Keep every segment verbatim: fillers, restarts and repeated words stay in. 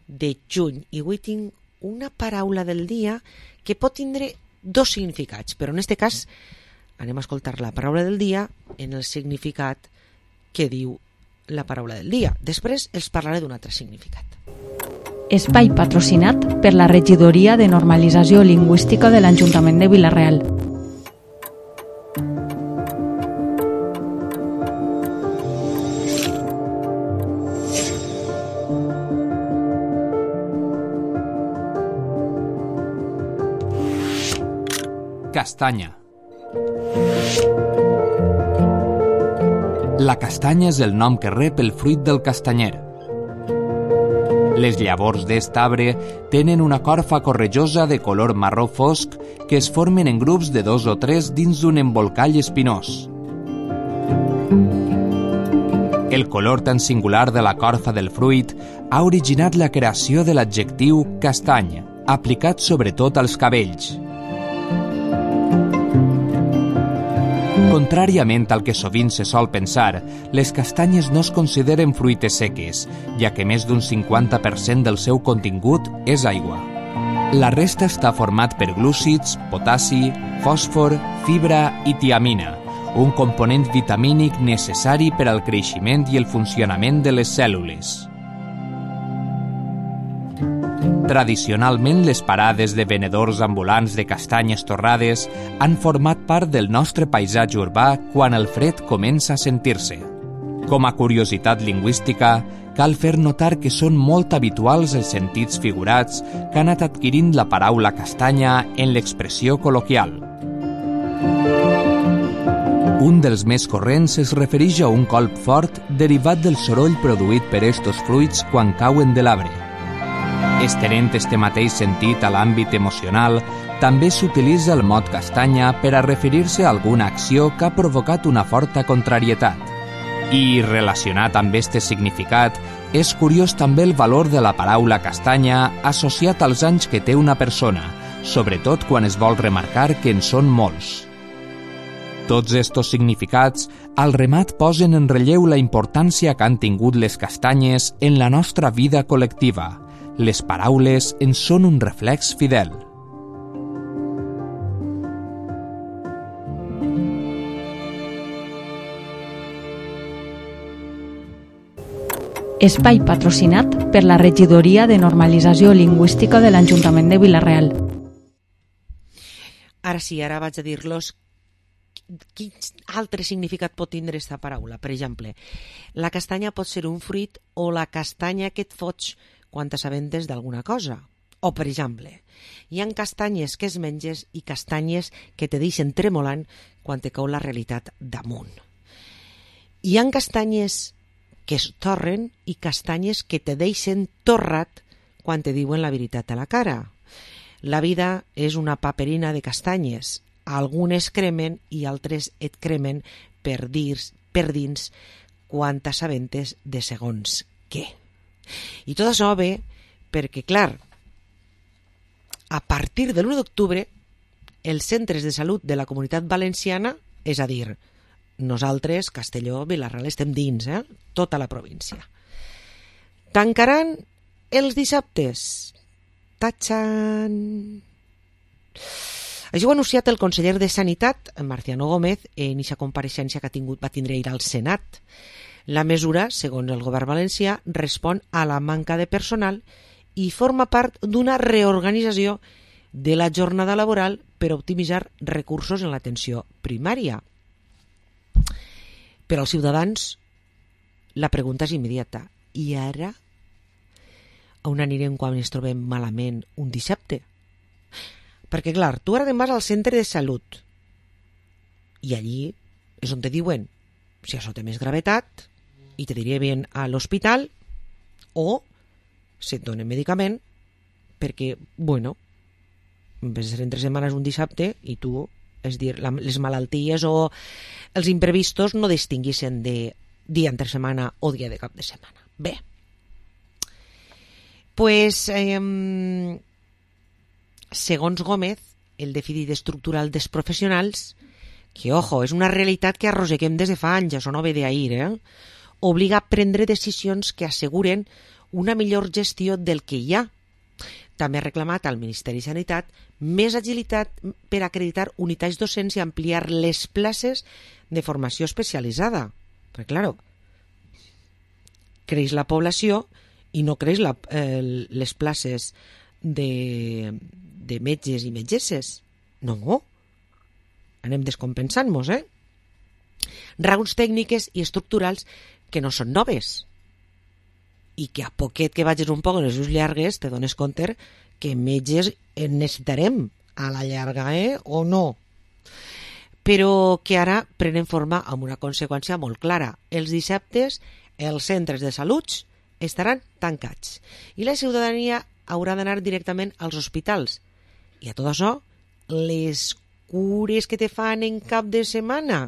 de juny. I avui tinc una paraula del dia que pot tindre dos significats, però en aquest cas anem a escoltar la paraula del dia en el significat que diu la paraula del dia. Després els parlaré d'un altre significat. Espai patrocinat per la Regidoria de Normalització Lingüística de l'Ajuntament de Vila-real. Castanya. La castanya és el nom que rep el fruit del castanyer. Les llavors d'est arbre tenen una corfa correjosa de color marró fosc que es formen en grups de dos o tres dins d'un embolcall espinós. El color tan singular de la corfa del fruit ha originat la creació de l'adjectiu castany, aplicat sobretot als cabells. Contràriament al que sovint se sol pensar, les castanyes no es consideren fruites seques, ja que més d'un cinquanta per cent del seu contingut és aigua. La resta està format per glúcids, potassi, fòsfor, fibra i tiamina, un component vitamínic necessari per al creixement i el funcionament de les cèl·lules. Tradicionalment, les parades de venedors ambulants de castanyes torrades han format part del nostre paisatge urbà quan el fred comença a sentir-se. Com a curiositat lingüística, cal fer notar que són molt habituals els sentits figurats que han anat adquirint la paraula castanya en l'expressió col·loquial. Un dels més corrents es refereix a un colp fort derivat del soroll produït per estos fruits quan cauen de l'arbre. Estenent este mateix sentit a l'àmbit emocional, també s'utilitza el mot castanya per a referir-se a alguna acció que ha provocat una forta contrarietat. I, relacionat amb este significat, és curiós també el valor de la paraula castanya associat als anys que té una persona, sobretot quan es vol remarcar que en són molts. Tots estos significats, al remat posen en relleu la importància que han tingut les castanyes en la nostra vida col·lectiva. Les paraules en són un reflex fidel. Espai patrocinat per la Regidoria de Normalització Lingüística de l'Ajuntament de Vila-real. Ara sí, ara vaig a dir-los quin altre significat pot tindre aquesta paraula. Per exemple, la castanya pot ser un fruit o la castanya que et fots quan t'assabentes d'alguna cosa. O, per exemple, hi ha castanyes que es menges i castanyes que te deixen tremolant quan te cau la realitat damunt. Hi ha castanyes que es torren i castanyes que te deixen torrat quan te diuen la veritat a la cara. La vida és una paperina de castanyes. Algunes cremen i altres et cremen per, dir, per dins quan t'assabentes de segons què. I tot això ve perquè, clar, a partir de l'u d'octubre, els centres de salut de la Comunitat Valenciana, és a dir, nosaltres, Castelló, Vila-real, estem dins, eh? Tota la província, tancaran els dissabtes. Tachan! Això ho ha anunciat el conseller de Sanitat, Marciano Gómez, en aquesta compareixença que ha tingut, va tindre ahir al Senat. La mesura, segons el govern valencià, respon a la manca de personal i forma part d'una reorganització de la jornada laboral per optimitzar recursos en l'atenció primària. Per als ciutadans, la pregunta és immediata. I ara? On anirem quan ens trobem malament un dissabte? Perquè, clar, tu ara te'n vas al centre de salut i allí és on te diuen si això té més gravetat i te diria bien a l'hospital o se't donen medicament perquè, bueno, en vez de ser entre setmanes un dissabte i tu, és dir, la, les malalties o els imprevistos no distinguissin de dia entre setmana o dia de cap de setmana. Bé, pues, eh, segons Gómez, el dèficit estructural dels professionals, que, ojo, és una realitat que arrosseguem des de fa anys, això no ve d'ahir, eh? Obliga a prendre decisions que asseguren una millor gestió del que hi ha. També ha reclamat al Ministeri de Sanitat més agilitat per acreditar unitats docents i ampliar les places de formació especialitzada. Perquè, clar, creix la població i no creix la, eh, les places de, de metges i metgesses. No. Anem descompensant-nos, eh? Raons tècniques i estructurals que no són noves i que a poquet que vagis un poc en les ulls llargues te dones compte que metges en necessitarem a la llarga, eh? O no. Però que ara prenen forma amb una conseqüència molt clara. Els dissabtes els centres de salut estaran tancats i la ciutadania haurà d'anar directament als hospitals. I a tot això, les cures que te fan en cap de setmana,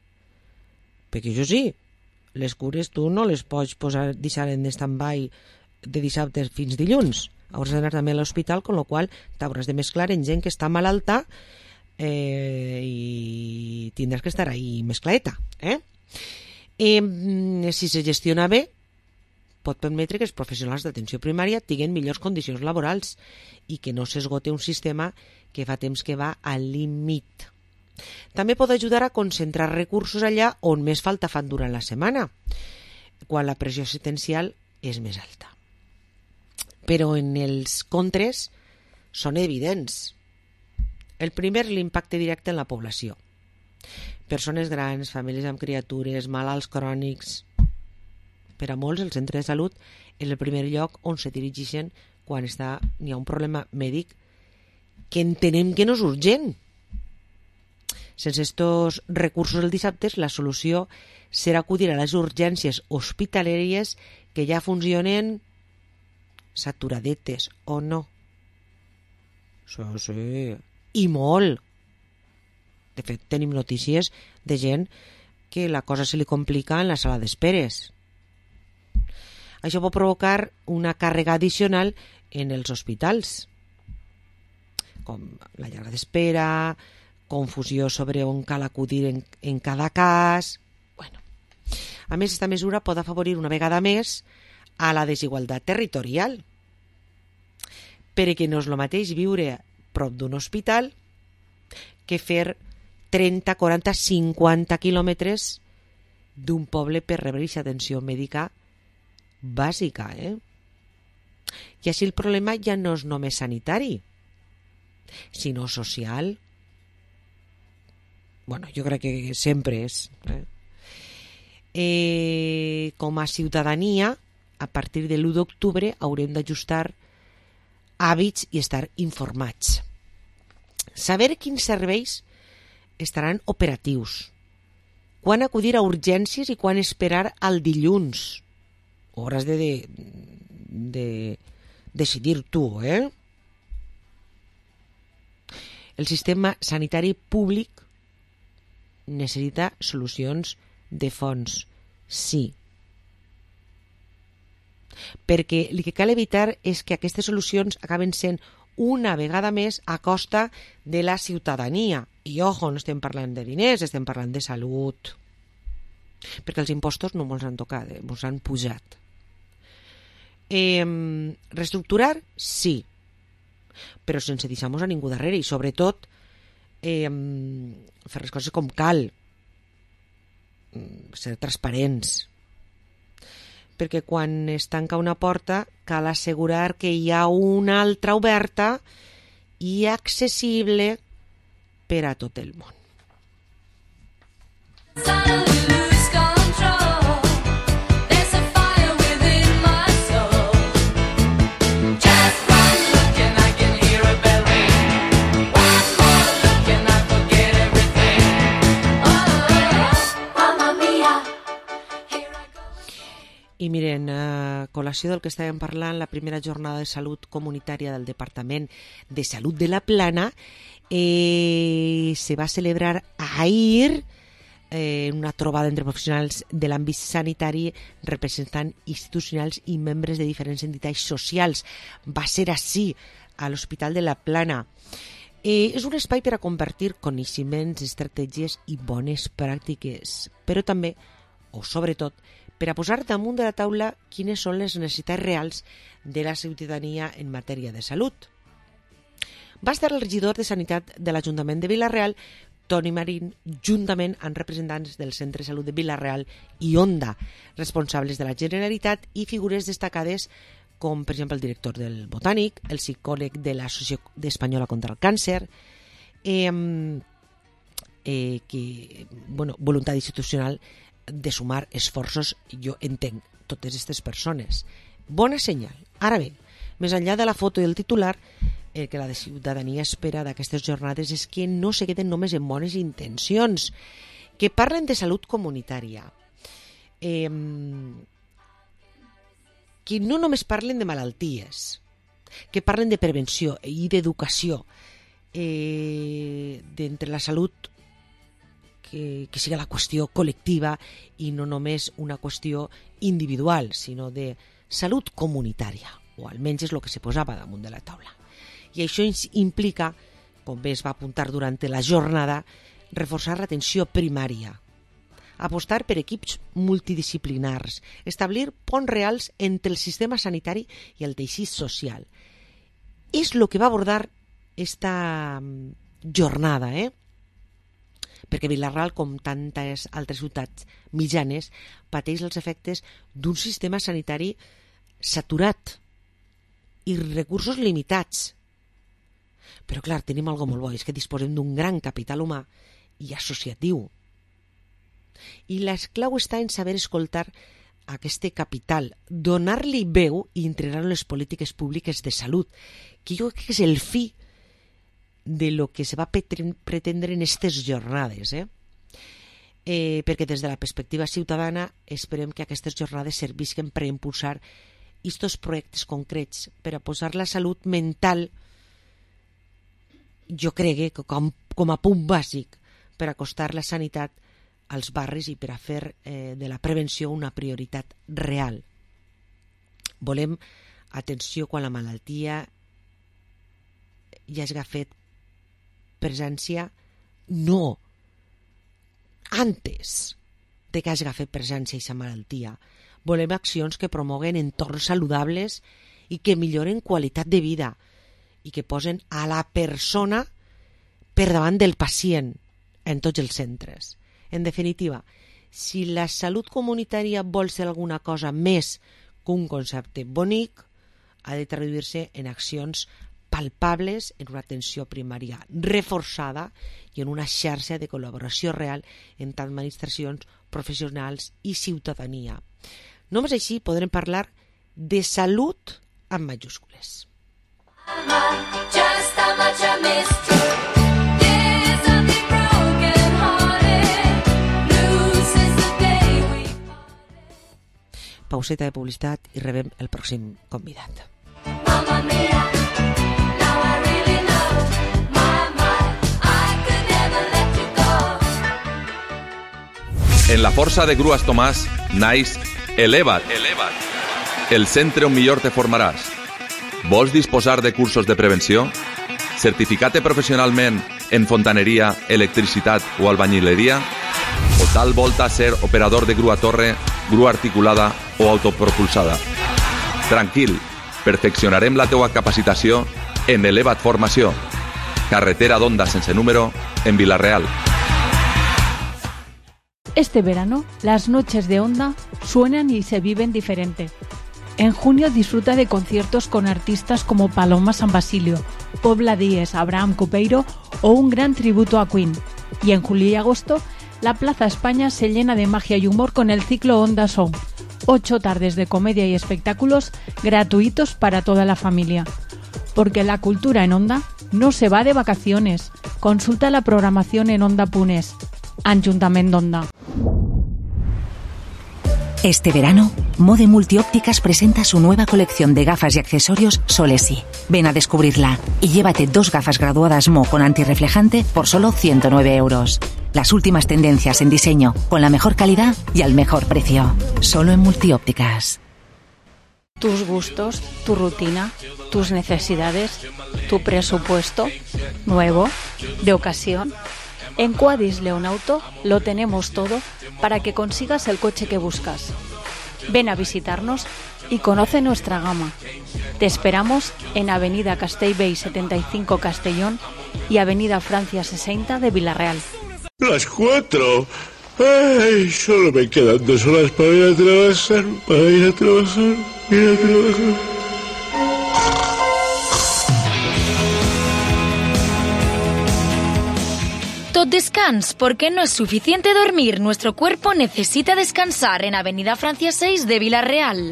perquè això sí, les cures tu no les pots posar, deixar en stand-by de dissabtes fins dilluns. Hauràs d'anar també a l'hospital, amb la qual t'hauràs de mesclar en gent que està malalta eh, i tindràs que estar ahí mescladeta. Eh? Eh, si se gestiona bé, pot permetre que els professionals d'atenció primària tinguin millors condicions laborals i que no s'esgote un sistema que fa temps que va al límit. També pot ajudar a concentrar recursos allà on més falta fan durant la setmana, quan la pressió assistencial és més alta. Però en els contres són evidents. El primer, l'impacte directe en la població. Persones grans, famílies amb criatures, malalts crònics. Per a molts, el centre de salut és el primer lloc on se dirigeixen quan està, hi ha un problema mèdic que entenem que no és urgent. Sense estos recursos el dissabte, la solució serà acudir a les urgències hospitalàries que ja funcionen saturadetes, o no? Sí, sí. I molt. De fet, tenim notícies de gent que la cosa se li complica en la sala d'esperes. Això pot provocar una càrrega addicional en els hospitals, com la llarga d'espera, confusió sobre on cal acudir en, en cada cas. Bueno. A més, aquesta mesura pot afavorir una vegada més a la desigualtat territorial, perquè no és el mateix viure prop d'un hospital que fer trenta, quaranta, cinquanta quilòmetres d'un poble per rebre aquesta atenció mèdica bàsica, eh? I així el problema ja no és només sanitari, sinó social. Bueno, jo crec que sempre és. Eh? Eh, com a ciutadania, a partir de l'u d'octubre haurem d'ajustar hàbits i estar informats. Saber quins serveis estaran operatius, quan acudir a urgències i quan esperar al dilluns. Ho hauràs de, de, de decidir tu, eh? El sistema sanitari públic necessita solucions de fons, sí. Perquè el que cal evitar és que aquestes solucions acaben sent una vegada més a costa de la ciutadania. I ojo, no estem parlant de diners, estem parlant de salut. Perquè els impostos no ens han tocat, eh? Ens han pujat. Eh, reestructurar, sí, però sense deixar-nos a ningú darrere i sobretot eh, fer les coses com cal, ser transparents, perquè quan es tanca una porta cal assegurar que hi ha una altra oberta i accessible per a tot el món. I miren, a col·lació del que estàvem parlant, la primera jornada de salut comunitària del Departament de Salut de la Plana eh, se va celebrar ahir eh, una trobada entre professionals de l'àmbit sanitari, representant institucionals i membres de diferents entitats socials. Va ser així, a l'Hospital de la Plana. Eh, és un espai per a compartir coneixements, estratègies i bones pràctiques, però també, o sobretot, per a posar damunt de la taula quines són les necessitats reals de la ciutadania en matèria de salut. Va estar el regidor de Sanitat de l'Ajuntament de Vila-real, Toni Marín, juntament amb representants del Centre de Salut de Vila-real i Onda, responsables de la Generalitat i figures destacades com, per exemple, el director del Botànic, el psicòleg de l'Associació Espanyola contra el Càncer, eh, eh, que, bueno, voluntat institucional de sumar esforços, jo entenc, totes aquestes persones. Bona senyal. Ara bé, més enllà de la foto i el titular, el que la ciutadania espera d'aquestes jornades és que no se queden només en bones intencions, que parlen de salut comunitària, eh, que no només parlen de malalties, que parlen de prevenció i d'educació, eh, d'entre la salut, que, que sigui la qüestió col·lectiva i no només una qüestió individual, sinó de salut comunitària, o almenys és el que se posava damunt de la taula. I això implica, com bé es va apuntar durant la jornada, reforçar l'atenció primària, apostar per equips multidisciplinars, establir ponts reals entre el sistema sanitari i el teixit social. És el que va abordar esta jornada, eh? Perquè Vila-real, com tantes altres ciutats mitjanes, pateix els efectes d'un sistema sanitari saturat i recursos limitats. Però, clar, tenim algo molt bo, és que disposem d'un gran capital humà i associatiu. I l'esclau està en saber escoltar aquest capital, donar-li veu i integrar les polítiques públiques de salut, que jo crec que és el fi de lo que se va pretendre en aquestes jornades. Eh? Eh, perquè des de la perspectiva ciutadana esperem que aquestes jornades servisquen per impulsar aquests projectes concrets, per a posar la salut mental, jo crec que com, com a punt bàsic per acostar la sanitat als barris i per a fer eh, de la prevenció una prioritat real. Volem atenció quan la malaltia ja hagi fet presència, no, antes de que hagi fet presència aquesta malaltia. Volem accions que promoguen entorns saludables i que milloren qualitat de vida i que posen a la persona per davant del pacient en tots els centres. En definitiva, si la salut comunitària vol ser alguna cosa més que un concepte bonic, ha de traduir-se en accions palpables, en una atenció primària reforçada i en una xarxa de col·laboració real entre administracions, professionals i ciutadania. Només així podrem parlar de salut amb majúscules. Just how much I missed you. There's something broken hearted. Blue since the day we parted. Pauseta de publicitat i rebem el pròxim convidat. Mamma mia, now I really know. My, my, I could never let you go. En la força de Grues Tomàs naix Eleva't. Eleva't. El centre on millor te formaràs. Vols disposar de cursos de prevenció? Certificat-te professionalment en fontaneria, electricitat o albañileria? O tal volta ser operador de grua torre, grua articulada o autopropulsada? Tranquil, perfeccionarem la teua capacitació en Eleva't Formació. Carretera d'Onda sense número en Vila-real. Este verano, las noches de Onda suenan y se viven diferente. En junio disfruta de conciertos con artistas como Paloma San Basilio, Pobla Díez, Abraham Cupeiro o un gran tributo a Queen. Y en julio y agosto, la Plaza España se llena de magia y humor con el ciclo Onda Song. Ocho tardes de comedia y espectáculos gratuitos para toda la familia. Porque la cultura en Onda no se va de vacaciones. Consulta la programación en Onda punto es. Ayuntamiento de Onda. Este verano, Mode Multiópticas presenta su nueva colección de gafas y accesorios Solesi. Ven a descubrirla y llévate dos gafas graduadas Mo con antirreflejante por solo ciento nueve euros. Las últimas tendencias en diseño, con la mejor calidad y al mejor precio. Solo en Multiópticas. Tus gustos, tu rutina, tus necesidades, tu presupuesto, nuevo, de ocasión. En Quadis León Auto lo tenemos todo para que consigas el coche que buscas. Ven a visitarnos y conoce nuestra gama. Te esperamos en Avenida Castellbell setenta y cinco Castellón y Avenida Francia sesenta de Villarreal. Las cuatro. Ay, solo me quedan dos horas para ir a trabajar, para ir a trabajar, ir a trabajar. Tot descans, porque no es suficiente dormir. Nuestro cuerpo necesita descansar en Avenida Francia seis de Villarreal.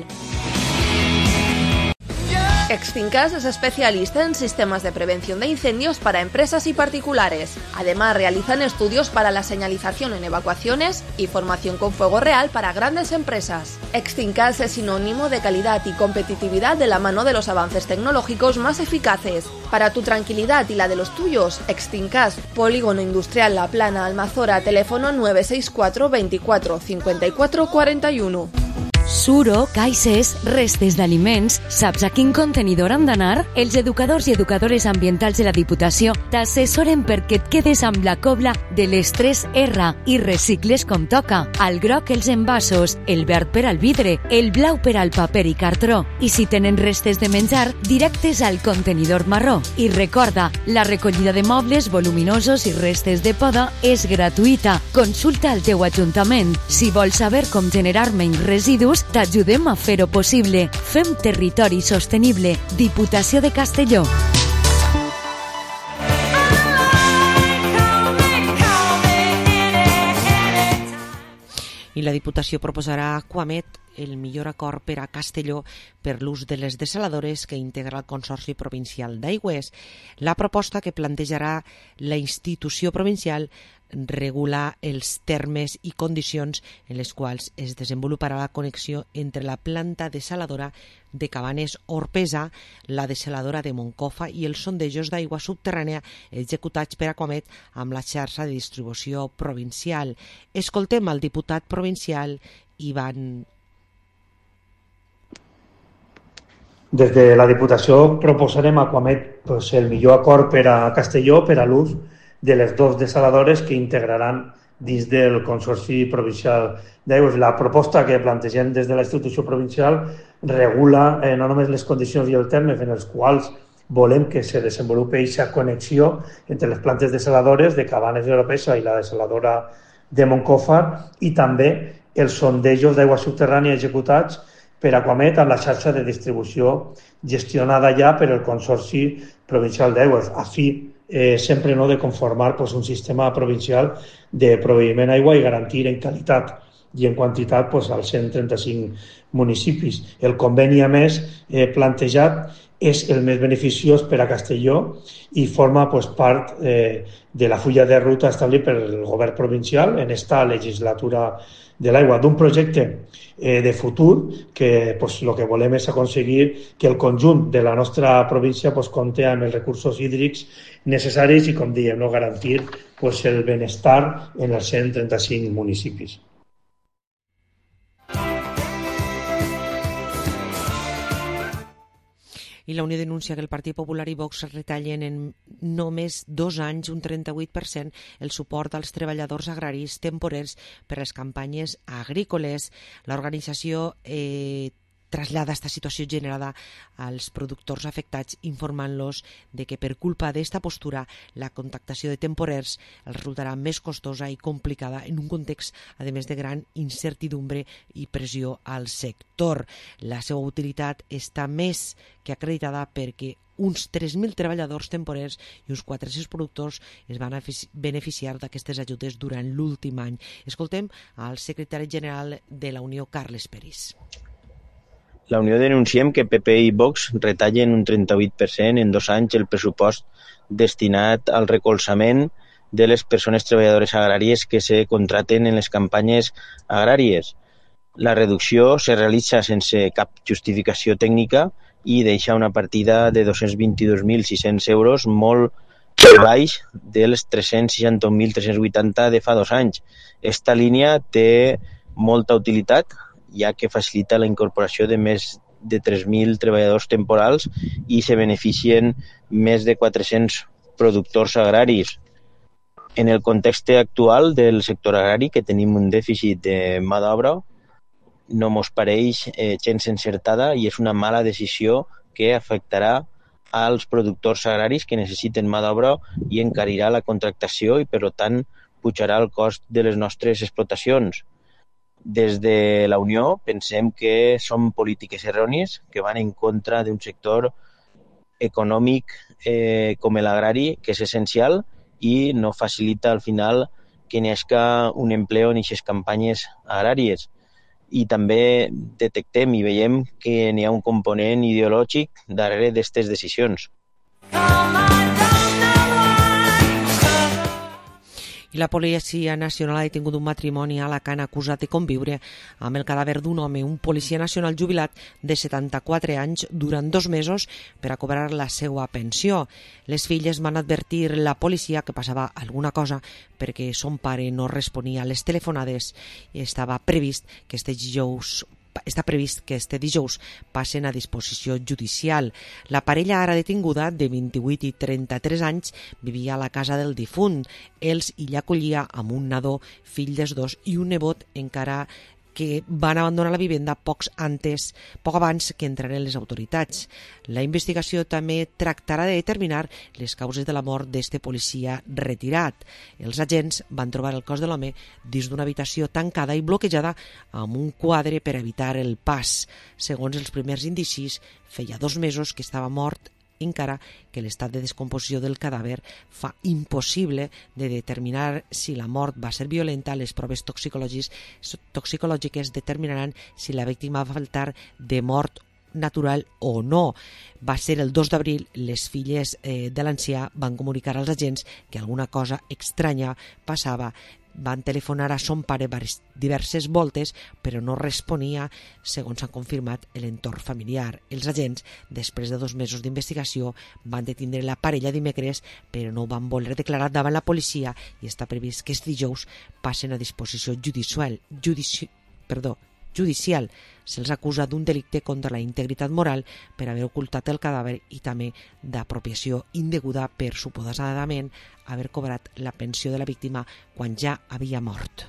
Extincas es especialista en sistemas de prevención de incendios para empresas y particulares. Además, realizan estudios para la señalización en evacuaciones y formación con fuego real para grandes empresas. Extincas es sinónimo de calidad y competitividad de la mano de los avances tecnológicos más eficaces. Para tu tranquilidad y la de los tuyos, Extincas, Polígono Industrial La Plana, Almazora, teléfono nueve seis cuatro veinticuatro cincuenta y cuatro cuarenta y uno. Suro, caixes, restes d'aliments, saps a quin contenidor han d'anar? Els educadors i educadores ambientals de la Diputació t'assessoren perquè et quedes amb la cobla de les tres R i recicles com toca. Al groc els envasos, el verd per al vidre, el blau per al paper i cartró. I si tenen restes de menjar, directes al contenidor marró. I recorda, la recollida de mobles voluminosos i restes de poda és gratuïta. Consulta al teu ajuntament. Si vols saber com generar menys residus, t'ajudem a fer-ho possible. Fem territori sostenible. Diputació de Castelló. I la Diputació proposarà a Aquamet el millor acord per a Castelló per l'ús de les desaladores que integra el Consorci Provincial d'Aigües. La proposta que plantejarà la institució provincial regula els termes i condicions en les quals es desenvoluparà la connexió entre la planta desaladora de Cabanes Orpesa, la desaladora de Moncofa i els sondejos d'aigua subterrània executats per Aquamet amb la xarxa de distribució provincial. Escoltem al diputat provincial Ivan. Des de la Diputació proposarem a Aquamet pues, el millor acord per a Castelló per a l'ús de les dues desaladores que integraran dins del Consorci Provincial d'Aigües. La proposta que plantegem des de la institució provincial regula eh, no només les condicions i el terme en els quals volem que se desenvolupi aquesta connexió entre les plantes desaladores de Cabanes i Orpesa i la desaladora de Moncofa i també els sondejos d'aigua subterrània executats per Aquamet amb la xarxa de distribució gestionada ja per el Consorci Provincial d'Aigües, a fi Eh, sempre no de conformar pues, un sistema provincial de proveïment d'aigua i garantir en qualitat i en quantitat pues, als cent trenta-cinc municipis. El conveni, a més, eh, plantejat és el més beneficiós per a Castelló i forma pues, part eh, de la fulla de ruta establit per el govern provincial en esta legislatura de l'aigua, d'un projecte eh, de futur que pues, lo que volem és aconseguir que el conjunt de la nostra província pues, compte amb els recursos hídrics necessaris i, com diem, no, garantir pues, el benestar en els cent trenta-cinc municipis. I la Unió denuncia que el Partit Popular i Vox retallen en només dos anys un trenta-vuit per cent el suport als treballadors agraris temporers per a les campanyes agrícoles. L'organització eh, trasllada esta situació generada als productors afectats informant-los de que per culpa d'esta postura la contactació de temporers els resultarà més costosa i complicada en un context, a més de gran incertidumbre i pressió al sector. La seva utilitat està més que acreditada perquè uns tres mil treballadors temporers i uns quatre-cents productors es van beneficiar d'aquestes ajudes durant l'últim any. Escoltem al secretari general de la Unió, Carles Peris. La Unió denunciem que P P i Vox retallen un trenta-vuit per cent en dos anys el pressupost destinat al recolzament de les persones treballadores agràries que se contraten en les campanyes agràries. La reducció se realitza sense cap justificació tècnica i deixa una partida de dos-cents vint-i-dos mil sis-cents euros molt per baix dels tres-cents seixanta mil tres-cents vuitanta de fa dos anys. Esta línia té molta utilitat, ja que facilita la incorporació de més de tres mil treballadors temporals i se beneficien més de quatre-cents productors agraris. En el context actual del sector agrari, que tenim un dèficit de mà d'obra, no mos pareix eh, gens encertada i és una mala decisió que afectarà als productors agraris que necessiten mà d'obra i encarirà la contractació i, per tant, pujarà el cost de les nostres explotacions. Des de la Unió pensem que són polítiques errònies que van en contra d'un sector econòmic eh, com l'agrari, que és essencial i no facilita al final que n'hagi un empleo en aquestes campanyes agràries. I també detectem i veiem que n'hi ha un component ideològic darrere d'aquestes decisions. I la Policia Nacional ha detingut un matrimoni a Alacant acusat de conviure amb el cadàver d'un home, un policia nacional jubilat de setanta-quatre anys, durant dos mesos per a cobrar la seva pensió. Les filles van advertir la policia que passava alguna cosa perquè son pare no responia a les telefonades i estava previst que este dijous Està previst que este dijous passen a disposició judicial. La parella ara detinguda, de vint-i-vuit i trenta-tres anys, vivia a la casa del difunt. Ells hi acollia amb un nadó, fill dels dos, i un nebot encara que van abandonar la vivenda pocs antes, poc abans que entraren les autoritats. La investigació també tractarà de determinar les causes de la mort d'este policia retirat. Els agents van trobar el cos de l'home dins d'una habitació tancada i bloquejada amb un quadre per evitar el pas. Segons els primers indicis, feia dos mesos que estava mort, encara que l'estat de descomposició del cadàver fa impossible de determinar si la mort va ser violenta. Les proves toxicològiques determinaran si la víctima va faltar de mort natural o no. Va ser el dos d'abril, les filles eh, de l'ancià van comunicar als agents que alguna cosa estranya passava. Van telefonar a son pare diverses voltes, però no responia, segons han confirmat l'entorn familiar. Els agents, després de dos mesos d'investigació, van detindre la parella dimecres, però no van voler declarar davant la policia i està previst que este dijous passen a disposició judicial. Judici... Perdó, judicial. Se'ls acusa d'un delicte contra la integritat moral per haver ocultat el cadàver i també d'apropiació indeguda per suposadament haver cobrat la pensió de la víctima quan ja havia mort.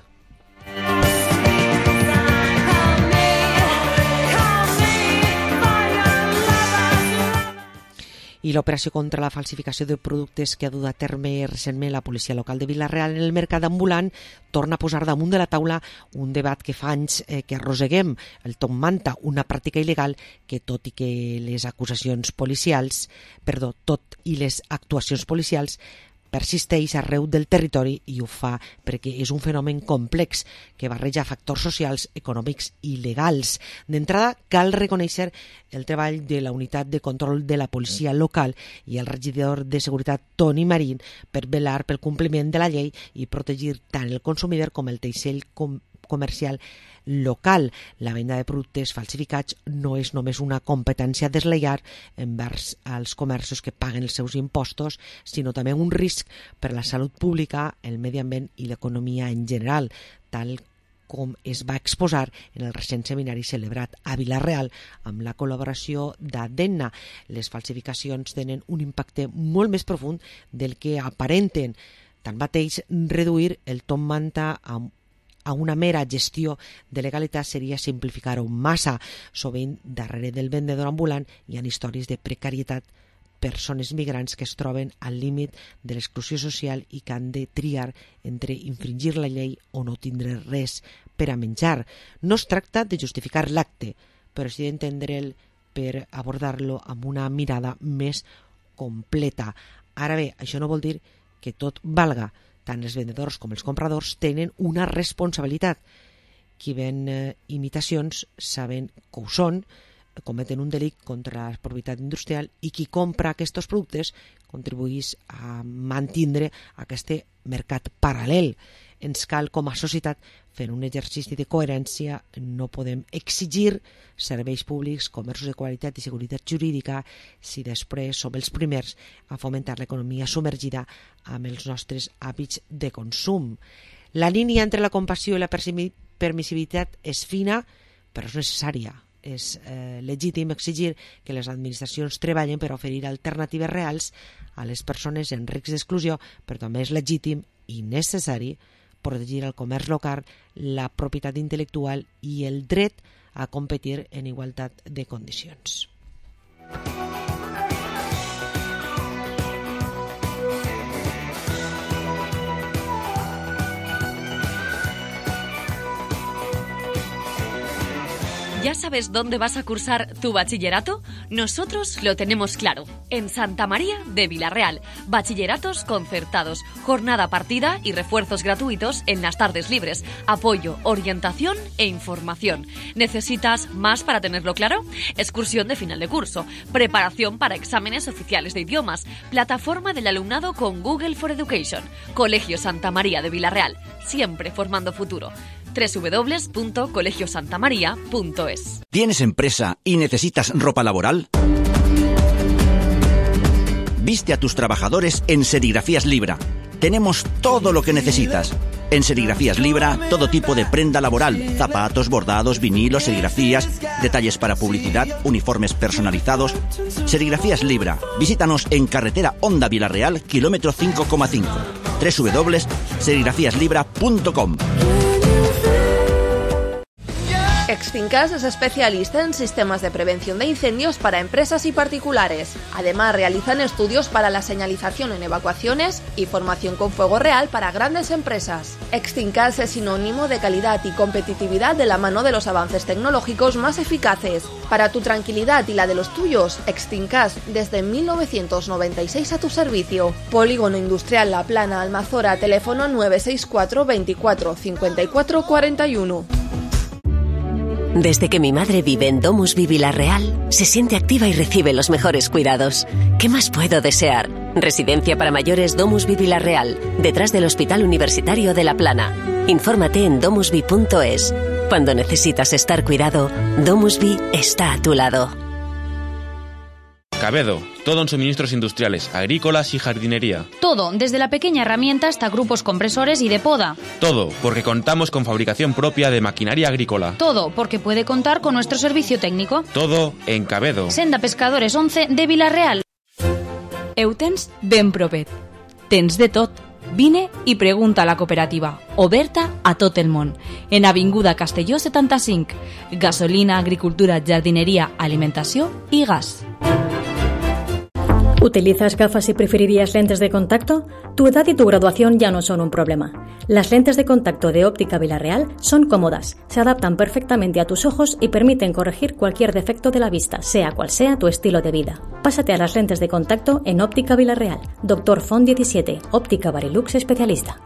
I l'operació contra la falsificació de productes que ha dut a terme recentment la policia local de Vila-real en el mercat ambulant torna a posar damunt de la taula un debat que fa anys eh, que arrosseguem, el top manta, una pràctica il·legal que, tot i que les acusacions policials, perdó, tot i les actuacions policials persisteix arreu del territori i ho fa perquè és un fenomen complex que barreja factors socials, econòmics i legals. D'entrada, cal reconèixer el treball de la unitat de control de la policia local i el regidor de seguretat Toni Marín per velar pel compliment de la llei i protegir tant el consumidor com el teixell com comercial local. La venda de productes falsificats no és només una competència deslleial envers els comerços que paguen els seus impostos, sinó també un risc per a la salut pública, el medi ambient i l'economia en general, tal com es va exposar en el recent seminari celebrat a Vila-real amb la col·laboració d'Adenna. Les falsificacions tenen un impacte molt més profund del que aparenten. Tanmateix, reduir el top manta amb a una mera gestió de legalitat seria simplificar-ho massa. Sovint, darrere del vendedor ambulant hi ha històries de precarietat, persones migrants que es troben al límit de l'exclusió social i que han de triar entre infringir la llei o no tindre res per a menjar. No es tracta de justificar l'acte, però sí d'entendre'l per abordar-lo amb una mirada més completa. Ara bé, això no vol dir que tot valga. Tant els vendedors com els compradors tenen una responsabilitat. Qui ven eh, imitacions saben que ho són, cometen un delicte contra la propietat industrial i qui compra aquests productes contribueix a mantindre aquest mercat paral·lel. Ens cal, com a societat, fer un exercici de coherència. No podem exigir serveis públics, comerços de qualitat i seguretat jurídica si després som els primers a fomentar l'economia submergida amb els nostres hàbits de consum. La línia entre la compassió i la permissivitat és fina, però és necessària. És eh, legítim exigir que les administracions treballen per oferir alternatives reals a les persones en risc d'exclusió, però també és legítim i necessari protegir el comerç local, la propietat intel·lectual i el dret a competir en igualtat de condicions. ¿Ya sabes dónde vas a cursar tu bachillerato? Nosotros lo tenemos claro. En Santa María de Vilarreal. Bachilleratos concertados, jornada partida y refuerzos gratuitos en las tardes libres. Apoyo, orientación e información. ¿Necesitas más para tenerlo claro? Excursión de final de curso. Preparación para exámenes oficiales de idiomas. Plataforma del alumnado con Google for Education. Colegio Santa María de Vilarreal. Siempre formando futuro. doble u doble u doble u punto colegio santa maría punto es. ¿Tienes empresa y necesitas ropa laboral? Viste a tus trabajadores en Serigrafías Libra. Tenemos todo lo que necesitas. En Serigrafías Libra, todo tipo de prenda laboral, zapatos, bordados, vinilos, serigrafías, detalles para publicidad, uniformes personalizados. Serigrafías Libra. Visítanos en carretera Honda Vilarreal, kilómetro cinco coma cinco. doble u doble u doble u punto serigrafías libra punto com. Exfincas es especialista en sistemas de prevención de incendios para empresas y particulares. Además, realizan estudios para la señalización en evacuaciones y formación con fuego real para grandes empresas. Exfincas es sinónimo de calidad y competitividad de la mano de los avances tecnológicos más eficaces. Para tu tranquilidad y la de los tuyos, Exfincas desde mil novecientos noventa y seis a tu servicio. Polígono Industrial La Plana, Almazora, teléfono nueve seis cuatro veinticuatro cincuenta y cuatro cuarenta y uno. Desde que mi madre vive en Domusvi Vilarreal, se siente activa y recibe los mejores cuidados. ¿Qué más puedo desear? Residencia para mayores Domusvi Vilarreal, detrás del Hospital Universitario de La Plana. Infórmate en domusvi punto es. Cuando necesitas estar cuidado, Domusvi está a tu lado. Cabedo, todo en suministros industriales, agrícolas y jardinería. Todo, desde la pequeña herramienta hasta grupos compresores y de poda. Todo, porque contamos con fabricación propia de maquinaria agrícola. Todo, porque puede contar con nuestro servicio técnico. Todo en Cabedo. Senda Pescadores once de Vilarreal. Eu tens ben propet. Tens de tot. Vine i pregunta a la cooperativa, oberta a tot el món. En Avinguda Castelló setanta-cinc. Gasolina, agricultura, jardineria, alimentació i gas. ¿Utilizas gafas y preferirías lentes de contacto? Tu edad y tu graduación ya no son un problema. Las lentes de contacto de Óptica Vilarreal son cómodas, se adaptan perfectamente a tus ojos y permiten corregir cualquier defecto de la vista, sea cual sea tu estilo de vida. Pásate a las lentes de contacto en Óptica Vilarreal. Doctor Font diecisiete, Óptica Barilux especialista.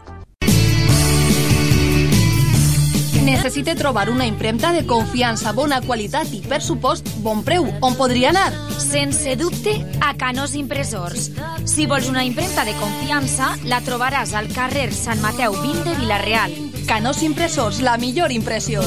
Necessite trobar una impremta de confiança, bona qualitat i, per supost, bon preu. On podria anar? Sense dubte, a Canós Impressors. Si vols una impremta de confiança, la trobaràs al carrer Sant Mateu vint de Vilarreal. Canós Impressors, la millor impressió.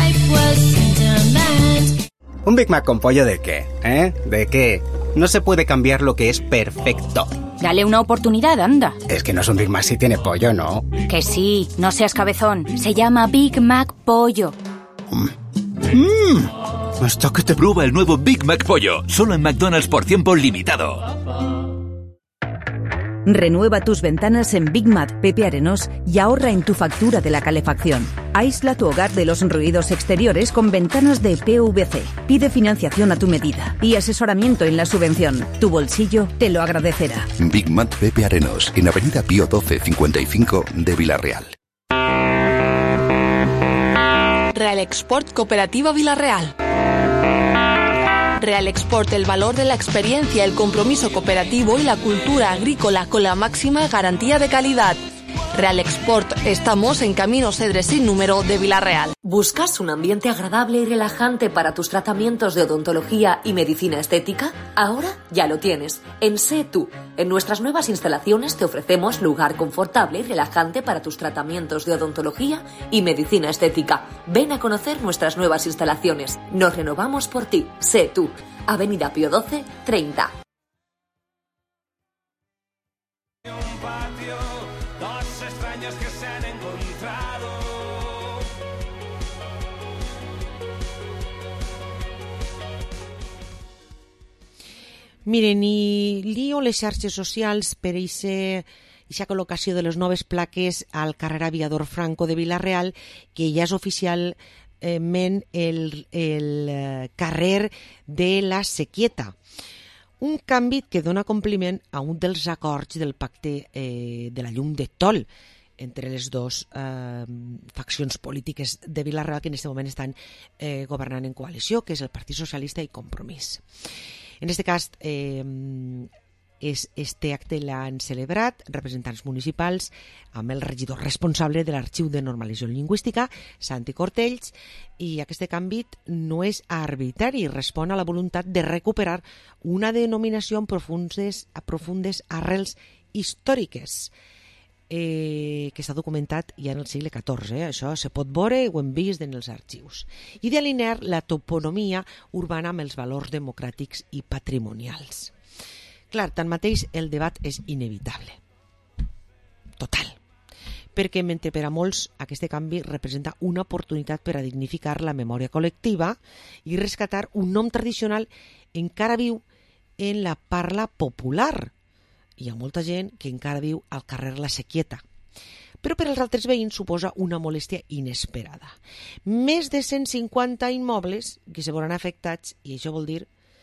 ¿Un Big Mac con pollo de qué? ¿Eh? ¿De qué? No se puede cambiar lo que es perfecto. Dale una oportunidad, anda. Es que no es un Big Mac si tiene pollo, ¿no? Que sí, no seas cabezón. Se llama Big Mac Pollo. Mmm, hasta que te prueba el nuevo Big Mac Pollo, solo en McDonald's por tiempo limitado. Renueva tus ventanas en Big Mat Pepe Arenós y ahorra en tu factura de la calefacción. Aísla tu hogar de los ruidos exteriores con ventanas de P V C. Pide financiación a tu medida y asesoramiento en la subvención. Tu bolsillo te lo agradecerá. Big Mat Pepe Arenós, en Avenida Pío doce cincuenta y cinco de Vilarreal. Real Export Cooperativa Vilarreal. Real Export, el valor de la experiencia, el compromiso cooperativo y la cultura agrícola con la máxima garantía de calidad. Real Export, estamos en Camino Cedres sin número de Vilarreal. ¿Buscas un ambiente agradable y relajante para tus tratamientos de odontología y medicina estética? Ahora ya lo tienes. En Sé Tú. En nuestras nuevas instalaciones te ofrecemos lugar confortable y relajante para tus tratamientos de odontología y medicina estética. Ven a conocer nuestras nuevas instalaciones. Nos renovamos por ti. Sé Tú. Avenida Pío doce, treinta. Miren, i lio les xarxes socials per eixe aquesta col·locació de les noves plaques al carrer Aviador Franco de Vila-real, que ja és oficialment el, el carrer de la Sequieta. Un canvi que dona compliment a un dels acords del pacte eh, de la llum de Tol entre les dues eh, faccions polítiques de Vila-real que en aquest moment estan eh, governant en coalició, que és el Partit Socialista i Compromís. En aquest cas, eh, és, este acte l'han celebrat representants municipals amb el regidor responsable de l'Arxiu de Normalització Lingüística, Santi Cortells, i aquest canvi no és arbitrari, respon a la voluntat de recuperar una denominació amb profundes, a profundes arrels històriques, eh, que està documentat ja en el segle catorze, eh? Això se pot veure, ho hem vist en els arxius, i d'alinear la toponomia urbana amb els valors democràtics i patrimonials. Clar, tanmateix, el debat és inevitable. Total. Perquè mentre per a molts aquest canvi representa una oportunitat per a dignificar la memòria col·lectiva i rescatar un nom tradicional encara viu en la parla popular. Hi ha molta gent que encara viu al carrer La Sequieta. Però per als altres veïns suposa una molèstia inesperada. Més de cent cinquanta immobles que se veuran afectats, i això vol dir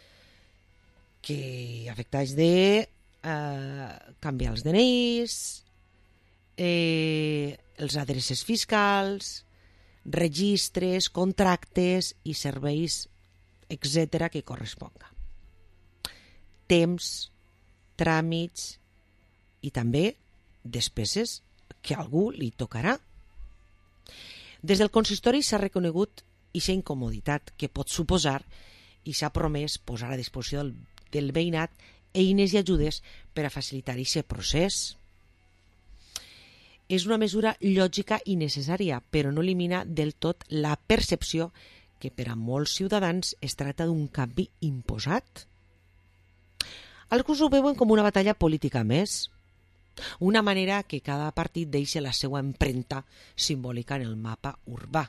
que afectats de eh, canviar els D N Is, eh, els adreces fiscals, registres, contractes i serveis, etcètera, que corresponga. Temps, tràmits i també despeses que a algú li tocarà. Des del consistori s'ha reconegut aquesta incomoditat que pot suposar i s'ha promès posar a disposició del, del veïnat eines i ajudes per a facilitar aquest procés. És una mesura lògica i necessària, però no elimina del tot la percepció que per a molts ciutadans es tracta d'un canvi imposat. Alguns ho veuen com una batalla política més, una manera que cada partit deixa la seva empremta simbòlica en el mapa urbà.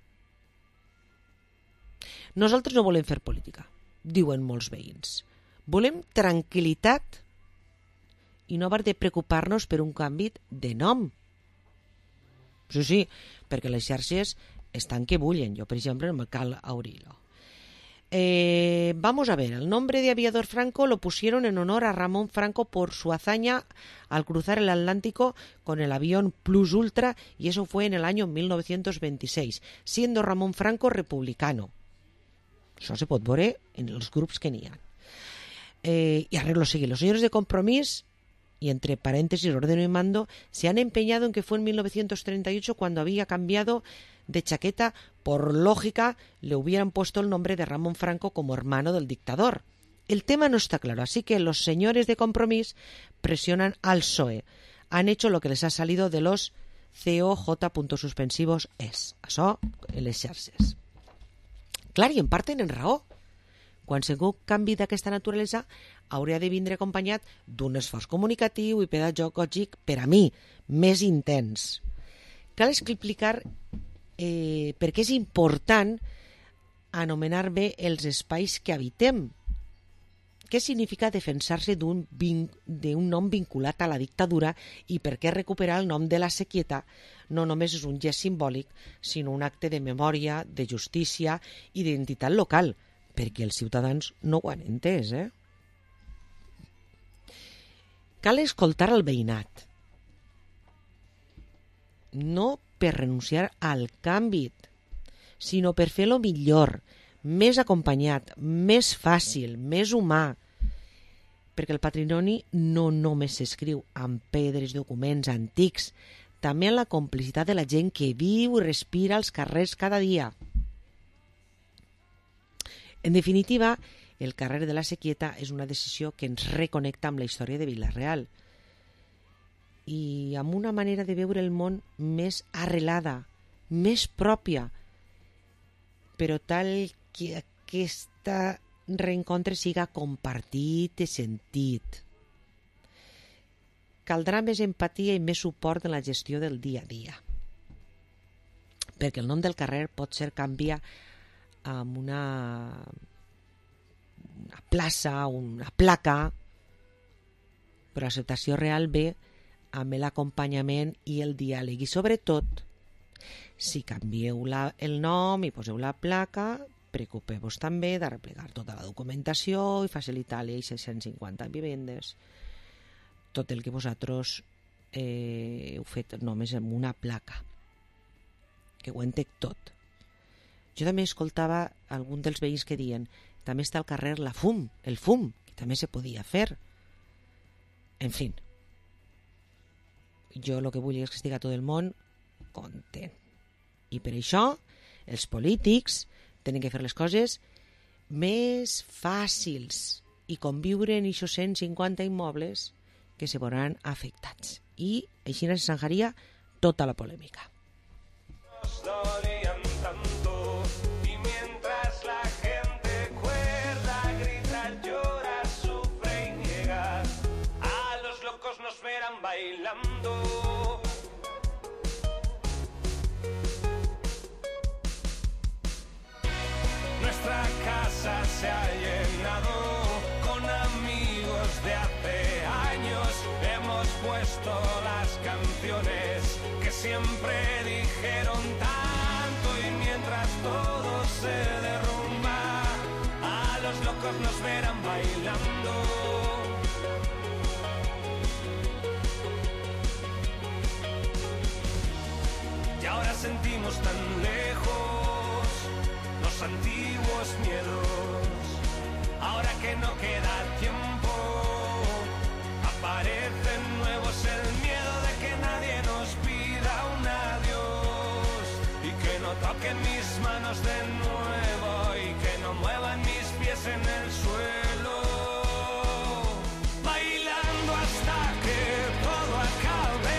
Nosaltres no volem fer política, diuen molts veïns. Volem tranquil·litat i no haver de preocupar-nos per un canvi de nom. Sí, sí, perquè les xarxes estan que bullen. Jo, per exemple, no me cal obrir-lo. Eh, vamos a ver, el nombre de Aviador Franco lo pusieron en honor a Ramón Franco por su hazaña al cruzar el Atlántico con el avión Plus Ultra, y eso fue en el año mil novecientos veintiséis, siendo Ramón Franco republicano. Això se pot veure en els grups que n'hi ha. Eh, y arreglo sigue. Los señores de Compromís, y entre paréntesis ordeno y mando, se han empeñado en que fue en mil novecientos treinta y ocho cuando había cambiado de chaqueta. Por lógica, le hubieran puesto el nombre de Ramón Franco como hermano del dictador. El tema no está claro, así que los señores de Compromís presionan al P S O E. Han hecho lo que les ha salido de los C O J puntos suspensivos es. Això, en les xarxes. Clar, i en part tenen raó. Qualsevol canvi d'aquesta naturalesa hauria de vindre acompanyat d'un esforç comunicatiu i pedagògic, per a mi, més intens. Cal explicar eh, per què és important anomenar bé els espais que habitem. Què significa defensar-se d'un d'un nom vinculat a la dictadura i per què recuperar el nom de la Sequieta no només és un gest simbòlic, sinó un acte de memòria, de justícia i d'identitat local, perquè els ciutadans no ho han entès, eh? Cal escoltar el veïnat, no per renunciar al canvi, sinó per fer-lo millor, més acompanyat, més fàcil, més humà, perquè el patrimoni no només s'escriu amb pedres, documents antics, també amb la complicitat de la gent que viu i respira als carrers cada dia. En definitiva, el carrer de la Sequieta és una decisió que ens reconnecta amb la història de Vila-real i amb una manera de veure el món més arrelada, més pròpia, però tal que aquest reencontre siga compartit i sentit. Caldrà més empatia i més suport en la gestió del dia a dia, perquè el nom del carrer pot ser canvia amb una, una plaça, una placa, però l'acceptació real ve amb l'acompanyament i el diàleg. I sobretot, si canvieu la, el nom i poseu la placa, preocupeu-vos també de replegar tota la documentació i facilitar-li a cent cinquanta vivendes tot el que vosaltres eh, heu fet només amb una placa, que ho entenc tot. Jo també escoltava algun dels veïns que diuen també està al carrer la fum, el fum, que també se podia fer. En fi, jo el que vull és que estiga tot el món content. I per això els polítics tenen que fer les coses més fàcils i conviure en aquests cent cinquanta immobles que se veuran afectats. I així se zanjaria tota la polèmica. Bailando. Nuestra casa se ha llenado con amigos de hace años. Hemos puesto las canciones que siempre dijeron tanto y mientras todo se derrumba, a los locos nos verán bailando. Y ahora sentimos tan lejos los antiguos miedos. Ahora que no queda tiempo, aparecen nuevos. El miedo de que nadie nos pida un adiós y que no toquen mis manos de nuevo y que no muevan mis pies en el suelo. Bailando hasta que todo acabe.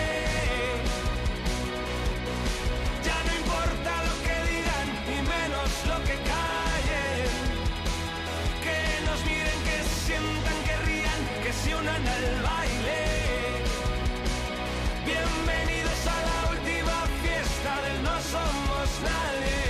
Lo que callen, que nos miren, que sientan, que rían, que se unan al baile. Bienvenidos a la última fiesta del No Somos Nadie.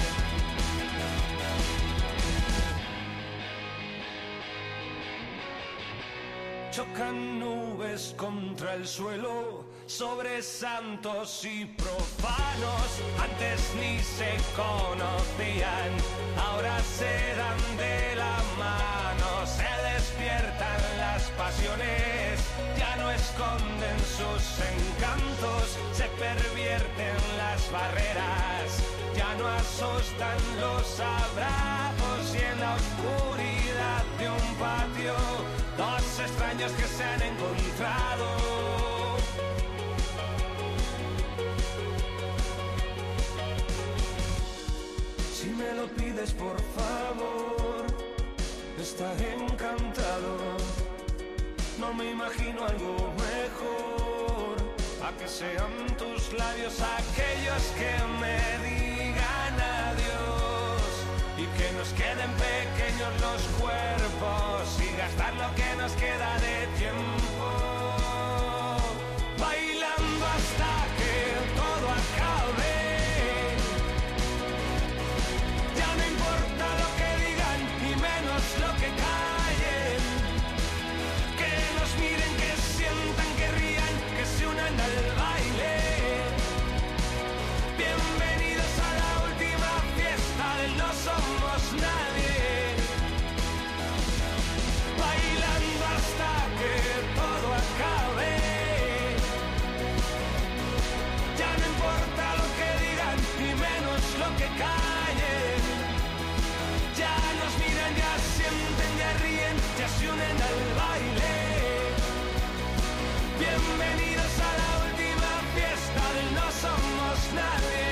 Chocan nubes contra el suelo, sobre santos y profanos. Antes ni se conocían, ahora se dan de la mano. Se despiertan las pasiones, ya no esconden sus encantos. Se pervierten las barreras, ya no asustan los abrazos. Y en la oscuridad de un patio, dos extraños que se han encontrado. Si me lo pides por favor, estaré encantado. No me imagino algo mejor, a que sean tus labios aquellos que me digan adiós y que nos queden pequeños los cuerpos y gastar lo que nos queda de tiempo. Bailando hasta que todo acabe. Ya no importa lo que digan y menos lo que callen. Que nos miren, que sientan, que rían, que se unan al baile. Bienvenidos a la última fiesta del No Somos Nadie. Bailando hasta que todo acabe. Ya no importa lo que digan y menos lo que callen. Ya nos miran, ya sienten, ya ríen, ya se unen al baile. Bienvenidos a la última fiesta del No Somos Nadie.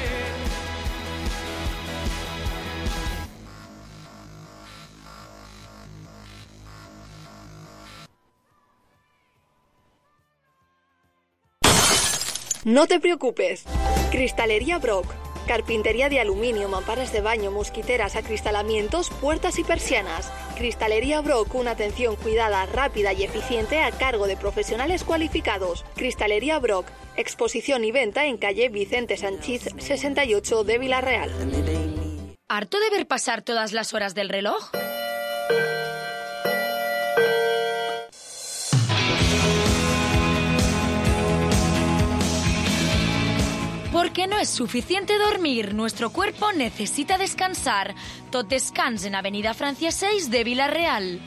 No te preocupes. Cristalería Brock. Carpintería de aluminio, mamparas de baño, mosquiteras, acristalamientos, puertas y persianas. Cristalería Brock, una atención cuidada, rápida y eficiente a cargo de profesionales cualificados. Cristalería Brock, exposición y venta en calle Vicente Sanchís sesenta y ocho de Vila-real. ¿Harto de ver pasar todas las horas del reloj? que no es suficiente dormir, nuestro cuerpo necesita descansar. Tot descans en Avenida Francia seis de Vila-real.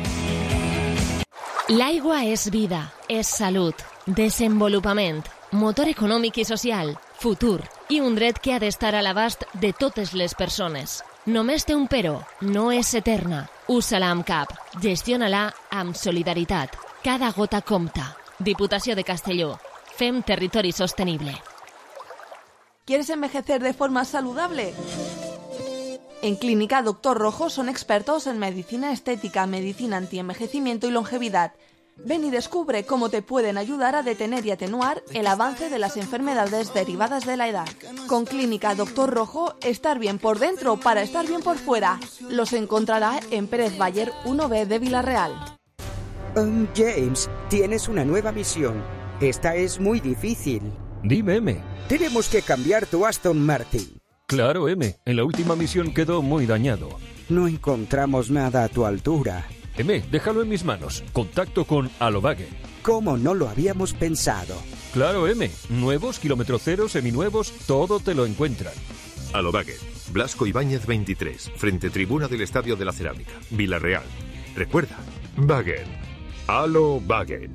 L'aigua és vida, és salut, desenvolupament, motor econòmic i social, futur i un dret que ha d'estar a l'abast de totes les persones. Només té un però, no és eterna. Usa-la amb cap, gestiona-la amb solidaritat. Cada gota compta. Diputació de Castelló. Fem territori sostenible. ¿Quieres envejecer de forma saludable? En Clínica Doctor Rojo son expertos en medicina estética, medicina antienvejecimiento y longevidad. Ven y descubre cómo te pueden ayudar a detener y atenuar el avance de las enfermedades derivadas de la edad. Con Clínica Doctor Rojo, estar bien por dentro para estar bien por fuera. Los encontrará en Pérez Bayer uno B de Vila-real. Um, James, tienes una nueva misión. Esta es muy difícil. Dime, M. Tenemos que cambiar tu Aston Martin. Claro, M. En la última misión quedó muy dañado. No encontramos nada a tu altura. M, déjalo en mis manos. Contacto con Alobague. ¿Cómo no lo habíamos pensado? Claro, M. Nuevos, kilómetro cero, seminuevos, todo te lo encuentran. Alobague. Blasco Ibáñez veintitrés, frente tribuna del Estadio de la Cerámica, Vila-real. Recuerda, Wagen. Alobague.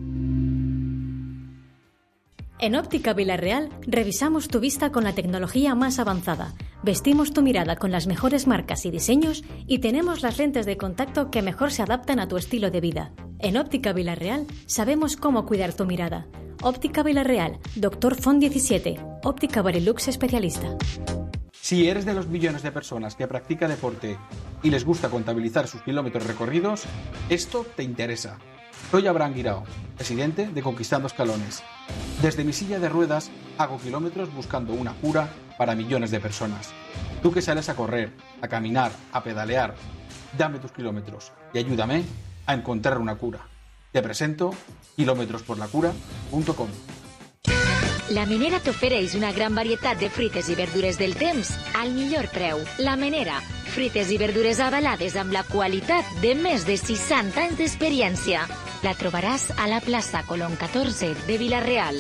En Óptica Vila-real revisamos tu vista con la tecnología más avanzada, vestimos tu mirada con las mejores marcas y diseños y tenemos las lentes de contacto que mejor se adaptan a tu estilo de vida. En Óptica Vila-real sabemos cómo cuidar tu mirada. Óptica Vila-real, Doctor Font diecisiete, Óptica Varilux especialista. Si eres de los millones de personas que practica deporte y les gusta contabilizar sus kilómetros recorridos, esto te interesa. Soy Abraham Guirao, presidente de Conquistando Escalones. Desde mi silla de ruedas hago kilómetros buscando una cura para millones de personas. Tú que sales a correr, a caminar, a pedalear, dame tus kilómetros y ayúdame a encontrar una cura. Te presento kilómetros por la cura punto com. La Menera t'ofereix una gran varietat de fruites i verdures del temps al millor preu. La Menera, fruites i verdures avalades amb la qualitat de més de seixanta anys d'experiència. La trobaràs a la plaça Colón catorze de Vila-real.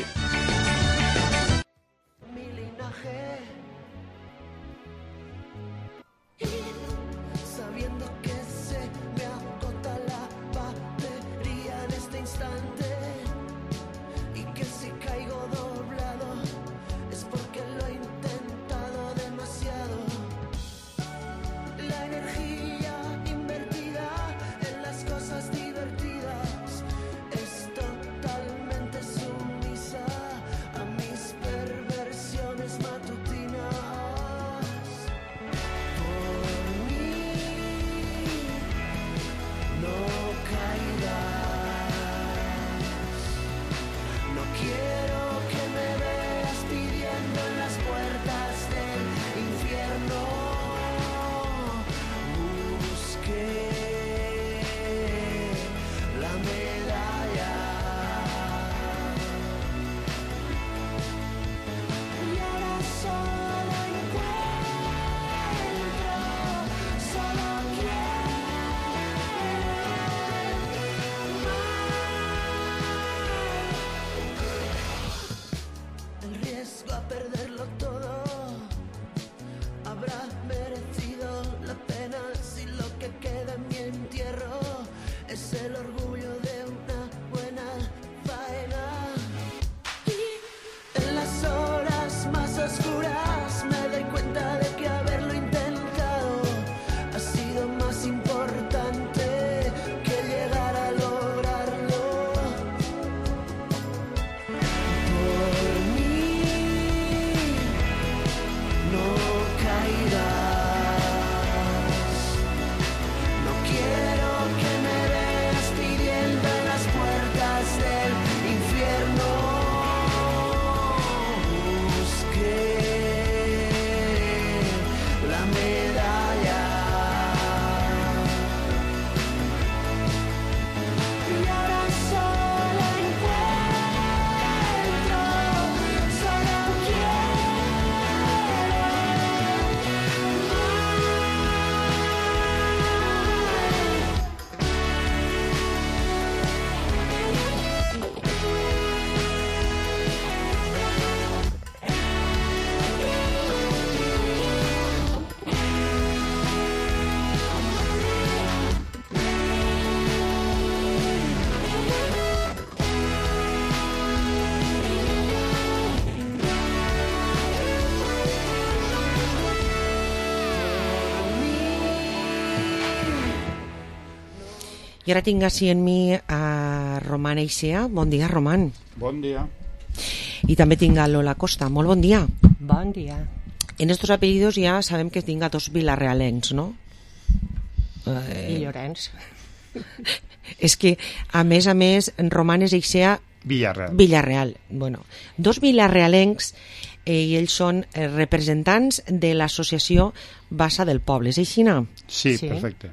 I ara tinc així en mi a Roman Eixea. Bon dia, Roman. Bon dia. I també tinc a Lola Costa. Molt bon dia. Bon dia. En estos apellidos ja sabem que tinc a dos vilarrealencs, no? Eh... I Llorenç. És que, a més a més, Roman és Eixea... Villarreal. Villarreal. Bueno, dos vilarrealencs eh, i ells són eh, representants de l'associació Bassa del Poble. És així, no? Sí, sí, perfecte.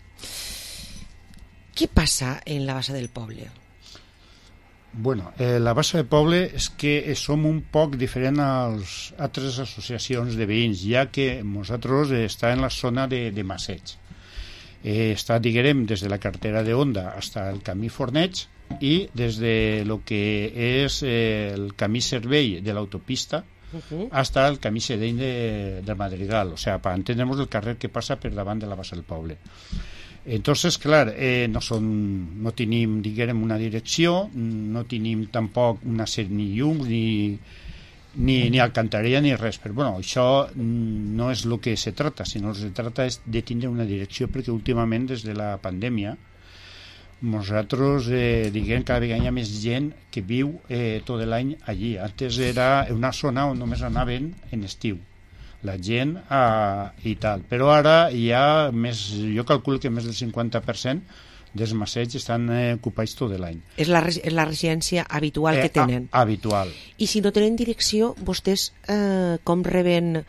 Què passa en la Bassa del Poble? Bueno, eh, la Bassa del Poble és que som un poc diferent a les altres associacions de veïns, ja que nosaltres eh, està en la zona de, de Masseig. Eh, està, diguem, des de la carretera de Onda fins al camí Forneig i des de lo que és eh, el camí Cervell de l'autopista Uh-huh. hasta el camí Sedeny de, de Madrigal, o sea, para entendernos el carrer que passa per davant de la Bassa del Poble. Entonces, clar, eh, no, són, no tenim, diguem, una direcció, no tenim tampoc una sèrie ni llums, ni, ni, ni alcantarella, ni res. Però, bueno, això no és el que se trata, sinó que se trata és de tindre una direcció, perquè últimament, des de la pandèmia, nosaltres, eh, diguem, cada vegada hi ha més gent que viu eh, tot l'any allí. Antes era una zona on només anaven en estiu la gent eh, i tal, però ara hi ha més, jo calculo que més del cinquanta per cent dels Masseigs estan eh, ocupats tot l'any. És la, és la residència habitual eh, que tenen. A, habitual. I si no tenen direcció, vostès eh, com reben...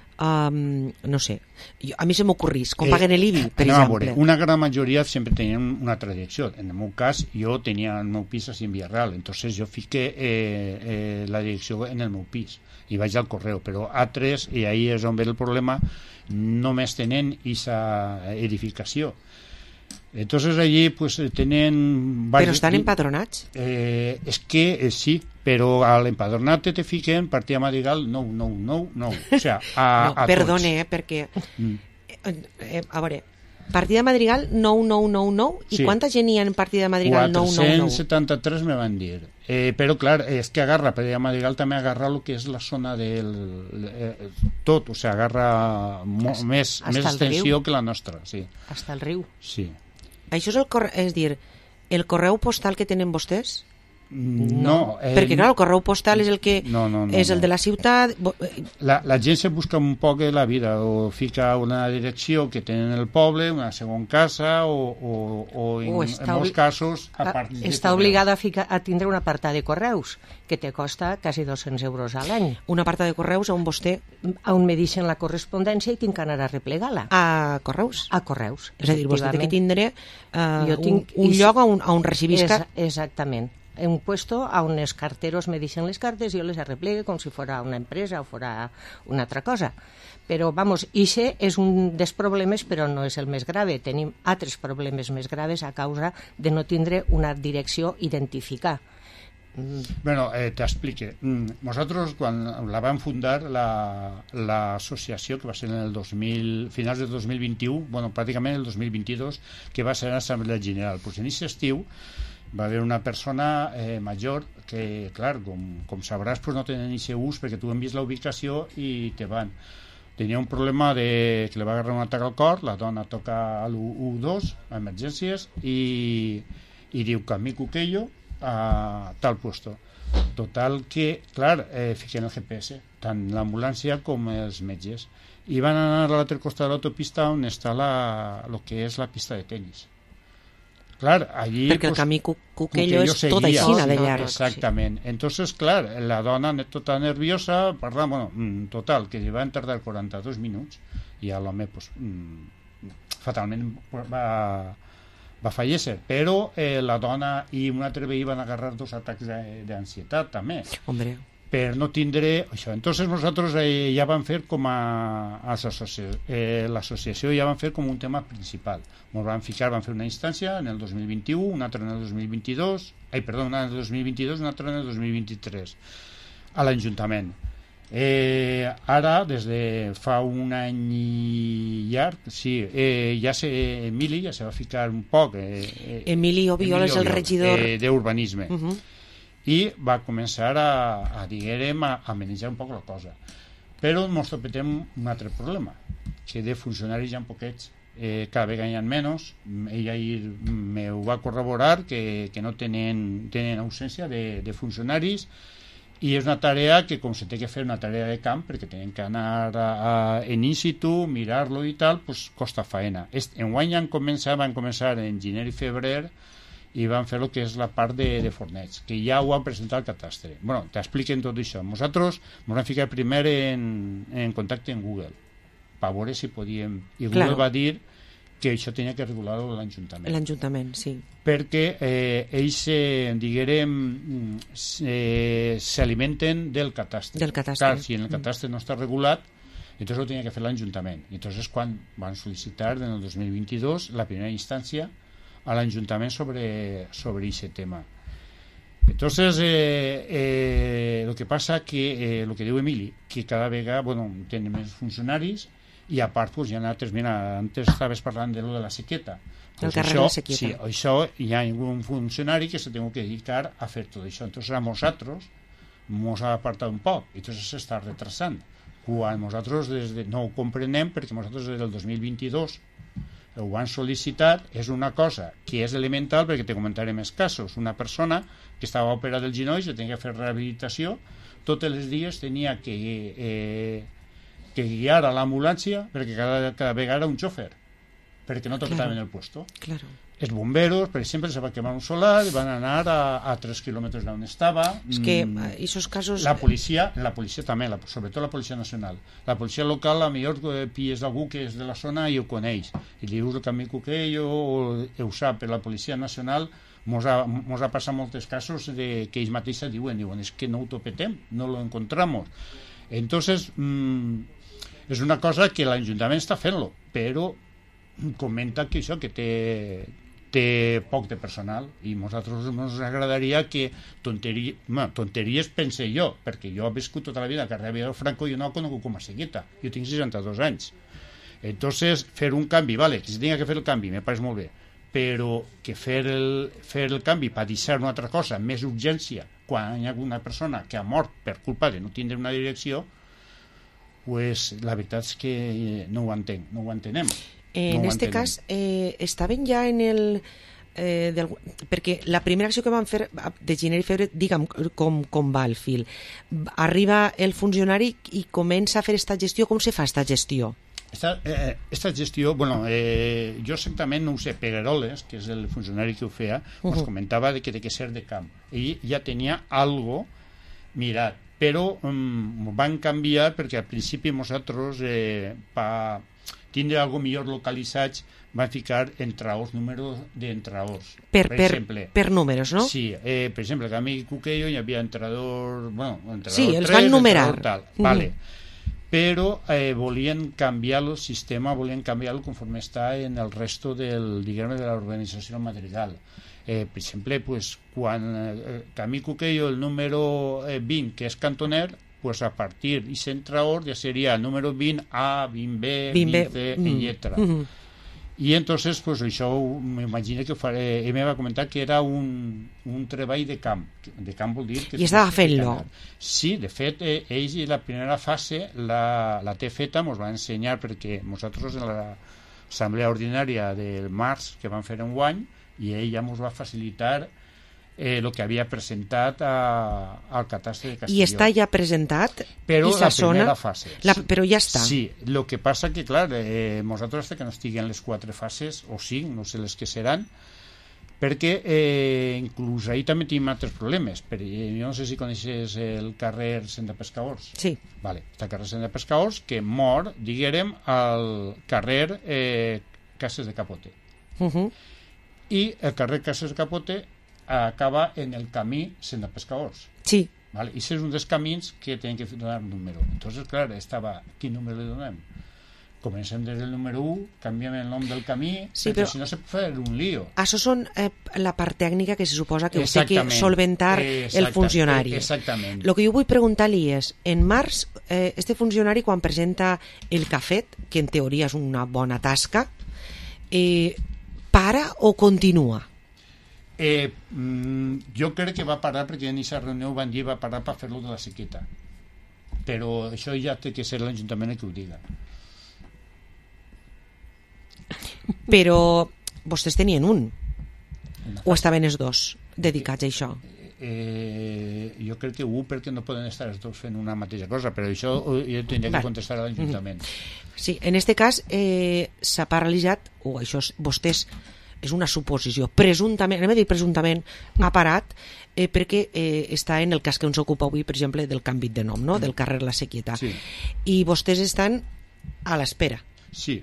Um, no sé, jo, a mi se m'ocorrís com eh, paguen l'I B I, per exemple. Veure, una gran majoria sempre tenien una altra direcció. En el meu cas, jo tenia el meu pis a Villarreal, entonces jo fiqué eh, eh, la direcció en el meu pis i vaig al correu, però altres, i ahí és on ve el problema, només tenen aquesta edificació. Entonces allí pues tenen... Però estan empadronats? Eh, és que eh, sí, però a l'empadronat te fiquen partida Madrigal nou nou nou nou. O sea, a, no, a perdone, tots. eh, perquè... Mm. Eh, eh, a veure, partida Madrigal nou nou nou nou i sí. Quanta gent hi ha en partida Madrigal nou nou nou? quatre-cents setanta-tres me van dir. Eh, però clar, és que agarra, partida Madrigal també agarra el que és la zona del... Eh, tot, o sigui, agarra mo, hasta, més, hasta més extensió que la nostra. Sí. Hasta el riu. Sí. Això és el correu, és dir, el correu postal que tenen vostès? No, no eh, perquè clar, el correu postal és el que no, no, no, és el no. de la ciutat. La, la gent se busca un poc la vida, o fica una direcció que tenen el poble, una segona casa, o, o, o en, o en molts casos a part de està obligada a, ficar, a tindre una apartada de correus que te costa quasi dos-cents euros a l'any. Una apartada de correus on vostè... On me deixen la correspondència i tinc que anar a replegar-la. A correus? A correus, és a dir, vostè té que tindre uh, jo tinc, un, un lloc on, on recibisca... És, exactament. Un puesto a on els carteros me deixen les cartes i jo les arreplegue com si fora una empresa o fora una altra cosa. Però, vamos, ixe és un dels problemes, però no és el més grave. Tenim altres problemes més graves a causa de no tindre una direcció identificar. Mm. Bueno, eh, t'explique. Mm, nosaltres, quan la vam fundar, l'associació, la, que va ser en el dos mil, finals del dos mil vint-i-u, bueno, pràcticament el dos mil vint-i-dos, que va ser l'Assemblea General. Pues en aquest estiu va haver una persona eh, major que, clar, com, com sabràs, pues no tenen ni seu ús perquè tu hem vist la ubicació i te van. Tenia un problema de que li va agarrar un atac al cor, la dona toca a l'u dos, a emergències, i, i diu que mi cuquello a tal puesto. Total que, clar, eh, fiquen el G P S, tant l'ambulància com els metges. I van anar a l'altre costat de l'autopista on està la, lo que és la pista de tenis. Clar, allí, perquè el pues, camí cu Cuquello és tot així de llarg. Exactament. Sí. Entonces, clar, la dona tota nerviosa, parla, bueno, total, que van tardar quaranta-dos minuts i l'home, pues, fatalment va, va fallecer. Però eh, la dona i un altre veí van agarrar dos atacs d'ansietat, també. Hombre. Per no tindre això. Entonces nosaltres eh, ja vam fer com a, a eh, l'associació ja vam fer com un tema principal. Ens vam ficar, vam fer una instància en el dos mil vint-i-u, una altra en el dos mil vint-i-dos, ai, perdó, una en el dos mil vint-i-dos, una altra en el dos mil vint-i-tres, a l'Ajuntament. Eh, ara, des de fa un any i llarg, sí, eh, ja se, Emili ja se va ficar un poc. Eh, eh, Emili Obiola és el regidor eh, d'Urbanisme. Uh -huh. I va començar a, a diguem, a, a manejar un poc la cosa. Però ens tropetem un altre problema, que de funcionaris hi ha poquets eh, cada vegada hi ha menys. Ella ahir me ho va corroborar que, que no tenen, tenen ausència de, de funcionaris, i és una tarea que, com se té que fer una tarea de camp, perquè tenen que anar a, a, en in situ, mirar-lo i tal, pues costa faena. Enguany han començat, van començar en gener i febrer, i van fer el que és la part de, de fornets, que ja ho han presentat al catastre. Bueno, t'expliquen tot això. Nosaltres ens vam ficar primer en, en contacte amb Google, per veure si podíem... I Google Claro. va dir que això tenia que regular-ho l'Ajuntament. L'Ajuntament, sí. Perquè eh, ells, eh, diguem, eh, s'alimenten del catastre. Del catastre. Clar, si en el catastre no està regulat, entonces ho tenia que fer l'Ajuntament. I entonces quan van sol·licitar en el dos mil vint-i-dos la primera instància a l'Ajuntament sobre sobre aquest tema. Entonces, eh, eh, lo que pasa que, eh, lo que diu Emili, que cada vegada, bueno, tenen més funcionaris, i a part, pues, hi ha altres, mira, antes estaves parlant de lo de la sequeta. El Pues carrer això, de la sequeta. Sí, això hi ha un funcionari que se tengo que dedicar a fer tot això. Entonces a nosaltres mos ha apartat un poc, i entonces s'està retrasant. Quan nosaltres des de, no ho comprenem, perquè nosaltres des del dos mil vint-i-dos ho han sol·licitat, és una cosa que és elemental, perquè te comentaré més casos. Una persona que estava operada del genoll, que tenia que fer rehabilitació, tots els dies tenia que, eh, que guiar a l'ambulància, perquè cada, cada vegada era un xòfer, perquè no tocava en el puesto. Claro. Els bomberos, per exemple, se va quemar un solar i van anar a, a tres quilòmetres d'on estava. És que Mm, esos casos... la policia, la policia també, la, sobretot la policia nacional. La policia local, a millor eh, pilles algú que és de la zona i ho coneix. I li dius el camí Cuquello o ho sap, però la policia nacional mos ha, mos ha passat molts casos de, que ells mateixos diuen, diuen, és que no ho topetem, no lo encontramos. Entonces, mmm, és una cosa que l'Ajuntament està fent-lo, però comenta que això, que té té poc de personal, i a nosaltres ens agradaria que tonteries, bueno, tonteries pense jo, perquè jo he viscut tota la vida al carrer Aviador Franco i jo no ho conegut com a Segueta, jo tinc seixanta-dos anys. Entonces, fer un canvi, vale, que si tinga que fer el canvi, me pareix molt bé, però que fer el, fer el canvi per deixar una altra cosa, més urgència, quan hi ha alguna persona que ha mort per culpa de no tindre una direcció, pues la veritat és que no ho entenc, no ho entenem. En no este cas, eh, estaven ja en el... Eh, del, perquè la primera acció que van fer de gener i febrer, digue'm com, com va el fil. Arriba el funcionari i comença a fer esta gestió. Com se fa esta gestió? Esta, eh, esta gestió, bueno, eh, jo exactament no ho sé, Pegueroles, que és el funcionari que ho feia, uh -huh. ens comentava de que té que ser de camp. Ell ja tenia algo mirat, però um, van canviar perquè al principi nosaltres, eh, per tindre algo millor localitzats, van ficar entraors, números d'entraors. Per, per, per, exemple, per números, no? Sí, eh, per exemple, a mi Cuquello hi havia entrador, bueno, entrador sí, els tres, van numerar. Tal, uh -huh. vale. Però eh, volien canviar el sistema, volien canviar-lo conforme està en el resto del, diguem, de l'organització material. Eh, per exemple, pues, quan eh, Camí Cuquello, el número eh, vint, que és cantoner, pues a partir de centraor ya sería el número vint A, vint B, vint C, en lletra. Mm -hmm. I entonces, pues això m'imagino que faré, ell me va comentar que era un, un treball de camp. De camp vol dir que... I estava fent-lo. Sí, de fet, eh, ells la primera fase la, la té feta, ens va ensenyar, perquè nosaltres en l'assemblea ordinària del març que vam fer en guany, i ell ja ens va facilitar Eh, lo que havia presentat a, al catastre de Castelló. I està ja presentat? Però la zona, primera fase. La, però ja està. Sí, el que passa que, clar, eh, nosaltres hasta que no estiguen les quatre fases, o cinc, no sé les que seran, perquè eh, inclús ahir també tenim altres problemes. Per, eh, jo no sé si coneixes el carrer Cent de Pescadors. Sí. Vale, està el carrer Cent de Pescadors, que mor, diguérem, al carrer eh, Cases de Capote. Uh -huh. I el carrer Cases de Capote acaba en el camí Cent de Pescadors. Sí. Vale? I ese és un dels camins que tenen que donar un número. Entonces, clar, estava... Quin número li donem? Comencem des del número u, canviem el nom del camí, sí, perquè però si no se pot fer un lío. Això són eh, la part tècnica que se suposa que té que solventar Exacte, el funcionari. Exactament. El que jo vull preguntar-li és, en març, eh, este funcionari, quan presenta el cafet, que en teoria és una bona tasca, eh, para o continua? Eh, mm, jo crec que va parar perquè en aquesta reunió van dir va parar per fer-lo de la sequeta, però això ja té que ser l'Ajuntament el que ho diga. Però vostès tenien un, o estaven els dos dedicats a això? Eh, jo crec que un, perquè no poden estar els dos fent una mateixa cosa, però això jo tindria que contestar a l'Ajuntament. Sí, en aquest cas eh, s'ha paralitzat, o això és, vostès, és una suposició, presumptament, anem a dir presumptament, ha parat eh, perquè eh, està en el cas que ens ocupa avui, per exemple, del canvi de nom, no? Del carrer La Sequieta. Sí. I vostès estan a l'espera. Sí.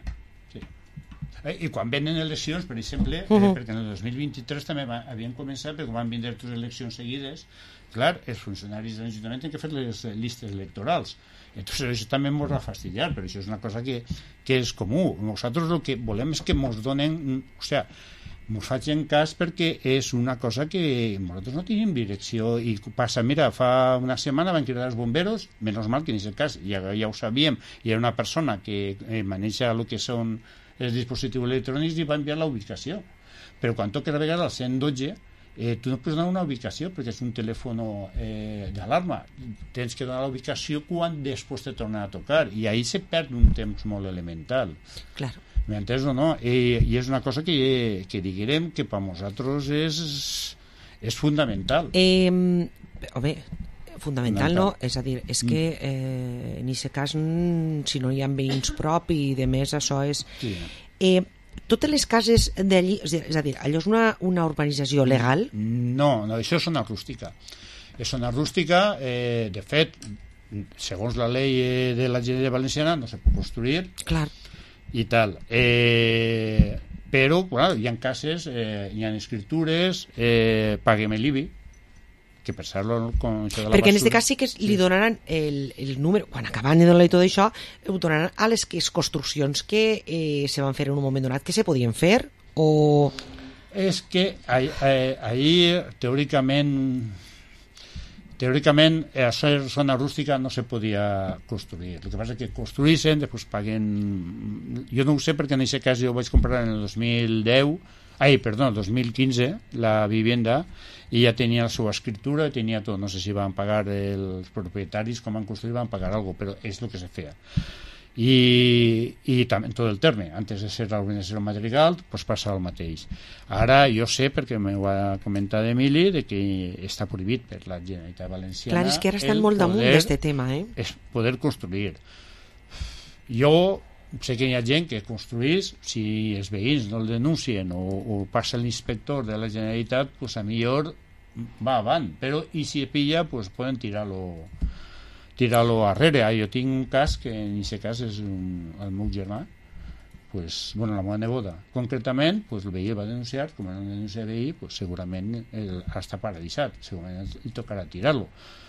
I quan venen eleccions, per exemple, uh -huh. eh, perquè en el dos mil vint-i-tres també va, havien començat, perquè van vindre dues eleccions seguides, clar, els funcionaris de l'Ajuntament tenen que fer les llistes electorals. Entonces això també ens va fastidiar, però això és una cosa que, que és comú. Nosaltres el que volem és que ens donen, o sea, ens facin cas, perquè és una cosa que nosaltres no tenim direcció i passa, mira, fa una setmana van cridar els bomberos, menys mal que en aquest cas ja, ja ho sabíem, i era una persona que eh, maneja el que són els dispositius electrònics i va enviar la ubicació, però quan toques a vegades al cent dotze eh, tu no pots donar una ubicació perquè és un telèfon eh, d'alarma, tens que donar la ubicació quan després te torna a tocar, i ahí se perd un temps molt elemental. Claro. M'he entès o no? I, i és una cosa que, que diguem que per nosaltres és, és fundamental. Eh, home, fundamental no, és a dir, és que eh, en aquest cas si no hi ha veïns prop i de més això és sí. eh, totes les cases d'allí, és a dir, allò és una, una urbanització legal? No, no, això és zona rústica, és zona rústica, eh, de fet segons la llei de la Generalitat Valenciana no se pot construir. Clar. I tal, eh, però bueno, hi ha cases, eh, hi ha escritures, eh, paguem l'I B I, que per ser-lo com això de la perquè basura, en aquest cas sí que li donaran el, el número, quan acaben de donar tot això, ho donaran a les, les construccions que eh, se van fer en un moment donat, que se podien fer, o... És que ahir, eh, ahir teòricament teòricament a la zona rústica no se podia construir. El que passa és que construïssin, després paguen... Jo no ho sé perquè en aquest cas jo vaig comprar en el dos mil deu, ai, perdó, el dos mil quinze, la vivienda, i ja tenia la seva escritura, tenia tot. No sé si van pagar els propietaris, com van construir, van pagar alguna cosa, però és el que se feia. I, i també en tot el terme, antes de ser l'organització Madrigal, pues passa el mateix. Ara jo sé, perquè m'ho ha comentat Emili, de que està prohibit per la Generalitat Valenciana. Clar, és que ara estan molt damunt d'aquest tema, eh? És poder construir. Jo sé que hi ha gent que construís, si els veïns no el denuncien o, o passa l'inspector de la Generalitat, pues a millor va avant, però i si pilla, pues poden tirar-lo tirar-lo arrere. Ah, jo tinc un cas que en aquest cas és un, el meu germà, pues, bueno, la meva neboda concretament, pues, el veí va denunciar, com no denuncia el veí, pues, segurament el, està paralitzat, segurament li tocarà tirar-lo.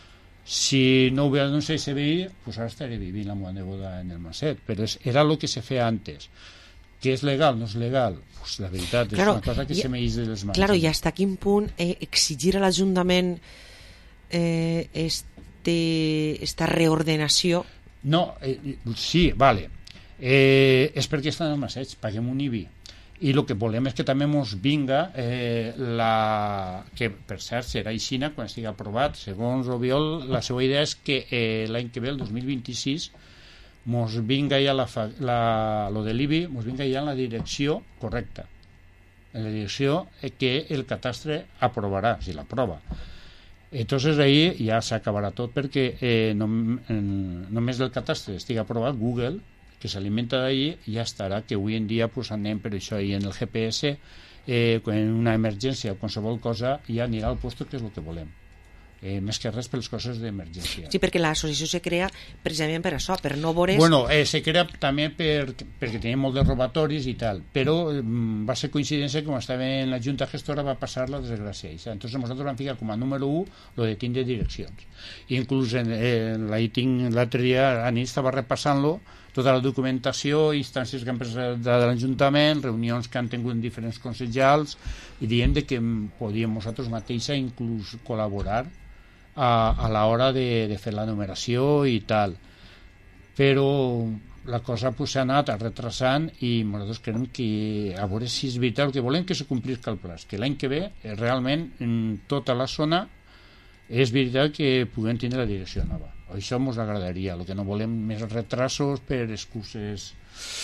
Si no hubiera denunciat ese veí, pues ara estaré vivint la meva neboda en el Maset, però és, era el que se feia antes. Que és legal, no és legal? Pues la veritat, és claro, una cosa que i, se m'eix de les mans. Claro, i hasta quin punt eh, exigir a l'Ajuntament eh, este, esta reordenació? No, eh, sí, vale. Eh, és perquè estan al Maset, paguem un I B I. I el que volem és que també ens vinga eh, la... que per cert serà aixina quan estigui aprovat. Segons Obiol, la seva idea és que eh, l'any que ve, el dos mil vint-i-sis, ens vinga ja la, la, lo de l'I B I, ens vinga ja en la direcció correcta, en la direcció que el catastre aprovarà, si l'aprova. Entonces ahí ja s'acabarà tot, perquè eh, no, en, només el catastre estigui aprovat, Google, que s'alimenta d'ahí, ja estarà, que avui en dia pues, anem per això, i en el G P S eh, en una emergència o qualsevol cosa ja anirà al lloc que és el que volem, eh, més que res per les coses d'emergència. Sí, perquè l'associació se crea precisament per això, per no veure... Bueno, eh, se crea també per, perquè tenim molt de robatoris i tal, però eh, va ser coincidència que quan estava en la Junta Gestora va passar la desgràcia. Entonces nosaltres vam ficar com a número u lo de tindre direccions. I inclús en, en l'altre dia a nit estava repassant-lo, tota la documentació, instàncies que han presentat de l'Ajuntament, reunions que han tingut en diferents consellals, i diem de que podíem nosaltres mateixa inclús col·laborar a, a l'hora de, de fer la numeració i tal. Però la cosa pues, s'ha anat retrasant i nosaltres creiem que a veure si és veritat el que volem que se complisca el pla, que l'any que ve realment en tota la zona és veritat que puguem tindre la direcció nova. Això ens agradaria. El que no volem més retrasos per excuses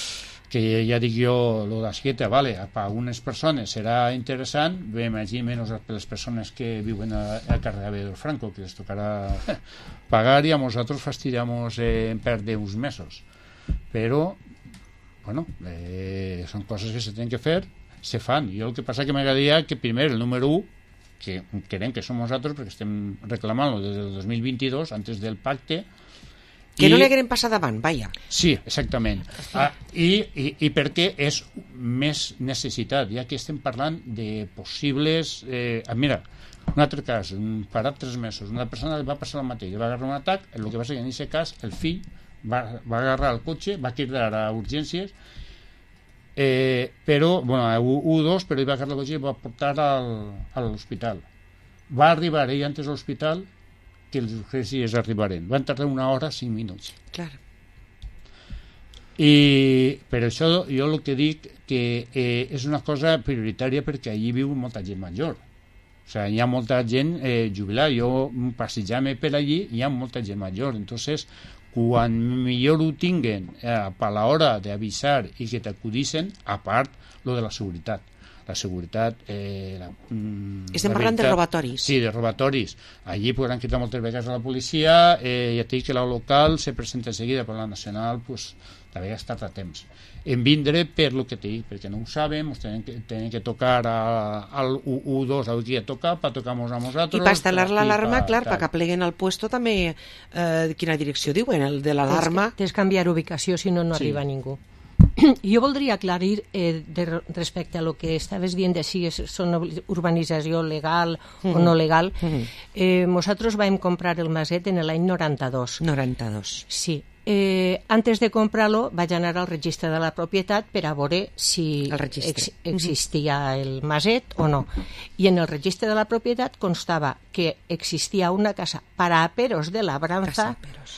que ja dic jo, lo d'Asqueta, vale, per algunes persones serà interessant, bé, imagina menys per les persones que viuen a, a Carregador Franco, que les tocarà pagar i a nosaltres fastidiamos eh, en perdre uns mesos. Però, bueno, eh, són coses que se tenen que fer, se fan. Jo el que passa que m'agradaria que primer el número u, que creiem que som nosaltres perquè estem reclamant-lo des del dos mil vint-i-dos, antes del pacte, que I... no li haguem passat davant, vaja. Sí, exactament. Ah, i, i, I perquè és més necessitat, ja que estem parlant de possibles... Eh, mira, un altre cas, un parat tres mesos, una persona li va passar el mateix, va agarrar un atac, el que passa que en aquest cas el fill va, va agarrar el cotxe, va cridar a urgències, eh, però, bueno, a U dos, però ell va agarrar el cotxe i va portar al, a l'hospital. Va arribar ell antes a l'hospital que els urgències arribaren. Van tardar una hora, cinc minuts. Clar. I per això jo el que dic que eh, és una cosa prioritària perquè allí viu molta gent major. O sea, hi ha molta gent eh, jubilada. Jo passejant-me per allí hi ha molta gent major. Entonces, quan millor ho tinguen eh, a l'hora d'avisar i que t'acudissin, a part lo de la seguretat. La seguretat... Eh, la, mm, Estem la parlant veritat, de robatoris. Sí, de robatoris. Allí podran quitar moltes vegades a la policia, eh, ja et dic que la local se presenta seguida, però la nacional, pues, a vegades tarda temps. En vindre per lo que te dic, perquè no ho sabem, ens tenen que, tenen que tocar a, al U dos, al que ja toca, per tocar-nos a nosaltres... I per instal·lar l'alarma, clar, perquè pleguen al puesto també, eh, quina direcció diuen, el de l'alarma... Tens que canviar ubicació, si no, no sí. arriba ningú. Jo voldria aclarir eh, de, respecte a lo que estaves dient de si és, són urbanització legal mm. o no legal. Mm. Eh, nosaltres vam comprar el maset en l'any noranta-dos. noranta-dos. Sí. Eh, antes de comprar-lo vaig anar al registre de la propietat per a veure si ex, existia el maset o no. I en el registre de la propietat constava que existia una casa para aperos de labranza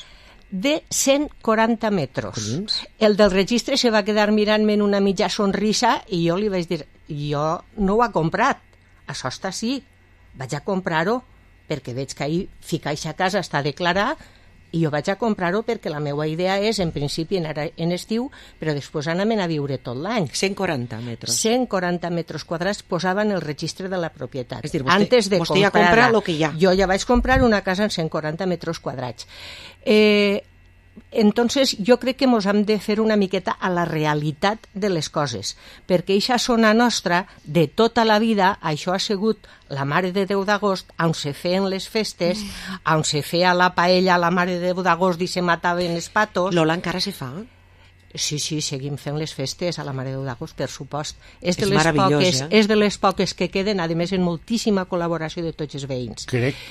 de cent quaranta metres. Collins. El del registre se va quedar mirant-me en una mitja sonrisa i jo li vaig dir, jo no ho he comprat, això està així, vaig a comprar-ho perquè veig que ahir ficar a casa està declarat i jo vaig a comprar-ho perquè la meva idea és, en principi, anar en estiu, però després anar-me'n a viure tot l'any. cent quaranta metres. cent quaranta metres quadrats posava en el registre de la propietat. És dir, vostè, Antes de vostè ja compra el que hi ha. Jo ja vaig comprar una casa en cent quaranta metres quadrats. Eh, entonces jo crec que ens hem de fer una miqueta a la realitat de les coses, perquè eixa zona nostra de tota la vida, això ha sigut la Mare de Déu d'Agost, on se feien les festes, on se feia la paella a la Mare de Déu d'Agost i se mataven els patos. Lola, encara se fa? Sí, sí, seguim fent les festes a la Mare de Déu d'Agost, per supost. És, de és les meravellós, poques, eh? És de les poques que queden, a més, en moltíssima col·laboració de tots els veïns. Crec.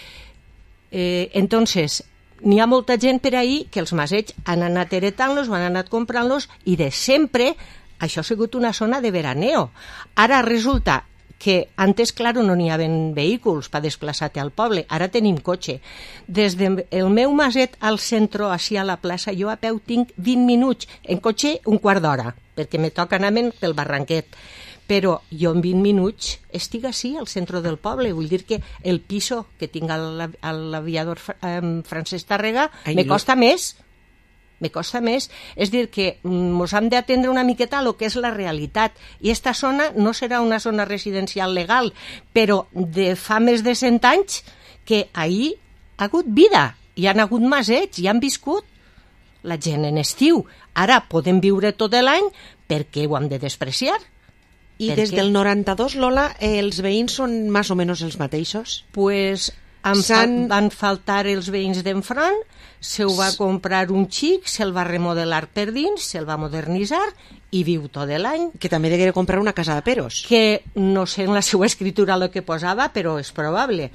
Eh, entonces, n'hi ha molta gent per ahí que els masets han anat heretant-los, han anat comprant-los i de sempre això ha sigut una zona de veraneo. Ara resulta que antes, claro, no n'hi havia vehicles per desplaçar-te al poble, ara tenim cotxe. Des del meu maset al centre, així a la plaça, jo a peu tinc vint minuts, en cotxe un quart d'hora, perquè me toca anar pel barranquet. Però jo en vint minuts estic així al centre del poble, vull dir que el piso que tinc a l'aviador Francesc Tàrrega me costa més, me costa més, és dir que ens hem d'atendre una miqueta a lo que és la realitat, i esta zona no serà una zona residencial legal, però de fa més de cent anys que ahir ha hagut vida, hi han hagut masets, hi han viscut la gent en estiu, ara podem viure tot l'any perquè ho hem de despreciar. I des del noranta-dos, Lola, eh, els veïns són més o menys els mateixos? Pues em fal van faltar els veïns d'enfront, se ho va comprar un xic, se'l va remodelar per dins, se'l va modernitzar i viu tot l'any. Que també degué comprar una casa de peros. Que no sé en la seva escritura el que posava, però és probable.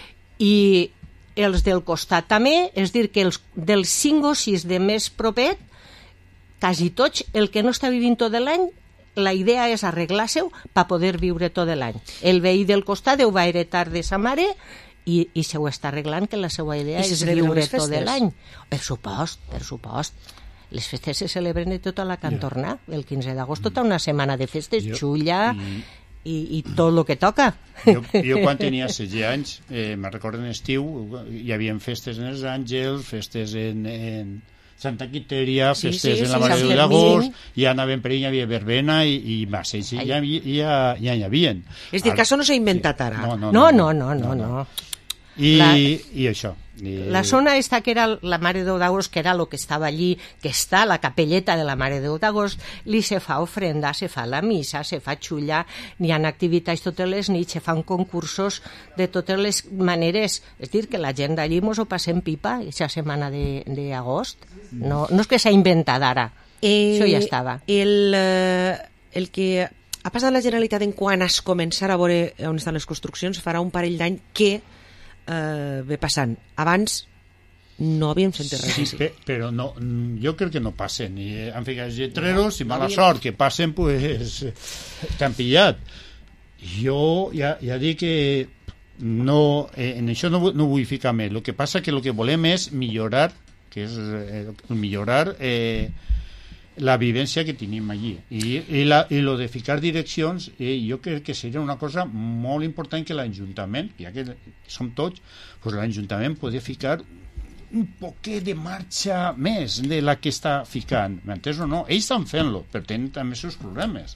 I els del costat també, és dir, que els dels cinc o sis de més propet, quasi tots, el que no està vivint tot l'any, la idea és arreglar-se-ho per poder viure tot l'any. El veí del costat ho va heretar de sa mare i, i se ho està arreglant, que la seva idea és viure tot l'any. Per supost, per supost. Les festes se celebren de tota la cantorna. El quinze d'agost, tota una setmana de festes, xulla i, i tot el que toca. Jo, jo quan tenia setze anys, eh, me'n recordo en estiu, hi havia festes en els Àngels, festes en... en Santa Quiteria, Sí, festes sí, en la sí, Mare Sant de Déu d'agost, Fermín. hi anaven per ell, hi havia verbena i, i massa, i ja, ja, ja hi havia. És dir, que això no s'ha inventat ara. No, no, No, no. no, no, no. no. I, La- i això. I... La zona esta que era la Mare de Déu d'Agost, que era lo que estava allí, que està la capelleta de la Mare de Déu d'Agost, li se fa ofrenda, se fa la missa, se fa xulla, n'hi ha activitats totes les nits, se fan concursos de totes les maneres. És dir, que la gent d'allí mos ho passem pipa, aquesta setmana de- d'agost. No, no és que s'ha inventat ara, Eh, això ja estava. El, eh, el que ha passat la Generalitat en quan es començar a veure on estan les construccions farà un parell d'any que eh, ve passant. Abans no havíem sentit res Sí, així. pe, però no, jo crec que no passen. I eh, han ficat lletreros i mala havíem- sort que passen, pues, t'han pillat. Jo ja, ja dic que no, eh, en això no, vu- no vull ficar més. El que passa que el que volem és millorar, que és eh, millorar eh, la vivència que tenim allí. I, i, la, i lo de ficar direccions, eh, jo crec que seria una cosa molt important que l'Ajuntament, ja que som tots, pues l'Ajuntament podria ficar un poquet de marxa més de la que està ficant. M'entens o no? Ells estan fent-lo, però tenen també els seus problemes.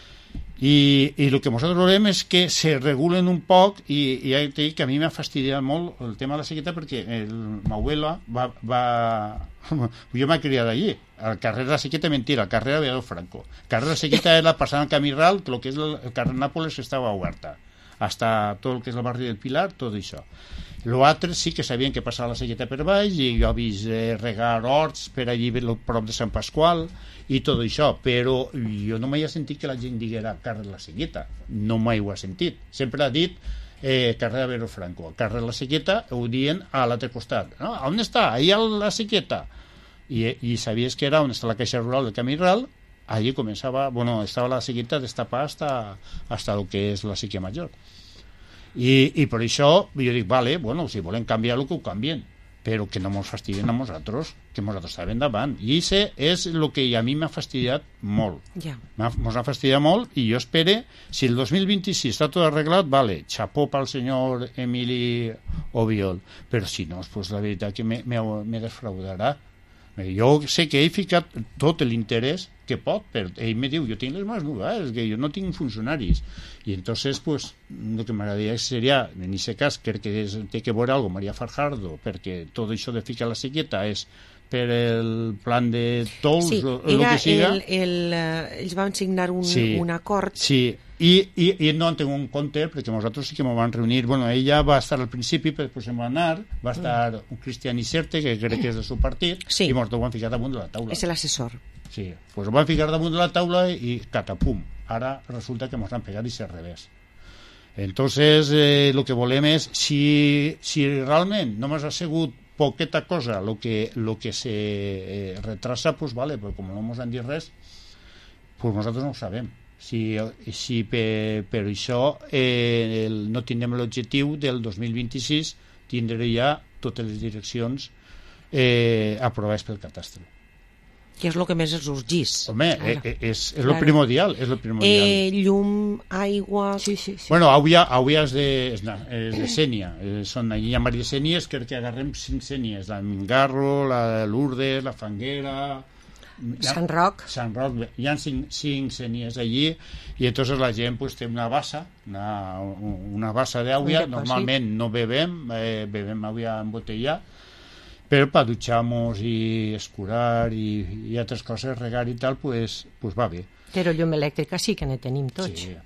I, i el que nosaltres volem és que se regulen un poc i, i ja t'he dit que a mi m'ha fastidiat molt el tema de la sequeta perquè el, ma abuela va, va jo m'he criat allí al carrer de la Sequeta, mentira, al carrer Aviador Franco. El carrer de la Sequeta era passant al camí ral, que el que és el, el carrer Nàpoles estava oberta hasta tot el que és el barri del Pilar, tot això. L'altre sí que sabien que passava la Sequeta per baix i jo he vist eh, regar horts per allí a prop de Sant Pasqual i tot això, però jo no mai he sentit que la gent diguera carrer de la Sequeta, no mai ho ha sentit, sempre ha dit eh, carrer de Vero Franco, carrer de la Sequeta ho dient a l'altre costat, no? On està? Ahí a la Sequeta. I, i sabies que era on està la caixa rural del camí ral, allí començava, bueno, estava la Sequeta destapada hasta, hasta el que és la Sequia Major. I, i per això jo dic, vale, bueno, si volen canviar-lo que ho canvien, però que no ens fastidien a nosaltres, que nosaltres estàvem davant. I això és el que a mi m'ha fastidiat molt. Ja. Ens ha fastidiat molt i jo espero, si el dos mil vint-i-sis està tot arreglat, vale, xapó pel senyor Emili Obiol, però si no, pues la veritat que me, me, me defraudarà. Jo sé que he ficat tot l'interès que pot, però ell me diu, jo tinc les mans nudes, que jo no tinc funcionaris. I entonces, pues, el que m'agradaria seria, en aquest cas, crec que és, té que veure algo María Fajardo, perquè tot això de ficar la sequeta és per el plan de tolls Sí, o, o el era que siga. el, el, eh, ells van signar un, Sí, un acord. Sí, i, i, i no en tinc un compte perquè nosaltres sí que ens vam reunir, bueno, ella va estar al principi però després se'n va anar, va estar un Cristian Iserte que crec que és del seu partit Sí. i ens ho van ficar damunt de la taula. És l'assessor. Sí, pues ho van ficar damunt de la taula i catapum, ara resulta que ens han pegat i s'ha revés. Entonces eh, lo que volem és si, si realment no m'has assegut poqueta cosa lo que, lo que se eh, retrasa, pues vale, però com no ens han dit res pues nosaltres no ho sabem. Si, si per, per això eh, el, no tindrem l'objectiu del dos mil vint-i-sis tindré ja totes les direccions eh, aprovades pel catastre. Que és el que més els urgís. Home, eh, eh, és, és lo primordial, és lo primordial. Eh, llum, aigua... Sí, sí, sí. Bueno, avui, avui és de, és de, és de Sénia, eh, són allí hi ha diverses sénies, crec que agarrem cinc sénies, la Mingarro, la Lourdes, la Fanguera... Sant Roc. Sant Roc, hi ha cinc, cinc sénies allí i entonces la gent pues, té una bassa, una, una bassa d'aigua, normalment no bebem, eh, bebem aigua en botella, però per dutxar-nos i escurar i, i altres coses, regar i tal, pues, pues va bé. Però llum elèctrica sí que ne tenim tots. Sí.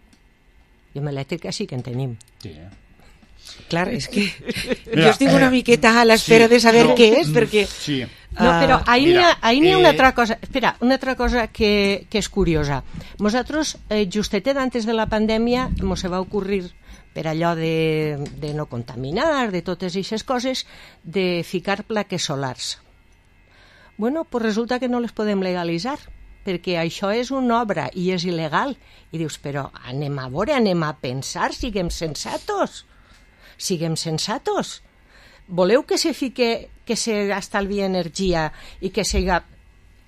Llum elèctrica sí que en tenim. Sí. Clar, és que Mira, jo estic una miqueta a l'espera sí, de saber no, què és, perquè... Sí. No, però ahí n'hi ha, ahí n'hi ha eh, una altra cosa. Espera, una altra cosa que, que és curiosa. Nosaltres, eh, justetet antes de la pandèmia, ens va ocurrir per allò de, de no contaminar, de totes aquestes coses, de ficar plaques solars. Bueno, pues resulta que no les podem legalitzar, perquè això és una obra i és il·legal. I dius, però anem a veure, anem a pensar, siguem sensatos. Siguem sensatos. Voleu que se fique, que se estalvi energia i que siga...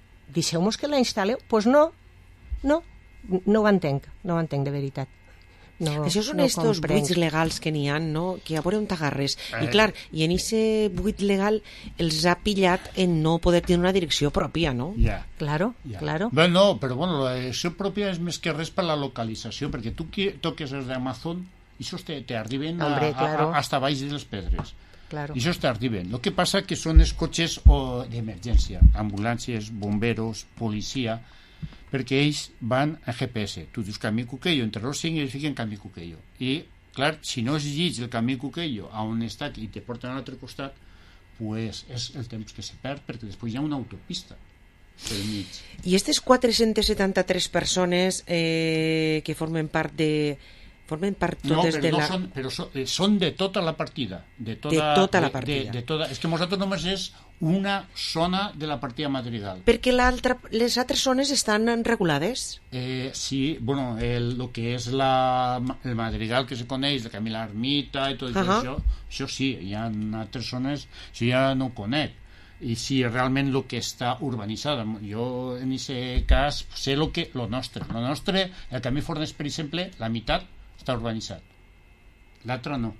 Deixeu-nos que la instal·leu? Doncs pues no, no, no ho entenc, no ho entenc de veritat. No, Això són no estos comprenc. buits legals que n'hi ha, no? Que a veure on t'agarres. Eh. I clar, i en ese buit legal els ha pillat en no poder tenir una direcció pròpia, no? Ja. Claro, Ja. claro. Bé, no, però bueno, la direcció pròpia és més que res per la localització, perquè tu que toques els d'Amazon i això te, te arriben a, Hombre, claro. a, a, hasta baix de les pedres. Claro. I això t'arriben. El que passa que són els cotxes o, d'emergència, ambulàncies, bomberos, policia, perquè ells van a G P S. Tu dius camí Cuquello, entre els cinc ells fiquen camí Cuquello. I, clar, si no és llig el camí Cuquello a on està i te porten a l'altre costat, pues és el temps que se perd, perquè després hi ha una autopista pel mig. I aquestes quatre-cents setanta-tres persones eh, que formen part de... formen part No, totes però, de no la... són, però són, eh, són de tota la partida. De tota, De tota la de- partida. De, de tota, és que nosaltres només és una zona de la partida madrigal. Perquè l'altra, les altres zones estan regulades. Eh, sí, bueno, el, lo que és la, el madrigal que se coneix, de Camí l'Ermita i tot Ahà. això, això sí, hi ha altres zones, això ja no ho conec. I si realment el que està urbanitzat, jo en aquest cas sé lo que lo nostre. Lo nostre, el Camí Forners, per exemple, la meitat està urbanitzat. L'altre no.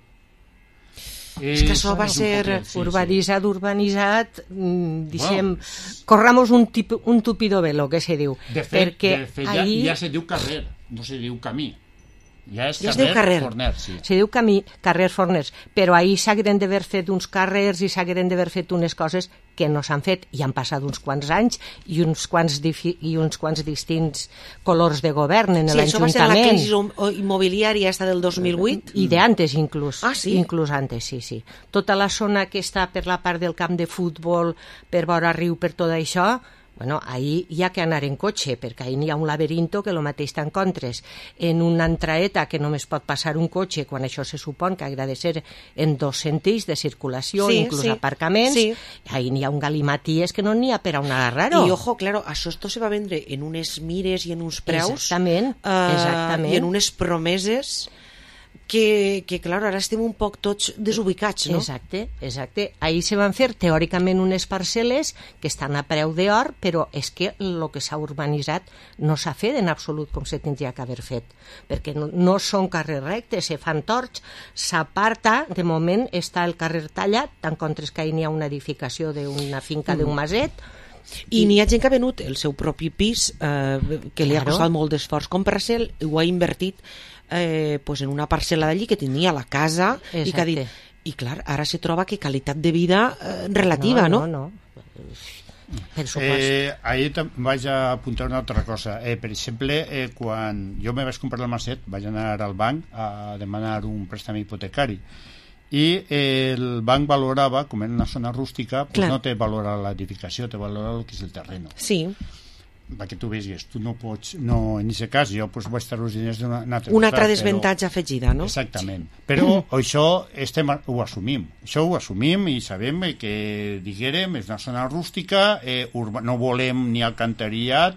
És que això va és un ser poquet, sí, urbanitzat, urbanitzat, mm, dicem, Bueno. corramos un, tip, un tupido velo, que se diu. De fet, perquè de fet ja, ahí ja se diu carrer, no se diu camí. Ja és Ja es carrer, diu carrer. Forner, sí. se diu camí, carrers Forners, però ahir s'hagueren d'haver fet uns carrers i s'hagueren d'haver fet unes coses que no s'han fet i han passat uns quants anys i uns quants, difi, i uns quants distints colors de govern en Sí, això va ser la l'Ajuntament. crisi im- immobiliària esta del dos mil vuit. I d'antes inclús. Ah, sí? Inclús antes, sí, sí. Tota la zona que està per la part del camp de futbol, per vora riu, per tot això, bueno, ahí hi ha que anar en cotxe, perquè ahí n'hi ha un laberinto que el mateix t'encontres en una entraeta que només pot passar un cotxe, quan això se supon que haurà de ser en dos sentits de circulació, Sí, inclús sí, aparcaments, sí. ahí n'hi ha un galimaties que no n'hi ha per a un agarrar-ho. I ojo, claro, això esto se va vendre en unes mires i en uns preus. Exactament, eh, exactament. I en unes promeses que, que clar, ara estem un poc tots desubicats, no? Exacte, exacte. Ahir se van fer teòricament unes parcel·les que estan a preu d'or, però és que el que s'ha urbanitzat no s'ha fet en absolut com se tindria que haver fet, perquè no, no són carrers rectes, se fan torts, s'aparta, de moment està el carrer tallat, tant contra que ahir n'hi ha una edificació d'una finca d'un maset, I n'hi ha gent que ha venut el seu propi pis, eh, que li ha Claro. costat molt d'esforç comprar-se'l, i ho ha invertit eh, pues en una parcel·la d'allí que tenia la casa i que ha dit, Exacte. i clar, ara se troba que qualitat de vida eh, relativa, no? No, no, per supost. Eh, ahir tam- vaig a apuntar una altra cosa. Eh, per exemple, eh, quan jo me vaig comprar el Maset, vaig anar al banc a demanar un préstec hipotecari i eh, el banc valorava, com en una zona rústica, pues Clar. no te valora l'edificació, te valora el que és el terreno. Sí. Perquè tu vegis, tu no pots... No, en aquest cas, jo pues, vaig estar els diners d'un altre Una altra costat, desventatge afegida, no? Exactament. Però això estem, ho assumim. Això ho assumim i sabem eh, que, diguérem, és una zona rústica, eh, urba, no volem ni alcantarillat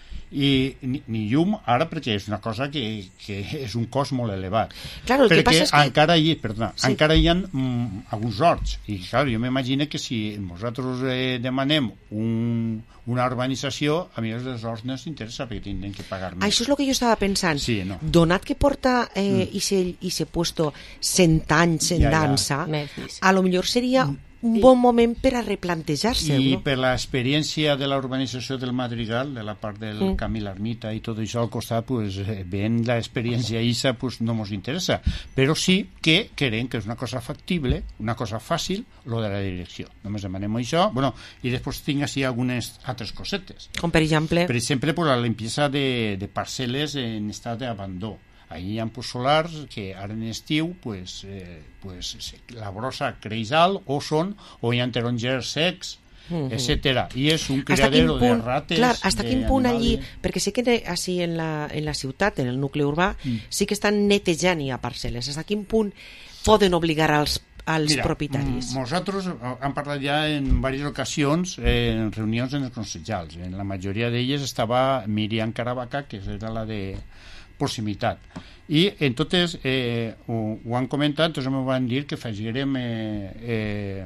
i ni, ni llum ara perquè és una cosa que, que és un cost molt elevat. Claro, el que perquè passa és que- encara hi, perdona, Sí. encara hi ha mm, alguns horts i clar, jo m'imagino que si nosaltres eh, demanem un, una urbanització, a mi els dels horts no ens interessa perquè tindrem que pagar més. Això és el que jo estava pensant. Sí, no. Donat que porta eh, mm. ese, ese puesto cent anys en Ja, ja. dansa, Memphis. a lo millor seria un bon moment per a replantejar-se, I no? per l'experiència de la urbanització del Madrigal, de la part del Mm. Camí l'Ermita i tot això al costat, pues, eh, veient l'experiència isa, pues, no ens interessa. Però sí que creiem que és una cosa factible, una cosa fàcil, lo de la direcció. Només demanem això. Bueno, i després tinc així algunes altres cosetes. Com per exemple... Per exemple, pues, la limpieza de, de parcel·les en estat d'abandó. Ahí hi ha pues, solars que ara en estiu pues, eh, pues, la brossa creix alt o són o hi ha tarongers secs, Mhm. etcètera. I és un Hasta criadero quin de punt, rates. clar, hasta de quin punt allí, animals. perquè sé que de- així en la, en la ciutat, en el nucli urbà, Mm. sí que estan netejant ja parcel·les. Hasta quin punt poden obligar als, als Mira, propietaris? mm, nosaltres hem parlat ja en diverses ocasions eh, en reunions en els consellals. En la majoria d'elles estava Miriam Caravaca, que era la de proximitat. I en totes eh, ho, ho han comentat, entonces em van dir que faríem eh, eh,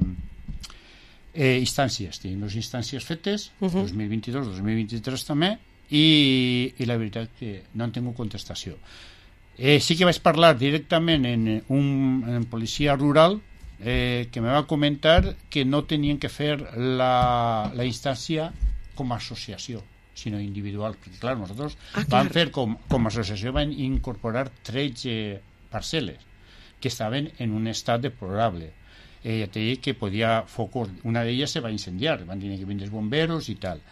eh, instàncies. Tenim dues instàncies fetes, Uh -huh. dos mil vint-i-dos dos mil vint-i-tres també, i, i la veritat que no han tingut contestació. Eh, sí que vaig parlar directament en un en policia rural eh, que me va comentar que no tenien que fer la, la instància com a associació, sinó individual, perquè clar, nosaltres ah, vam fer com, com a associació, van incorporar tretze parcel·les que estaven en un estat deplorable. Eh, ja t'he dit que podia focos, una d'elles se va incendiar, van tenir que vindre els bomberos i tal.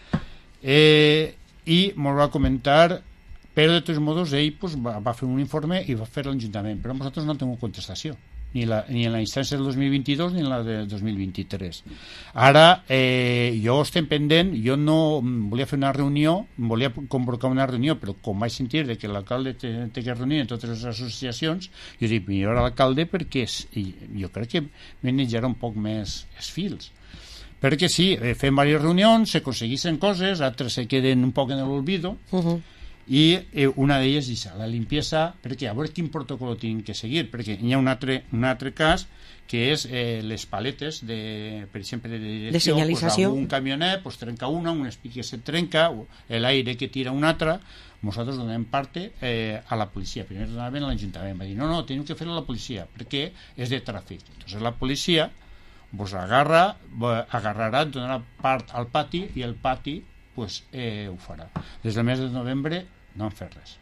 Eh, i ens va comentar, però de tots modos ell pues, va, va fer un informe i va fer l'Ajuntament, però nosaltres no tenim contestació, ni, la, ni en la instància del dos mil vint-i-dos ni en la del dos mil vint-i-tres. Ara eh, jo estem pendent, jo no volia fer una reunió, volia convocar una reunió, però com vaig sentir de que l'alcalde té, té que reunir en totes les associacions, jo dic, millor a l'alcalde perquè és, jo crec que manejarà un poc més els fils. Perquè sí, fem diverses reunions, s'aconsegueixen coses, altres se queden un poc en l'olvido, uh-huh. i eh, una d'elles és la limpiesa, perquè a veure quin protocol tinc que seguir, perquè hi ha un altre, un altre cas que és eh, les paletes de, per exemple, de direcció, de senyalització, pues, un camionet pues, trenca una, un espic se trenca, l'aire que tira una altra, nosaltres donem parte eh, a la policia. Primer donaven a l'Ajuntament, va dir no, no, tenim que fer a la policia perquè és de tràfic. Entonces la policia pues, agarra, agarrarà, donarà part al pati i el pati pues, eh, ho farà. Des del mes de novembre no han fet res.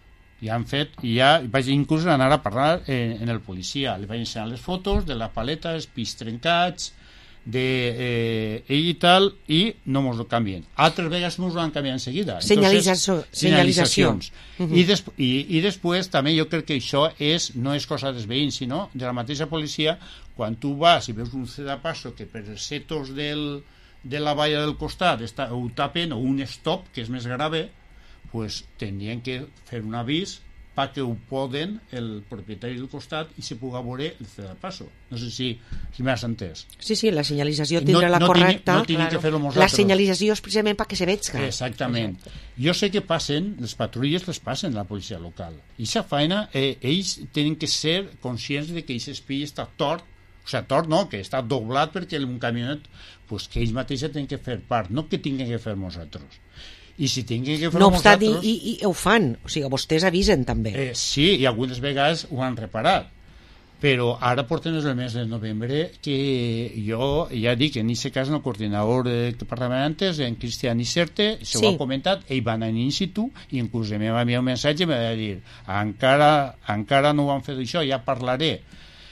Ja han fet, i ja vaig inclús anar a parlar eh, en el policia, li vaig ensenyar les fotos de la paleta, els pis trencats, de eh, ell i tal, i no mos ho canvien. Altres vegades mos ho han canviat en seguida. Senyalització. Senyalitzacions. Uh -huh. I, des, i, I després també jo crec que això és, no és cosa dels veïns, sinó de la mateixa policia. Quan tu vas i veus un cedapasso que per els setos del de la valla del costat està, ho tapen, o un stop que és més grave, pues tindrien que fer un avís perquè ho poden el propietari del costat i se pugui veure el cedapasso. No sé si, si m'has entès. Sí, sí, la senyalització tindrà no, la no correcta. No tindrem claro. que fer-ho nosaltres. La senyalització és precisament perquè se veig. Exactament. Exacte. Jo sé que passen, les patrulles les passen la policia local. I aquesta feina, eh, ells tenen que ser conscients de que aquest espill està tort, o sigui, tort no, que està doblat perquè un camionet, pues, que ells mateixos tenen que fer part, no que tinguin que fer nosaltres. I si tinguin que fer no obstant, nosaltres... I, i, i ho fan, o sigui, vostès avisen també. Eh, sí, i algunes vegades ho han reparat, però ara porten el mes de novembre que jo ja dic, en aquest cas el coordinador eh, que parlava antes, en Cristian Iserte, se sí. ho ha comentat, ell va anar in situ i inclús em va enviar un missatge i em va dir encara, encara no ho han fet això, ja parlaré.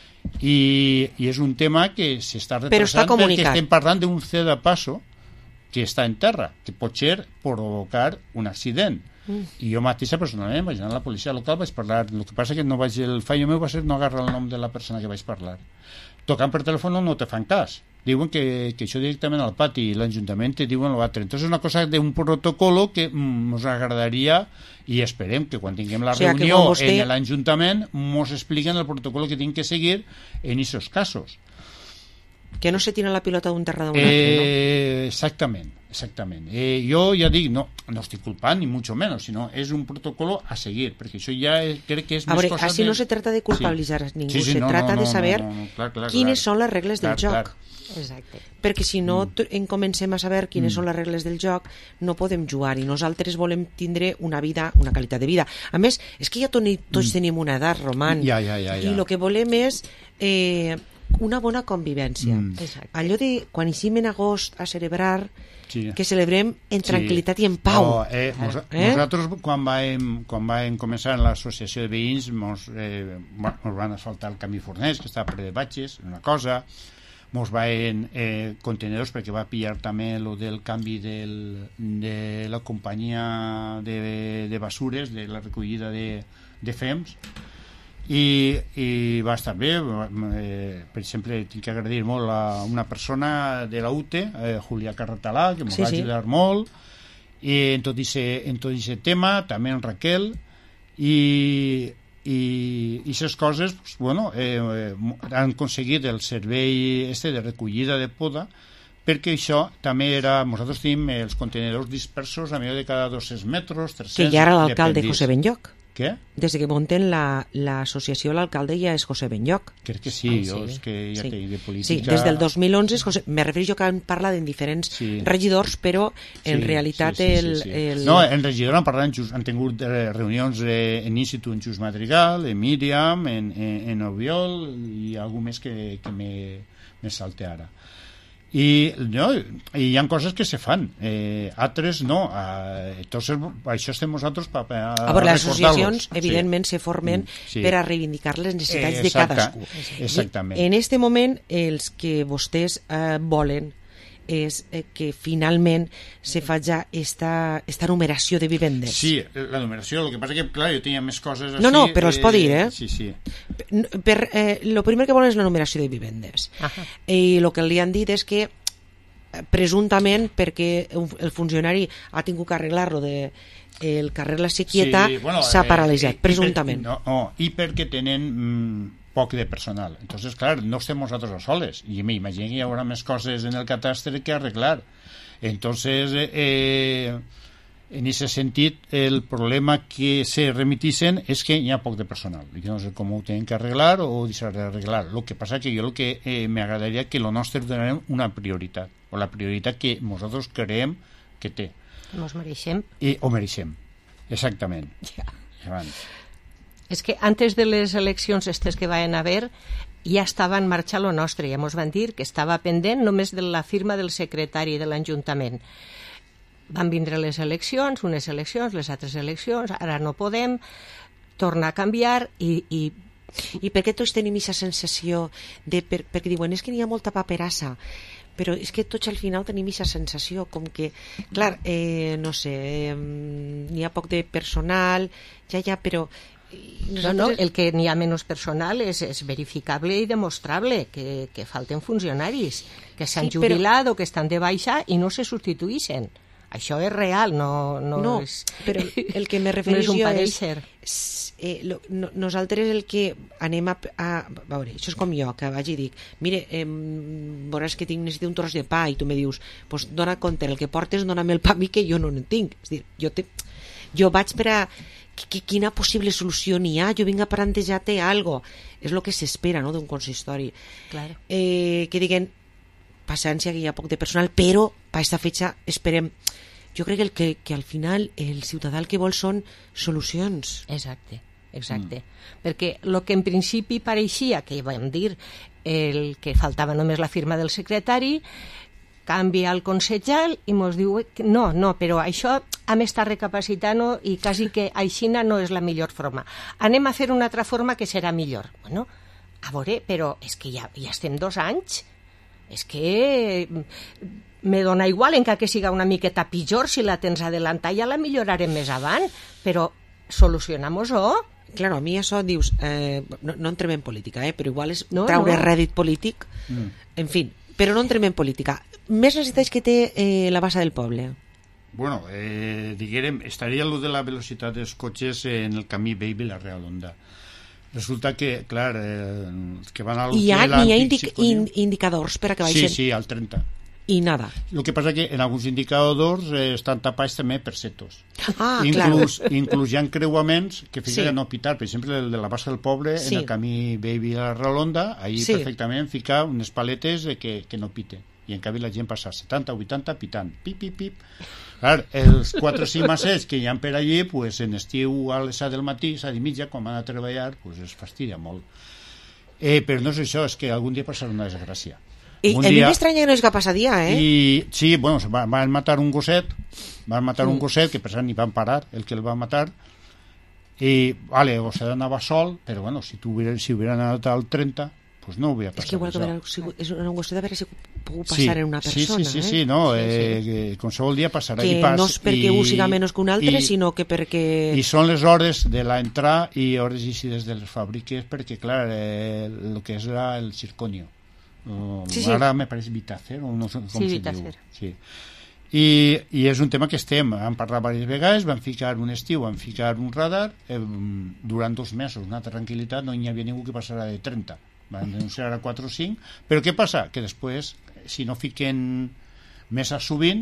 I, i és un tema que s'està retrasant perquè estem parlant d'un cedapasso que està en terra, que pot ser provocar un accident. Mm. I jo mateixa personalment vaig anar a la policia local, vaig parlar, el que passa que no vaig, el fallo meu va ser no agarrar el nom de la persona que vaig parlar. Tocant per telèfon no te fan cas, diuen que, que això directament al pati i l'Ajuntament te diuen l'altre. Entonces és una cosa d'un protocolo que ens agradaria i esperem que quan tinguem la o sigui, reunió vostè... en l'Ajuntament ens expliquen el protocolo que tinc que seguir en aquests casos. Que no se tira la pilota d'un terra d'un eh, altre, no? Exactament, exactament. Eh, jo ja dic, no, no estic culpant, ni mucho menos, sinó és un protocolo a seguir, perquè això ja és, crec que és a més veure, cosa... Així de... no se trata de culpabilitzar sí. a ningú, sí, sí, se no, trata no, no, de saber no, no, no, clar, clar, quines clar. són les regles del clar, joc. Clar. Exacte. Perquè si no mm. en comencem a saber quines mm. són les regles del joc, no podem jugar i nosaltres volem tindre una vida, una qualitat de vida. A més, és que ja tots mm. tenim una edat, Roman, ja, ja, ja, ja. i el que volem és... Eh, una bona convivència. Mm. Allò de quan eixim en agost a celebrar, sí. que celebrem en tranquil·litat sí. i en pau. No, eh, mos, eh? Nosaltres quan vam, quan vam començar en l'associació de veïns mos, eh, mos van asfaltar el camí Forners, que està ple de batxes, una cosa, mos van eh, contenedors perquè va pillar també el del canvi del, de la companyia de, de basures, de la recollida de, de fems, I, i va estar bé. Eh, per exemple, tinc que agrair molt a una persona de la U T E, eh, Julià Carratalà, que ens sí, va ajudar sí. molt i en tot aquest tema, també en Raquel, i i aquestes coses pues, bueno, eh, han aconseguit el servei este de recollida de poda, perquè això també era, nosaltres tenim els contenedors dispersos a millor de cada dos-cents metres, tres-cents, que ja era l'alcalde José Benlloc. Què? Des que munten l'associació, la, l'alcalde ja és José Benlloc. Crec que sí, ah, jo sí. és que ja sí. de política... Sí, des del dos mil onze, José... me refereixo que han parlat en diferents sí. regidors, però en sí, realitat sí, sí, el, sí, sí. el... No, en regidor han parlat, just, han tingut reunions eh, en Institut en Just Madrigal, en Míriam, en, en, en Obiol i algú més que, que me, me salte ara. I, no, i hi ha coses que se fan, eh, altres no. Eh, entonces, això estem nosaltres per pa, pa, a veure, les associacions evidentment sí. se formen sí. per a reivindicar les necessitats eh, exacta, de cadascú. Exactament. En este moment els que vostès eh, volen és eh, que finalment se faci esta, esta numeració de vivendes. Sí, la numeració, el que passa que, clar, jo tenia més coses així... No, no, però es pot dir, eh? Sí, sí. Per, eh, lo primer que volen és la numeració de vivendes. Ajá. I el que li han dit és que presumptament perquè el funcionari ha tingut que arreglar-lo de el carrer La Sequieta s'ha sí, bueno, paralitzat, eh, presumptament. I, per, no, no, i perquè tenen... Mm, poc de personal. Entonces, clar, no estem nosaltres a soles. I m'imagino que hi haurà més coses en el catastre que arreglar. Entonces, eh, en aquest sentit, el problema que se remitissin és que hi ha poc de personal. I que no sé com ho tenen que arreglar o deixar d'arreglar. El que passa que jo el que eh, m'agradaria que lo nostre donarem una prioritat, o la prioritat que nosaltres creiem que té. Nos mereixem. I ho mereixem. Exactament. Ja. Abans. És que antes de les eleccions estes que van haver ja estava en marxa lo nostre, ja mos van dir que estava pendent només de la firma del secretari de l'Ajuntament. Van vindre les eleccions, unes eleccions, les altres eleccions, ara no podem, torna a canviar i... i I per què tots tenim aquesta sensació de... Per, perquè diuen, és que n'hi ha molta paperassa, però és que tots al final tenim aquesta sensació com que, clar, eh, no sé, eh, n'hi ha poc de personal, ja, ja, però... Nosaltres... No, no, el que n'hi ha menys personal és, és verificable i demostrable, que, que falten funcionaris, que s'han sí, jubilat però... o que estan de baixa i no se substituïssin. Això és real, no, no, no és... però el que me refereixo no és, és eh, lo, no, nosaltres el que anem a, a, a veure, això és com jo, que vaig i dic, mire, eh, veuràs que tinc, necessito un tros de pa, i tu me dius, pues dona compte, el que portes dona'm el pa a mi que jo no en tinc. És dir, jo, te, jo vaig per a que, quina possible solució n'hi ha, jo vinc a plantejar-te algo, és el que s'espera, no?, d'un consistori. Claro. Eh, que diguen, paciència, que hi ha poc de personal, però per aquesta fetge esperem. Jo crec que, el que, que al final el ciutadà el que vol són solucions. Exacte, exacte. Mm. Perquè el que en principi pareixia, que vam dir, el que faltava només la firma del secretari, canvia el consellal i mos diu que no, no, però això hem estat recapacitant i quasi que aixina no és la millor forma. Anem a fer una altra forma que serà millor. Bueno, a veure, però és que ja, ja estem dos anys... És que me dona igual, encara que siga una miqueta pitjor, si la tens adelantada ja la millorarem més avant, però solucionam-ho. Claro, a mi això dius, eh, no, no entrem en política, eh, però igual és no, traure no. rèdit polític, mm. en fi, però no entrem en política. Més necessitats que té eh, la bassa del poble? Bueno, eh, diguérem, estaria lo de la velocitat dels cotxes en el camí vell Vila-real Onda. Resulta que, clar, eh, que van al... I hi ha, hi ha indic in, indicadors per a que baixen? Sí, sí, al trenta. I nada. El que passa que en alguns indicadors eh, estan tapats també per setos. Ah, inclús, clar. Inclús hi ha creuaments que fiquen sí. no pitar. Per exemple, el de la bassa del poble, sí. en el camí Baby a la Rolonda, ahí sí. perfectament ficar unes paletes de que, que no piten. I en canvi la gent passa setanta o vuitanta pitant. Pip, pip, pip. Clar, els quatre o cinc massets que hi ha per allí, pues, en estiu a les set del matí, set i mitja, quan van a treballar, pues, es fastidia molt. Eh, però no és això, és que algun dia passarà una desgràcia. I a mi m'estranya que no és que passa dia, eh? I, sí, bueno, van, van matar un gosset, van matar mm. un gosset, que per cert ni van parar, el que el va matar, i, vale, el gosset anava sol, però, bueno, si, tu hubiera, si hubiera anat al trenta, pues no hauria passat. És que igual que haver, si, és un gosset d'haver si pogut passar sí, en una persona, sí, sí, sí, sí, eh? no, sí, sí. Eh, qualsevol dia passarà. Que I pas, no és perquè un siga menys que un altre, i, sinó que perquè... I són les hores de l'entrar i hores eixides de les fàbriques, perquè, clar, eh, el que és el circonio. Uh, sí, sí. Ara me pareix Vitacer, o no sé com sí, se Vitacer. diu. Sí. I, I és un tema que estem, hem parlat diverses vegades, vam ficar un estiu, vam ficar un radar, eh, durant dos mesos, una tranquil·litat, no hi havia ningú que passara de trenta. Van denunciar a quatre o cinc, però què passa? Que després, si no fiquen més a sovint,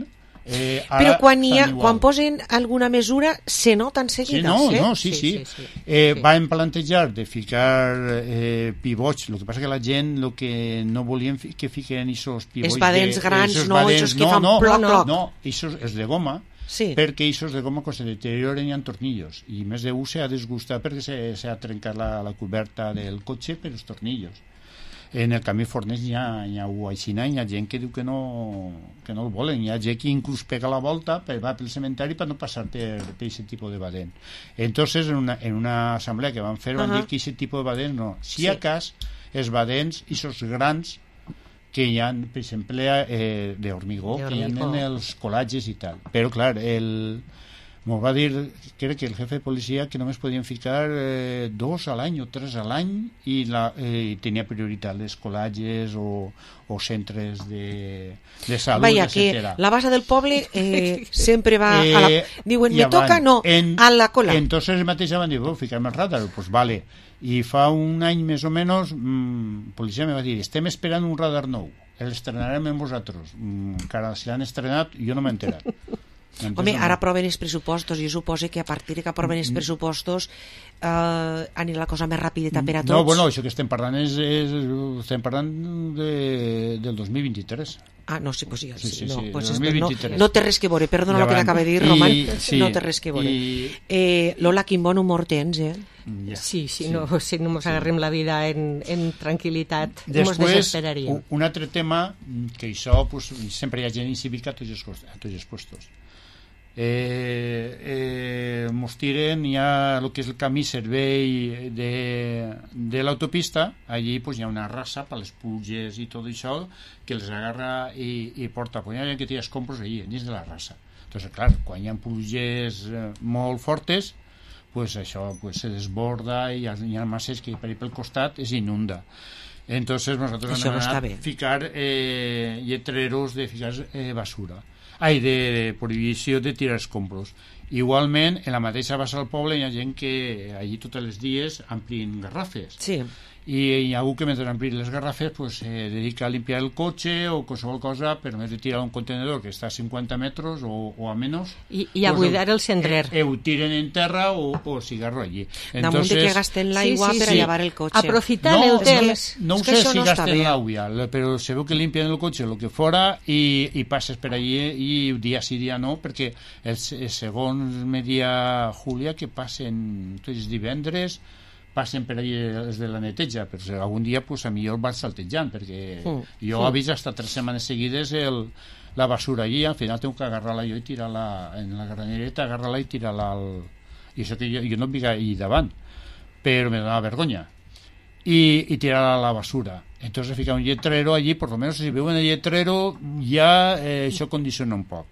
Eh, Però quan, hi ha, quan posen alguna mesura se nota enseguida. Sí, no, eh? no, sí, sí. sí, sí, sí. Eh, sí. Van plantejar de ficar eh, pivots, el que passa que la gent el que no volien fi, que fiquen esos pivots... Els badens de, grans, esos no, badens, esos que no, fan no, ploc, no, ploc. No, esos és de goma, sí. perquè esos de goma quan se deterioren hi ha tornillos, i més de un s'ha desgustat perquè s'ha trencat la, la coberta del cotxe per els tornillos. En el camí Fornells hi ha, hi ha aixina, hi ha gent que diu que no, que no el volen, hi ha gent que inclús pega la volta per va pel cementeri per no passar per aquest tipus de badent. Entonces en una, en una assemblea que van fer van uh -huh. dir que aquest tipus de badent no, si sí. a cas els badents i els grans que hi ha, per exemple eh, d'hormigó, que hi ha en els colatges i tal, però clar el m'ho va dir, crec que el jefe de policia, que només podien ficar eh, dos a l'any o tres a l'any i la, eh, tenia prioritat les colatges o, o centres de, de salut, Vaya, etcètera. Que la base del poble eh, sempre va eh, a la... Diuen, me avant, toca, no, en, a la cola. Entonces el mateix van dir, oh, ficar-me el radar, pues vale. I fa un any més o menys, mmm, policia me va dir, estem esperant un radar nou, l'estrenarem amb vosaltres. Mm, encara si l'han estrenat, jo no m'he enterat. Entonces, home, ara aproven els pressupostos, jo suposo que a partir que aproven els pressupostos eh, anirà la cosa més rapideta per a tots. No, bueno, això que estem parlant és, és estem parlant de, del dos mil vint-i-tres. Ah, no, sí, pues sí, sí, sí, no, sí, pues dos és, mil vint-i-tres. no, no té res que veure, perdona el que t'acaba de dir, Roman, I, sí, no té res que veure. I... Eh, Lola, quin bon humor tens, eh? Ja. Sí, sí, sí, no, si no ens agarrem la vida en, en tranquil·litat, ens desesperaríem. Un altre tema, que això pues, sempre hi ha gent incívica a tots els, a tots els puestos. Eh, eh, mos tiren, hi ha el que és el camí servei de, de l'autopista, allí pues, hi ha una raça per les pluges i tot això que els agarra i, i porta, pues, hi ha gent que tira escombros allí, dins de la raça. Entonces, clar, quan hi ha pluges eh, molt fortes, pues això pues, se desborda i hi ha masses que per ahí pel costat es inunda. Entonces nosaltres això hem no anat a ficar eh, lletreros de ficar eh, basura. Ai, de, de prohibició de tirar escombros. Igualment, en la mateixa base del poble hi ha gent que allí tots els dies amplien garrafes. Sí. I hi ha algú que mentre amplien les garrafes pues, se dedica a limpiar el cotxe o qualsevol cosa, per només de tirar un contenedor que està a cinquanta metres o, o a menys. I, i a pues, buidar el cendrer. Eh, ho tiren en terra o, o cigarro allí. Damunt de que gasten l'aigua sí, sí, per sí. a llevar el cotxe. Aprofitant no, el temps. No, no ho sé si gasten l'aigua, però se veu que limpien el cotxe el que fora i, i passes per allí i dia sí, dia no, perquè els, els segons me dia Júlia que passen tots els divendres passen per allà els de la neteja, però algun dia pues, a millor van saltejant, perquè mm. jo he vist hasta tres setmanes seguides el, la basura allí, al final tengo que agarrar-la jo i tirar-la en la granereta, agarrar-la i tirar-la al... I això que jo, jo no vinc allà davant, però me donava vergonya. I, i tirar-la a la basura. Entonces ficar un lletrero allí, por lo menos si veuen el lletrero, ja eh, això condiciona un poc.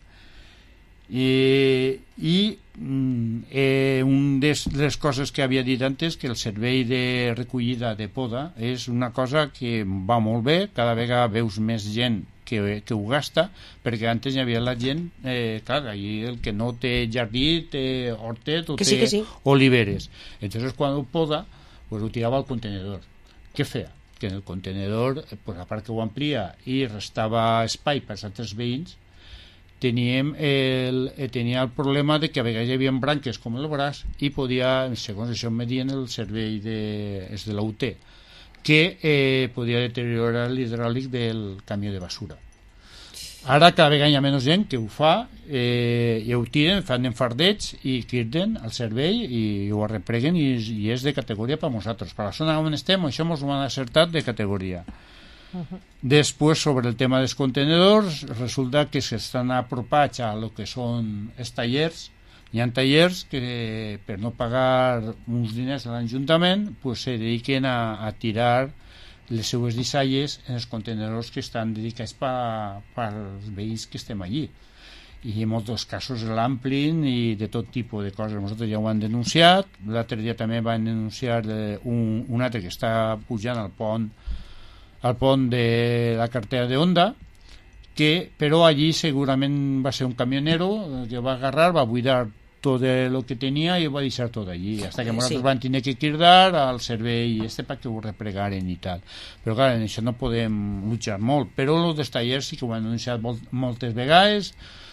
I, i eh, un de les coses que havia dit antes, que el servei de recollida de poda és una cosa que va molt bé, cada vegada veus més gent que, que ho gasta, perquè antes hi havia la gent eh, clar, allí el que no té jardí té hortet o que té sí, que sí. oliveres, entonces quan ho poda pues, ho tirava al contenedor. Què feia? Que en el contenedor, pues, a part que ho amplia i restava espai per als altres veïns, teníem el, eh, tenia el problema de que a vegades hi havia branques com el braç i podia, segons això em medien el servei de, és de la U T, que eh, podia deteriorar l'hidràulic del camió de basura. Ara cada vegada hi ha menys gent que ho fa eh, i ho tiren, fan enfardets i criden al servei i ho arrepleguen i, i és de categoria per nosaltres. Per la zona on estem això ens ho han acertat de categoria. Després, sobre el tema dels contenedors, resulta que s'estan apropats a lo que són els tallers. Hi ha tallers que, per no pagar uns diners a l'Ajuntament, pues, se dediquen a, a tirar les seues dissalles en els contenedors que estan dedicats per, per als veïns que estem allí. I en molts casos l'amplin i de tot tipus de coses. Nosaltres ja ho han denunciat. L'altre dia també van denunciar un, un altre que està pujant al pont al pont de la carretera de Honda, que però allí segurament va ser un camionero que va agarrar, va buidar tot el que tenia i ho va deixar tot allí, hasta que nosaltres sí. van tenir que cridar al servei este perquè ho replegaren i tal. Però clar, en això no podem luchar molt, però els dels tallers sí que ho han denunciat molt, moltes vegades,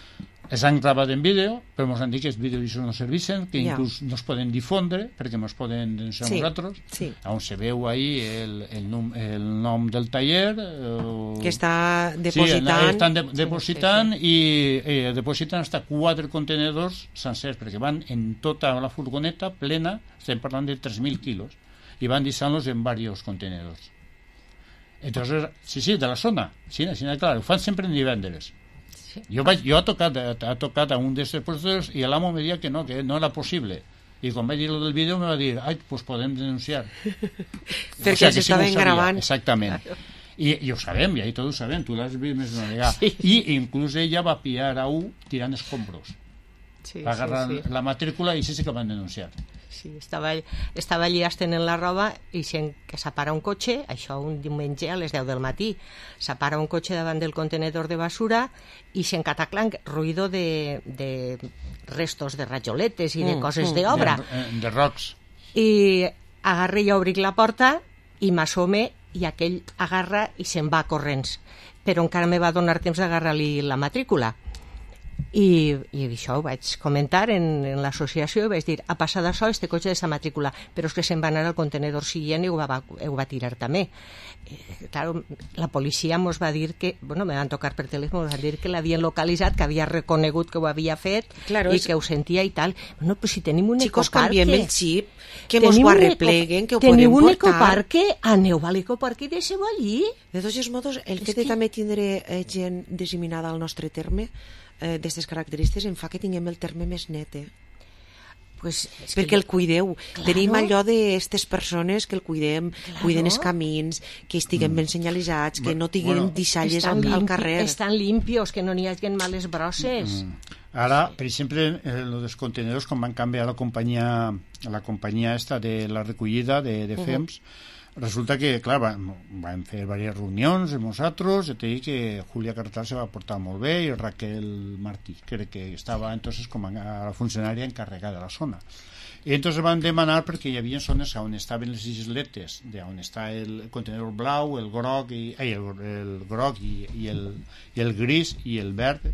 es han gravat en vídeo, però ens han dit que els vídeos no serveixen, que Ja. inclús no es poden difondre, perquè no es poden denunciar Sí, nosaltres, sí. on se veu ahí el, el, nom, el nom del taller... Eh, Que està sí, depositant... estan de, depositant i eh, depositen hasta quatre contenedors sencers, perquè van en tota la furgoneta plena, estem parlant de tres mil quilos, i van deixant-los en diversos contenedors. Entonces, sí, sí, de la zona, sí, sí, clar, ho fan sempre en divendres. Jo, vaig, jo ha tocat, ha tocat a un d'aquests puestos i l'amo me deia que no, que no era possible. I quan vaig dir lo del vídeo me va dir, ai, pues podem denunciar. Perquè O sea, els que sí que ho estaven sabia, gravant. Exactament. Claro. I, i ho sabem, i ahí tots ho sabem, tu l'has vist més d'una vegada. Sí. I inclús ella va pillar a un tirant escombros. Sí, va agarrar sí, sí. la matrícula i sí, sí que van denunciar. Sí, estava, estava allí estenent la roba i sent que s'apara un cotxe, això un diumenge a les deu del matí, s'apara un cotxe davant del contenedor de basura i sent cataclanc, ruïdo de, de restos de rajoletes i de Mm, coses mm. d'obra. De, de rocs. I agarra i obric la porta i m'assome i aquell agarra i se'n va corrents. Però encara me va donar temps d'agarrar-li la matrícula. I, i això ho vaig comentar en, en l'associació i vaig dir, ha passat això, este cotxe de sa matrícula, però és que se'n va anar al contenedor siguient i ho va, ho va tirar també. Eh, claro, la policia mos va dir que, bueno, me van tocar per telèfon, mos van dir que l'havien localitzat, que havia reconegut que ho havia fet Claro, i és- que ho sentia i tal. Bueno, però si tenim un Chicos, ecoparque... canviem el xip, que mos Tenim ho un eco- arrepleguen, que ho Teniu podem un portar. ecoparque, aneu a l'ecoparque i deixeu allí. De tots els modos, el És fet de que- també tindre eh, gent disseminada al nostre terme, eh, d'aquestes característiques, em fa que tinguem el terme més net, eh? Pues, és perquè que- el cuideu. Claro. Tenim allò d'aquestes persones que el cuidem, cuiden els camins, que estiguem ben senyalitzats, que no tinguem Bueno, deixalles Estan al, al limpi- carrer. Estan limpios, que no n'hi hagi males brosses. Ara, per exemple, eh, lo dels contenedors, quan van canviar la companyia, la companyia esta de la recollida de, de Ujú. FEMS, resulta que, clar, van, van fer diverses reunions amb nosaltres, i te dic que Julia Carretal se va portar molt bé i Raquel Martí, crec que estava entonces com a la funcionària encarregada de la zona. I entonces van demanar, perquè hi havia zones on estaven les isletes, de on està el contenedor blau, el groc, i, ai, el, el groc i, i, el, i el gris i el verd,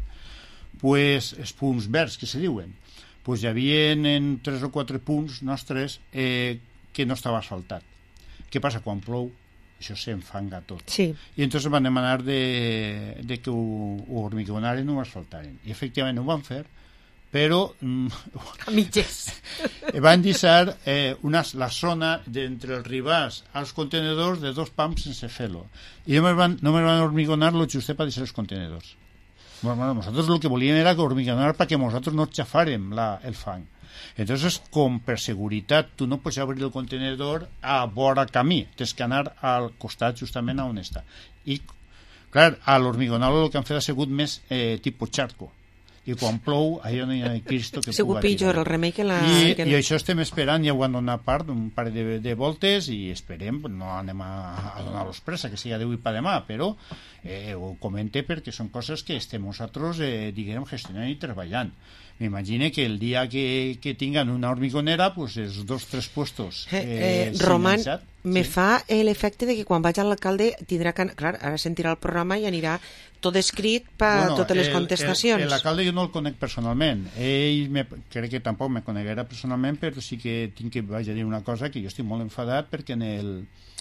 pues, els punts verds que se diuen, pues hi havia en tres o quatre punts nostres eh, que no estava asfaltat. Què passa quan plou? Això s'enfanga tot. Sí. I entonces van demanar de, de que ho, ho hormigonaren o ho asfaltaren. I efectivament ho van fer, però mm, A mitges. van deixar eh, una, la zona d'entre els ribàs als contenedors de dos pams sense fer-lo. I només van, només van hormigonar lo justet per deixar els contenedors. Bueno, nosotros lo que volíem era que hormigonar para que nosotros no chafárem la, el fang. Entonces, com per seguretat tu no pots obrir el contenedor a vora camí, tens que anar al costat justament on està. I, clar, a l'hormigonar el que han fet ha sigut més eh, tipus charco. I quan plou, allò no hi ha Cristo que Segur puga pitjor tirar. el remei que la... I, que i això estem esperant, ja ho han donat part un parell de, de voltes i esperem, no anem a, a donar-los pressa que sigui d'avui per demà, però eh, ho comente perquè són coses que estem nosaltres eh, diguem gestionant i treballant. M'imagine que el dia que, que tingan una hormigonera, pues els dos tres puestos Eh, eh, eh, Roman, senyalitzat, me fa l'efecte de que quan vaig a l'alcalde tindrà que... Clar, ara sentirà el programa i anirà tot escrit per Bueno, totes les el- contestacions. el- L'alcalde jo no el conec personalment. Ell me, crec que tampoc me coneguera personalment, però sí que tinc que vaig a dir una cosa, que jo estic molt enfadat perquè en el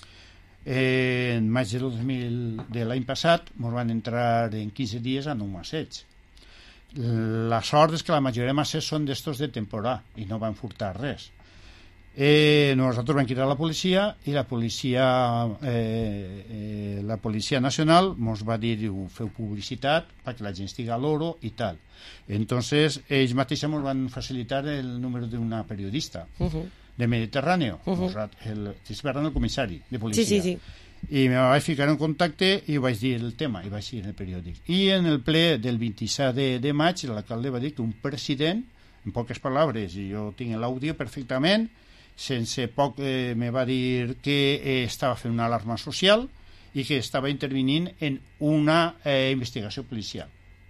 eh, en maig de dos mil de l'any passat ens van entrar en quinze dies en un masseig. La sort és que la majoria de masses són d'estos de temporada i no van furtar res. Eh, nosaltres vam cridar a la policia i la policia eh, eh, la policia nacional ens va dir, feu publicitat perquè la gent estigui a l'oro i tal. Entonces ells mateixos ens van facilitar el número d'una periodista Ujú. de Mediterráneo, Ujú. el, estic parlant del comissari de policia. Sí, sí, sí. I me vaig ficar en contacte i vaig dir el tema, i vaig dir en el periòdic. I en el ple del vint-i-set de, de maig l'alcalde va dir que un president, en poques paraules, i jo tinc l'àudio perfectament, sense poc eh, me va dir que eh, estava fent una alarma social i que estava intervenint en una eh, investigació policial,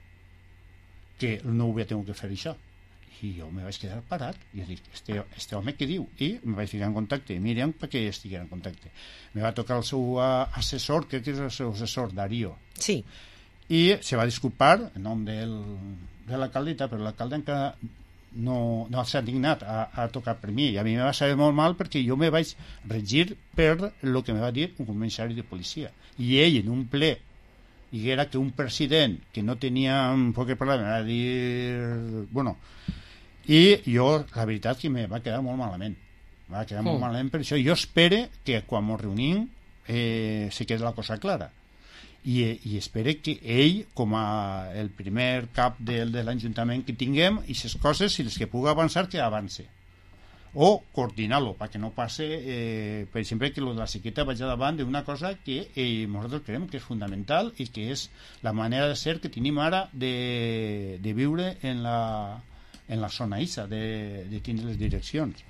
que no havia tingut que fer això. I jo me vaig quedar parat i jo dic, este, este home què diu? I me vaig ficar en contacte amb Míriam perquè estigués en contacte. Me va tocar el seu uh, assessor, crec que és el seu assessor, Darío. Sí. I se va disculpar en nom del, de l'alcalde, però l'alcalde encara no, no s'ha dignat a, a tocar per mi, i a mi me va saber molt mal perquè jo me vaig regir per el que me va dir un comissari de policia, i ell en un ple diguera que un president que no tenia un poc de problema va dir, bueno, i jo la veritat que me va quedar molt malament, va quedar molt Mm. malament per això. Jo espero que quan ens reunim eh, se quedi la cosa clara, i, i espero que ell, com a el primer cap de, de l'Ajuntament que tinguem, i aquestes coses, si les que pugui avançar, que avance, o coordinar-lo, perquè no passe eh, per exemple, que lo de la sequeta vagi davant d'una cosa que eh, nosaltres creiem que és fundamental i que és la manera de ser que tenim ara de, de viure en la, en la zona isa, de, de tindre les direccions.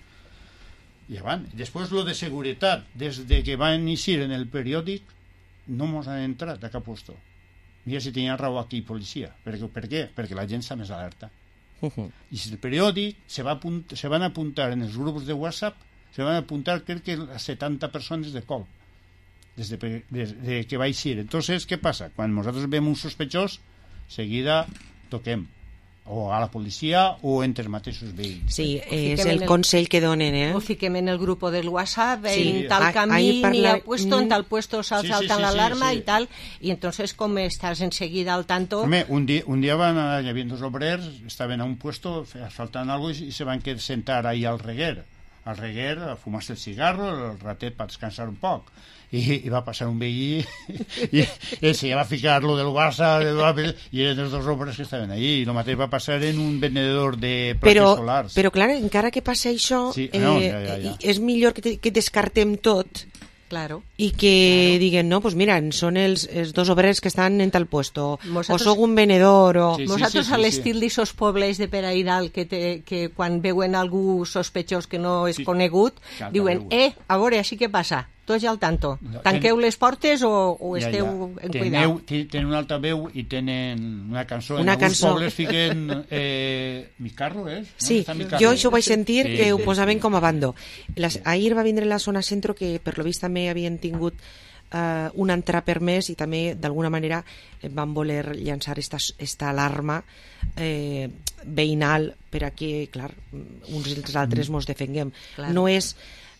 I avant, després lo de seguretat, des de que va iniciar en el periòdic no mos han entrat a cap puesto. Mira si tenia raó aquí policia. Per, per què? Perquè la gent està més alerta. Uh-huh. I si el periòdic se, va apunt, se van apuntar en els grups de WhatsApp, se van apuntar crec que a setanta persones de colp des de, des de que va eixir. Entonces, què passa? Quan nosaltres veiem un sospechós, seguida toquem o a la policia o entre els mateixos veïns. Sí, és el consell que donen, eh? Ho fiquem en el grupo del WhatsApp, Sí. en tal Ah, camí, ahí parla- ni ha puesto, en tal puesto sal- Sí, sí, salta sí, la sí, alarma sí. y tal, y entonces como estás enseguida al tanto... Home, un dia, un dia van a, hi havia dos obrers, estaven a un puesto asfaltant algo i, i se van quedar sentar ahí al reguer, al reguer a fumar-se el cigarro, el ratet per descansar un poc, i, i va passar un veí i, i se va ficar lo del Barça i eren els dos obres que estaven allí, i el mateix va passar en un venedor de plaques Però, solars. però clar, encara que passi això, Sí, eh, no, ja, ja, ja. és millor que, te- que descartem tot Claro. i que diguen, no, pues mira, són els, els dos obrers que estan en tal puesto, Vosaltres- o sóc un venedor, o... Sí, sí, Vosaltres sí, sí, a l'estil sí. d'esos pobles de per ahí dalt que, te, que quan veuen algú sospechós que no és Sí. conegut, Canta diuen, veu. eh, a veure, així què passa? Tots ja al tanto. No, Tanqueu ten- les portes o, o Ja, esteu ja. en Teneu, cuidado. te- tenen una alta veu i tenen una cançó. Una en alguns cançó. pobles fiquen eh, Mi carro, és? No? Sí, Està Mi jo carro. això ho vaig sentir, Sí, que ho sí, posaven sí. com a bando. Les, ahir va vindre la zona centro, que per lo vist també havien tingut eh, un entrar per mes, i també d'alguna manera eh, van voler llançar esta, esta alarma eh, veïnal per a que, clar, uns i els altres mos defenguem. Clar. No és...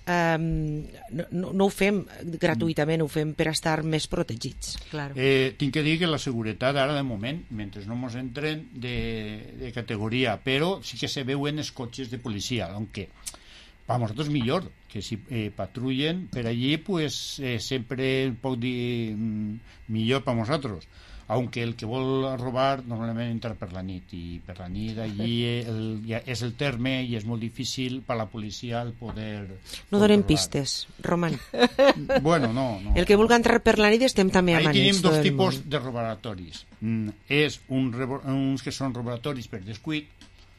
Um, no, no, no ho fem gratuïtament, ho fem per estar més protegits. Claro. Eh, tinc que dir que la seguretat ara de moment, mentre no ens entren de, de categoria, però sí que se veuen els cotxes de policia, aunque para nosaltres millor, que si eh, patrullen per allí, pues eh, sempre pot dir mm, millor per nosaltres, aunque el que vol robar normalment entra per la nit, i per la nit allí el, ja és el terme i és molt difícil per la policia el poder No donem controlar. pistes, Roman. Bueno, no, no. El que vulgui entrar per la nit estem també Ahí amanits. tenim tot dos el tipus món. de robaratoris. Mm, és un, rebo- uns que són robaratoris per descuit,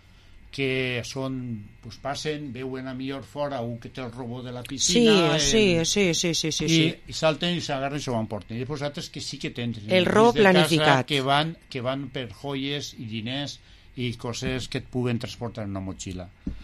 que són, pues passen, veuen a millor fora un que té el robó de la piscina, Sí, el- sí, sí, sí, sí, sí, i, sí. i salten i s'agarren i s'ho emporten. I després altres que sí que tenen El robo dins de casa, planificat. que van, que van per joies i diners i coses que et puguen transportar en una motxilla.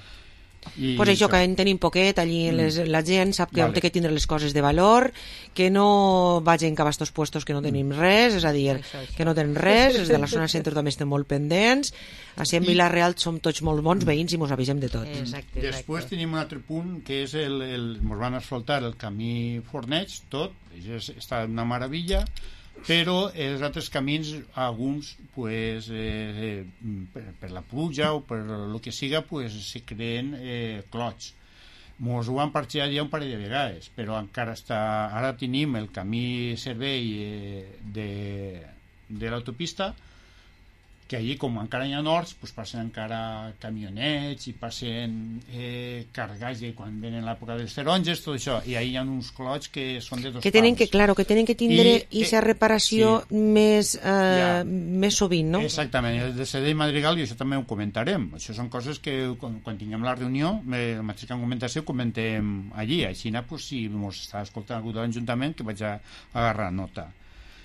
I Pues això, que en tenim poquet, allí Mm. les, la gent sap que Vale. té que tindre les coses de valor, que no vagin cap a estos puestos que no tenim res, és a dir, Això, això. que no tenen res, els de la zona centre també estem molt pendents, així en I- Vila-real som tots molt bons veïns i mos avisem de tot. Exacte, Després tenim un altre punt que és el, el ens van asfaltar el camí Forneig, tot, és, està una meravella, però els altres camins, alguns, pues, eh, eh, per, per la pluja o per el que siga, pues, se creen eh, clots. Mos ho han parxat ja un parell de vegades, però encara està... Ara tenim el camí servei eh, de, de l'autopista, que allí, com encara hi ha horts, pues passen encara camionets i passen eh, cargatge quan venen l'època dels taronges, tot això, i ahí hi ha uns clots que són de dos Que tenen pals. que, claro, que tenen que tindre I, aquesta eh, reparació sí. més, eh, Ja. més sovint, no? Exactament, el de Cedell Madrigal, i això també ho comentarem. Això són coses que quan, quan tinguem la reunió, eh, el mateix que han comentat, ho comentem allí. Així, pues, si ens està escoltant algú de l'Ajuntament, que vaig a agarrar nota.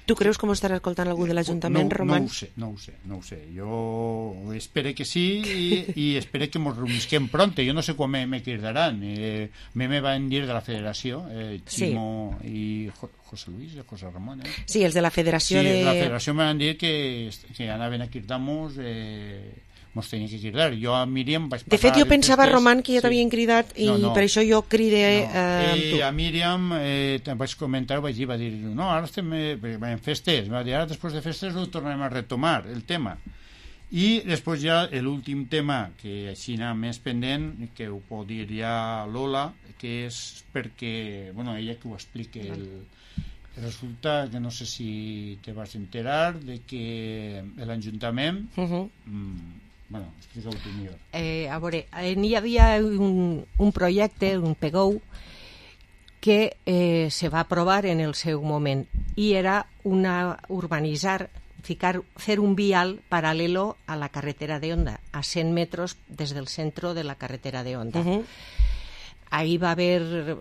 Tu creus que m'estarà escoltant algú de l'Ajuntament, no, Roman? No ho sé, no ho sé, no ho sé. Jo espero que sí i, i espero que ens reunisquem pronto. Jo no sé quan me, me cridaran. Eh, me me van dir de la federació, eh, Ximo sí. i José Luis, José Ramon. Eh? Sí, els de la federació sí, de... Sí, de la federació me van dir que, que anaven a cridar-nos... Eh, mos tenia que cridar. Jo a Míriam vaig De fet, jo pensava, festes, Roman, que ja sí. t'havien cridat i no, no. per això jo cridé no. eh, amb tu. I a Míriam eh, vaig comentar, vaig dir, va dir, no, ara estem en festes, va dir, ara després de festes ho tornarem a retomar, el tema. I després ja l'últim tema, que així anava més pendent, que ho pot dir ja Lola, que és perquè, bueno, ella que ho expliqui, el, resulta que no sé si te vas enterar de que l'Ajuntament uh-huh. mm, bueno, explica-ho tu millor. Eh, a veure, n'hi havia un, un projecte, un P G O U, que eh, se va aprovar en el seu moment i era una urbanitzar, ficar, fer un vial paralelo a la carretera de Onda, a cent metres des del centre de la carretera de Onda. Uh-huh. Ahí va haver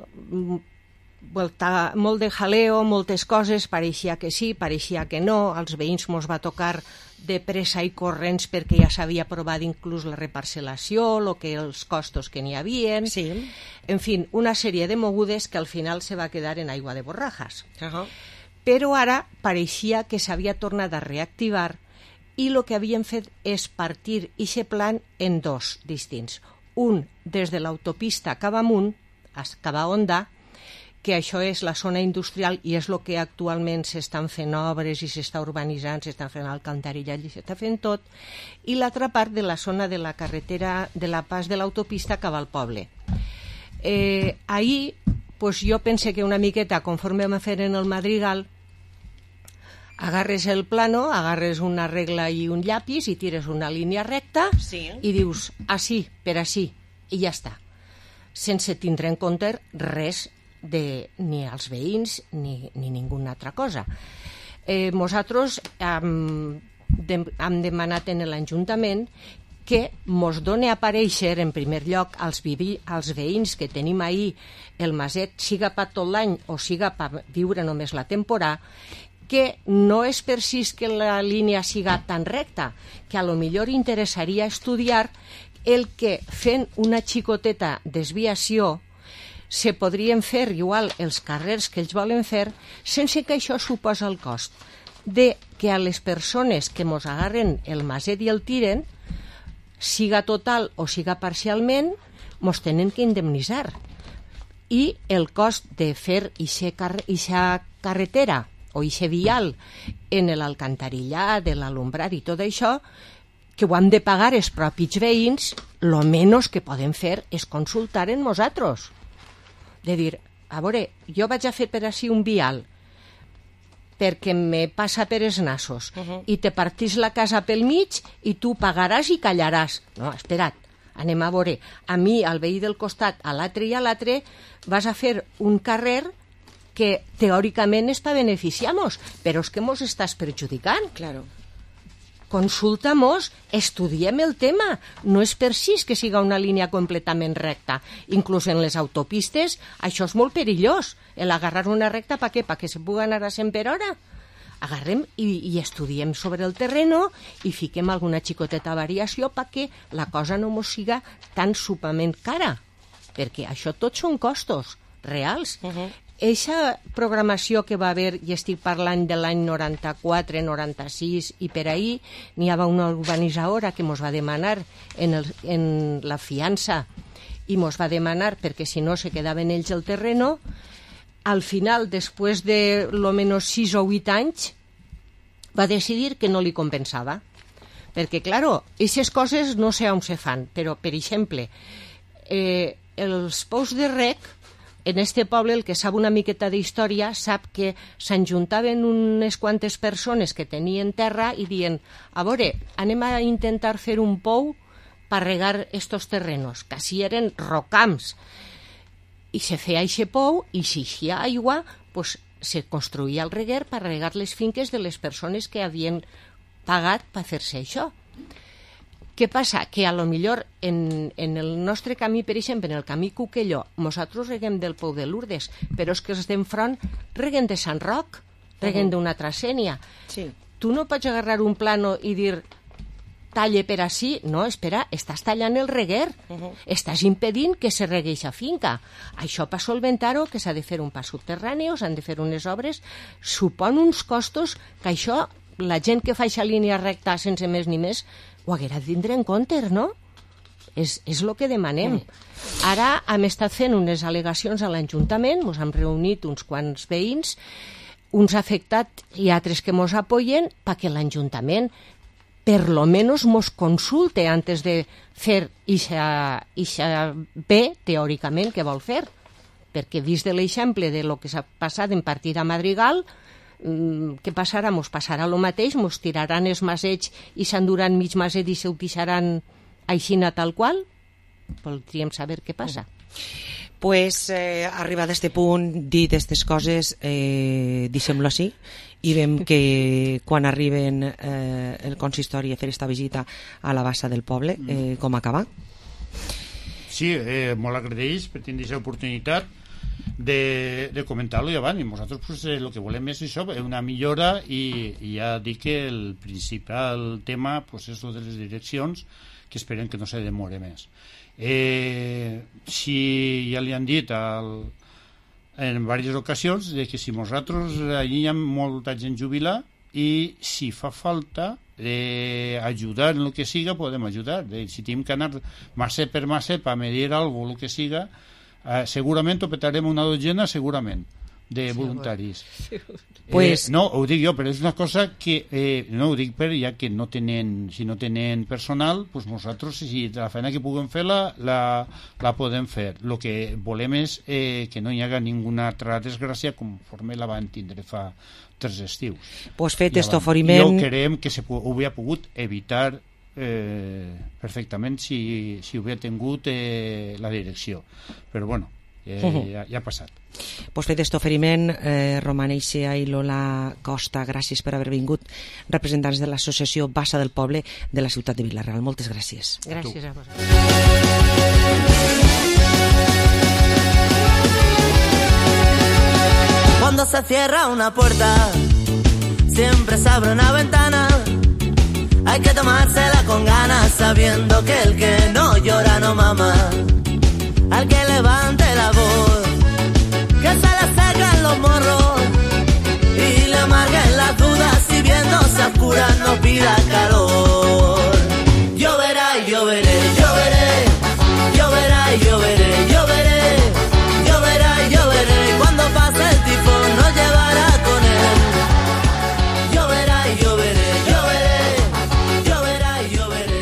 volta, molt de jaleo, moltes coses, pareixia que sí, pareixia que no, als veïns mos va tocar de pressa i corrents perquè ja s'havia aprovat inclús la reparcel·lació, lo que els costos que n'hi havia, sí. En fi, una sèrie de mogudes que al final se va quedar en aigua de borrajas. Uh-huh. Però ara pareixia que s'havia tornat a reactivar i el que havien fet és partir aquest plan en dos distints. Un des de l'autopista cap amunt, cap a Onda, que això és la zona industrial i és el que actualment s'estan fent obres i s'està urbanitzant, s'estan fent alcantarillat i s'està fent tot, i l'altra part de la zona de la carretera, de la pas de l'autopista cap al poble. Eh, ahir, pues jo pense que una miqueta, conforme vam fer en el Madrigal, agarres el plano, agarres una regla i un llapis i tires una línia recta sí. i dius, així, per així, i ja està. Sense tindre en compte res de ni als veïns ni, ni ninguna altra cosa. Eh, nosaltres hem, de, hem demanat en l'Ajuntament que mos doni a aparèixer en primer lloc als, vivi, als veïns que tenim ahir el maset, siga per tot l'any o siga per viure només la temporada, que no és per si que la línia siga tan recta, que a lo millor interessaria estudiar el que fent una xicoteta desviació se podrien fer igual els carrers que ells volen fer sense que això suposa el cost de que a les persones que mos agarren el maset i el tiren, siga total o siga parcialment, mos tenen que indemnitzar. I el cost de fer ixa carretera o ixe vial en l'alcantarillat, de l'alumbrar i tot això, que ho han de pagar els propis veïns, lo menys que podem fer és consultar en nosaltres. De dir, a veure, jo vaig a fer per així un vial perquè me passa per els nassos uh-huh. i te partís la casa pel mig i tu pagaràs i callaràs. No, espera't, anem a veure. A mi, al veí del costat, a l'altre i a l'altre, vas a fer un carrer que teòricament és per beneficiar-nos, però és que mos estàs perjudicant. Claro. Consulta-mos, estudiem el tema. No és per si que siga una línia completament recta. Inclús en les autopistes, això és molt perillós. El agarrar una recta, per què? Perquè se pugui anar a cent per hora. Agarrem i, i estudiem sobre el terreno i fiquem alguna xicoteta variació perquè la cosa no mos siga tan supament cara. Perquè això tot són costos reals. Uh-huh. Eixa programació que va haver, i estic parlant de l'any noranta-quatre, noranta-sis i per ahir, n'hi havia una urbanitzadora que mos va demanar en, el, en la fiança i mos va demanar perquè si no se quedaven ells el terreno. Al final, després de lo menos sis o vuit anys, va decidir que no li compensava. Perquè, claro, aquestes coses no sé on se fan, però, per exemple, eh, els pous de rec, en este poble, el que sap una miqueta d'història, sap que s'enjuntaven unes quantes persones que tenien terra i dient, a veure, anem a intentar fer un pou per regar estos terrenos, que així eren rocams. I se feia aquest pou i si hi ha aigua, pues, se construïa el reguer per regar les finques de les persones que havien pagat per fer-se això. Què passa? Que a lo millor en, en el nostre camí, per exemple, en el camí Cuquelló, nosaltres reguem del pou de Lourdes, però és que els d'enfront reguen de Sant Roc reguen d'una trasènia. Sí. Tu no pots agarrar un plano i dir talle per ací. No, espera, estàs tallant el reguer. Uh-huh. Estàs impedint que se regui a finca. Això per solventar-ho, que s'ha de fer un pas subterrani, s'han de fer unes obres, supon uns costos que això, la gent que fa aquesta línia recta sense més ni més, ho haguera de tindre en compte, no? És, és el que demanem. Mm. Ara hem estat fent unes al·legacions a l'Ajuntament, ens hem reunit uns quants veïns, uns afectats i altres que ens apoyen, perquè l'Ajuntament per lo menos mos consulte antes de fer ixa, ixa bé, teòricament, que vol fer. Perquè vist de l'exemple de lo que s'ha passat en partida Madrigal, què passarà? Mos passarà el mateix, mos tiraran els masets i s'enduran mig maset i se utilizaran aixina tal qual? Voldríem saber què passa. Pues eh, arribat a este punt, dit aquestes coses, eh, deixem-lo així i veiem que quan arriben eh, el consistori a fer esta visita a la bassa del poble, eh, com acaba? Sí, eh, molt agraïts per tenir aquesta oportunitat de, de comentar-lo i avant, i nosaltres pues, eh, el que volem és això, una millora, i, i ja dic que el principal tema pues, és el de les direccions, que esperem que no se demore més. Eh, si ja li han dit al, en diverses ocasions de que si nosaltres allí hi ha molta gent jubilada i si fa falta eh, ajudar en el que siga podem ajudar, de, si tenim que anar macet per macet per medir alguna cosa, el que siga, eh, segurament ho petarem una dotzena, segurament de voluntaris. Sí, pues... eh, no, ho dic jo, però és una cosa que eh, no ho dic per ja que no tenen, si no tenen personal, pues nosaltres si la feina que puguem fer la, la, la podem fer. El que volem és eh, que no hi haga ninguna altra desgràcia conforme la van tindre fa tres estius. Pues fet este oferiment... Jo creiem que se ho havia pogut evitar eh, perfectament si, si ho havia tingut eh, la direcció. Però bueno, eh, ja, ja ha passat. Pues fet aquest oferiment, eh, Roman Eixea i Lola Costa, gràcies per haver vingut, representants de l'associació Bassa del Poble de la ciutat de Vila-real. Moltes gràcies. Gràcies a vosaltres. Cuando se cierra una puerta, siempre se abre una ventana. Hay que tomársela con ganas, sabiendo que el que no llora no mama. Al que levante la voz, que se le secan los morros y le amarguen las dudas, si viéndose a oscuras no pida calor. Lloverá y lloveré, lloveré, lloverá y lloveré, lloveré, lloverá y lloveré, cuando pase el tifón nos llevará con él. Lloverá y lloveré, lloveré, lloverá y lloveré.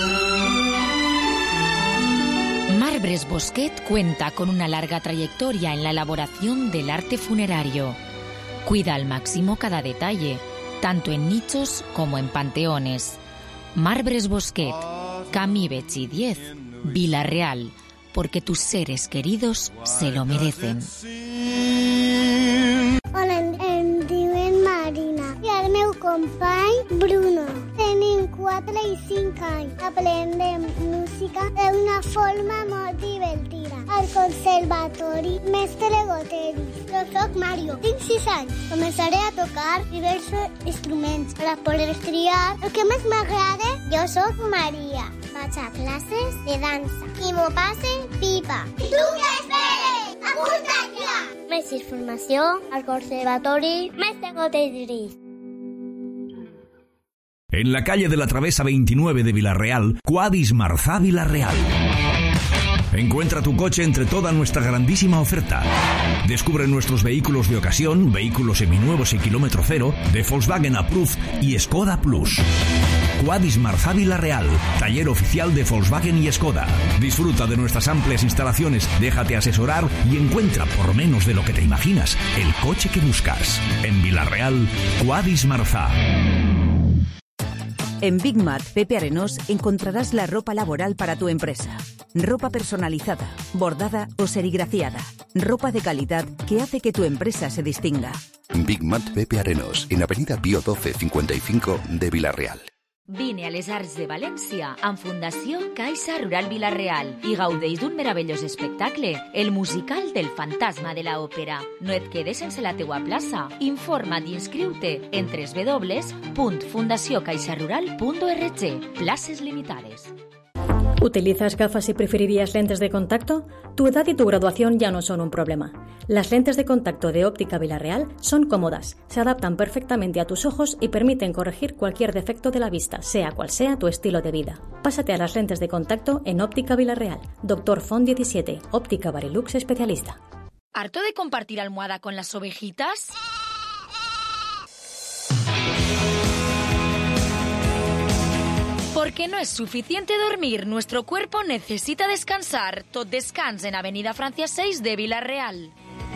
Marbres Bosquet cuenta con una larga trayectoria en la elaboración del arte funerario. Cuida al máximo cada detalle, tanto en nichos como en panteones. Marbres Bosquet, Camí Betxí diez, Vila-real, porque tus seres queridos se lo merecen. Hola, em diuen Marina i el meu company Bruno. Tenim quatre i cinc anys. Aprendem música d'una forma molt divertida al Conservatori Mestre Goteris. Jo soc Mario, tinc sis anys. Començaré a tocar diversos instruments per a poder triar el que més m'agrada. Jo soc Maria. Vaig a classes de dansa i m'ho passe pipa. I tu què esperes? Apunta't ja! Més informació al Conservatori Mestre Goteris. En la calle de la Travesa veintinueve de Vila-real, Quadis Marzá Vila-real. Encuentra tu coche entre toda nuestra grandísima oferta. Descubre nuestros vehículos de ocasión, vehículos seminuevos y kilómetro cero, de Volkswagen Approved y Skoda Plus. Quadis Marzá Vila-real, taller oficial de Volkswagen y Skoda. Disfruta de nuestras amplias instalaciones, déjate asesorar y encuentra por menos de lo que te imaginas el coche que buscas. En Vila-real, Quadis Marzá. En Big Mat Pepe Arenós encontrarás la ropa laboral para tu empresa. Ropa personalizada, bordada o serigrafiada. Ropa de calidad que hace que tu empresa se distinga. Big Mat Pepe Arenós, en Avenida Pío doce cincuenta y cinco de Vila-real. Vine a les Arts de València amb Fundació Caixa Rural Vila-real i gaudeix d'un meravellós espectacle, el musical del fantasma de la òpera. No et quedes sense la teua plaça. Informa't i inscriu-te en w w w punt fundació caixa rural punt org. Places limitades. ¿Utilizas gafas y preferirías lentes de contacto? Tu edad y tu graduación ya no son un problema. Las lentes de contacto de Óptica Vila-real son cómodas, se adaptan perfectamente a tus ojos y permiten corregir cualquier defecto de la vista, sea cual sea tu estilo de vida. Pásate a las lentes de contacto en Óptica Vila-real. Doctor Font diecisiete, Óptica Barilux especialista. ¿Harto de compartir almohada con las ovejitas? Porque no es suficiente dormir, nuestro cuerpo necesita descansar. Tot descans en Avenida Francia seis de Vila-real.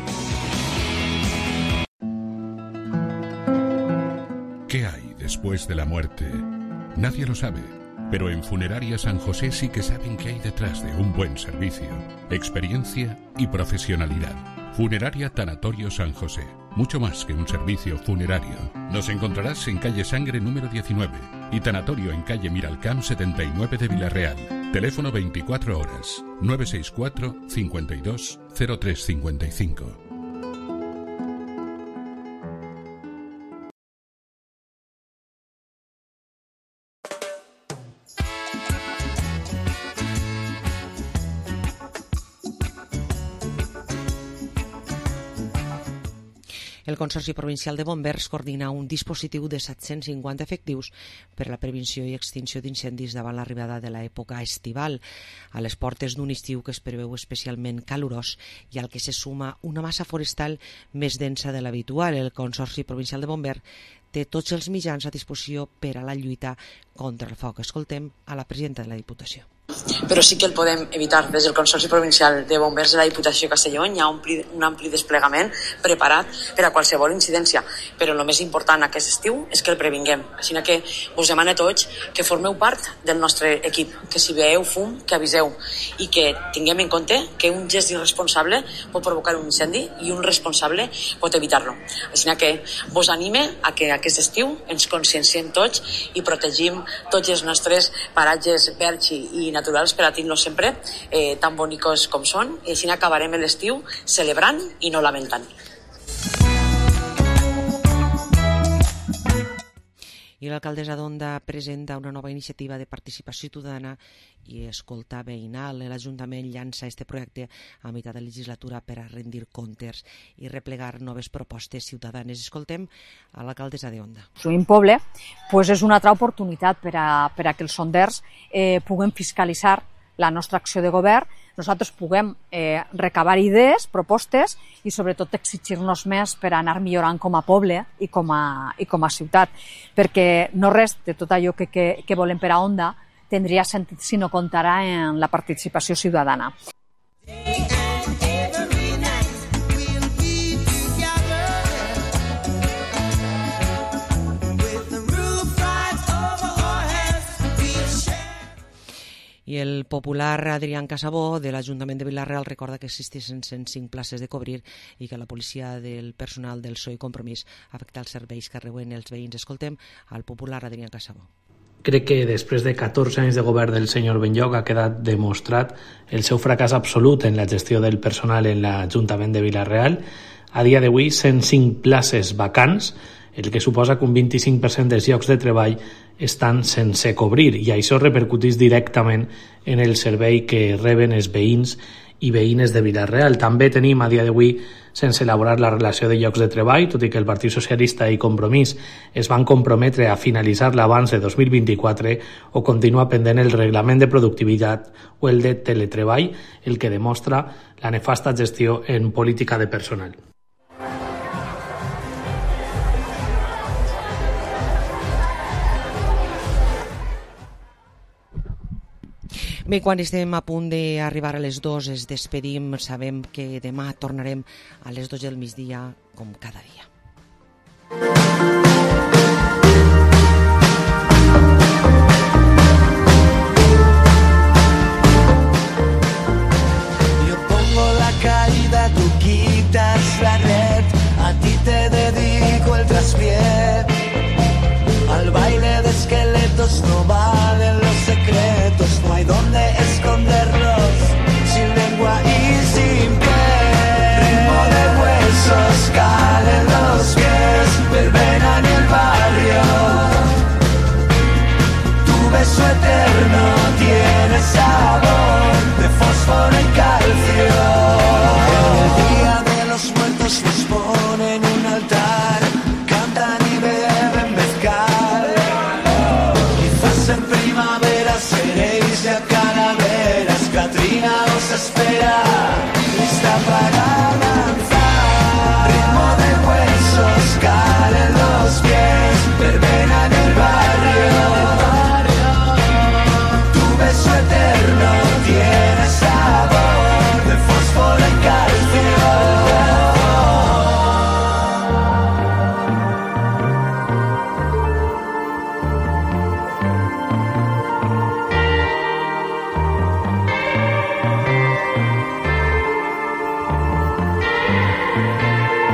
¿Qué hay después de la muerte? Nadie lo sabe, pero en Funeraria San José sí que saben qué hay detrás de un buen servicio, experiencia y profesionalidad. Funeraria Tanatorio San José, mucho más que un servicio funerario. Nos encontrarás en calle Sangre número diecinueve y Tanatorio en calle Miralcamp setenta y nueve de Vila-real. Teléfono veinticuatro horas, nueve seis cuatro, cincuenta y dos, cero tres cincuenta y cinco. El Consorci Provincial de Bombers coordina un dispositiu de set-cents cinquanta efectius per a la prevenció i extinció d'incendis davant l'arribada de l'època estival, a les portes d'un estiu que es preveu especialment calorós i al que se suma una massa forestal més densa de l'habitual. El Consorci Provincial de Bombers té tots els mitjans a disposició per a la lluita contra el foc. Escoltem a la presidenta de la Diputació. Però sí que el podem evitar. Des del Consorci Provincial de Bombers de la Diputació de Castelló hi ha un, pli, un ampli desplegament preparat per a qualsevol incidència, però el més important aquest estiu és que el previnguem. Així que us demano a tots que formeu part del nostre equip, que si veieu fum, que aviseu i que tinguem en compte que un gest irresponsable pot provocar un incendi i un responsable pot evitar-lo. Així que vos anime a que aquest estiu ens conscienciem tots i protegim tots els nostres paratges verds i naturals per a tenir-los sempre eh, tan bonicos com són, i així acabarem l'estiu celebrant i no lamentant. I l'alcaldessa d'Onda presenta una nova iniciativa de participació ciutadana i escolta veïnal. L'Ajuntament llança este projecte a meitat de legislatura per a rendir comptes i replegar noves propostes ciutadanes. Escoltem a l'alcaldessa d'Onda. Un poble pues és una altra oportunitat per a, per a que els sonders eh, puguem fiscalitzar la nostra acció de govern, nosaltres puguem eh, recabar idees, propostes i sobretot exigir-nos més per anar millorant com a poble i com a, i com a ciutat, perquè no res de tot allò que, que, que volem per a Onda tindria sentit si no comptarà en la participació ciutadana. I el popular Adrián Casabó, de l'Ajuntament de Vila-real, recorda que existeixen cent cinc places de cobrir i que la policia del personal del P S O E i Compromís afecta els serveis que reuen els veïns. Escoltem al popular Adrián Casabó. Crec que després de catorze anys de govern del senyor Benlloc ha quedat demostrat el seu fracàs absolut en la gestió del personal en l'Ajuntament de Vila-real. A dia d'avui, cent cinc places vacants, el que suposa que un vint-i-cinc per cent dels llocs de treball estan sense cobrir, i això repercuteix directament en el servei que reben els veïns i veïnes de Vila-real. També tenim a dia d'avui sense elaborar la relació de llocs de treball, tot i que el Partit Socialista i Compromís es van comprometre a finalitzar-la abans de dos mil vint-i-quatre, o continua pendent el reglament de productivitat o el de teletreball, el que demostra la nefasta gestió en política de personal. Bé, quan estem a punt d'arribar a les dues es despedim. Sabem que demà tornarem a les dues del migdia, com cada dia. Yo pongo la caída, tú quitas la red, a ti te dedico el traspié, al baile de esqueletos. seréis ya calaveras, Katrina os espera, lista para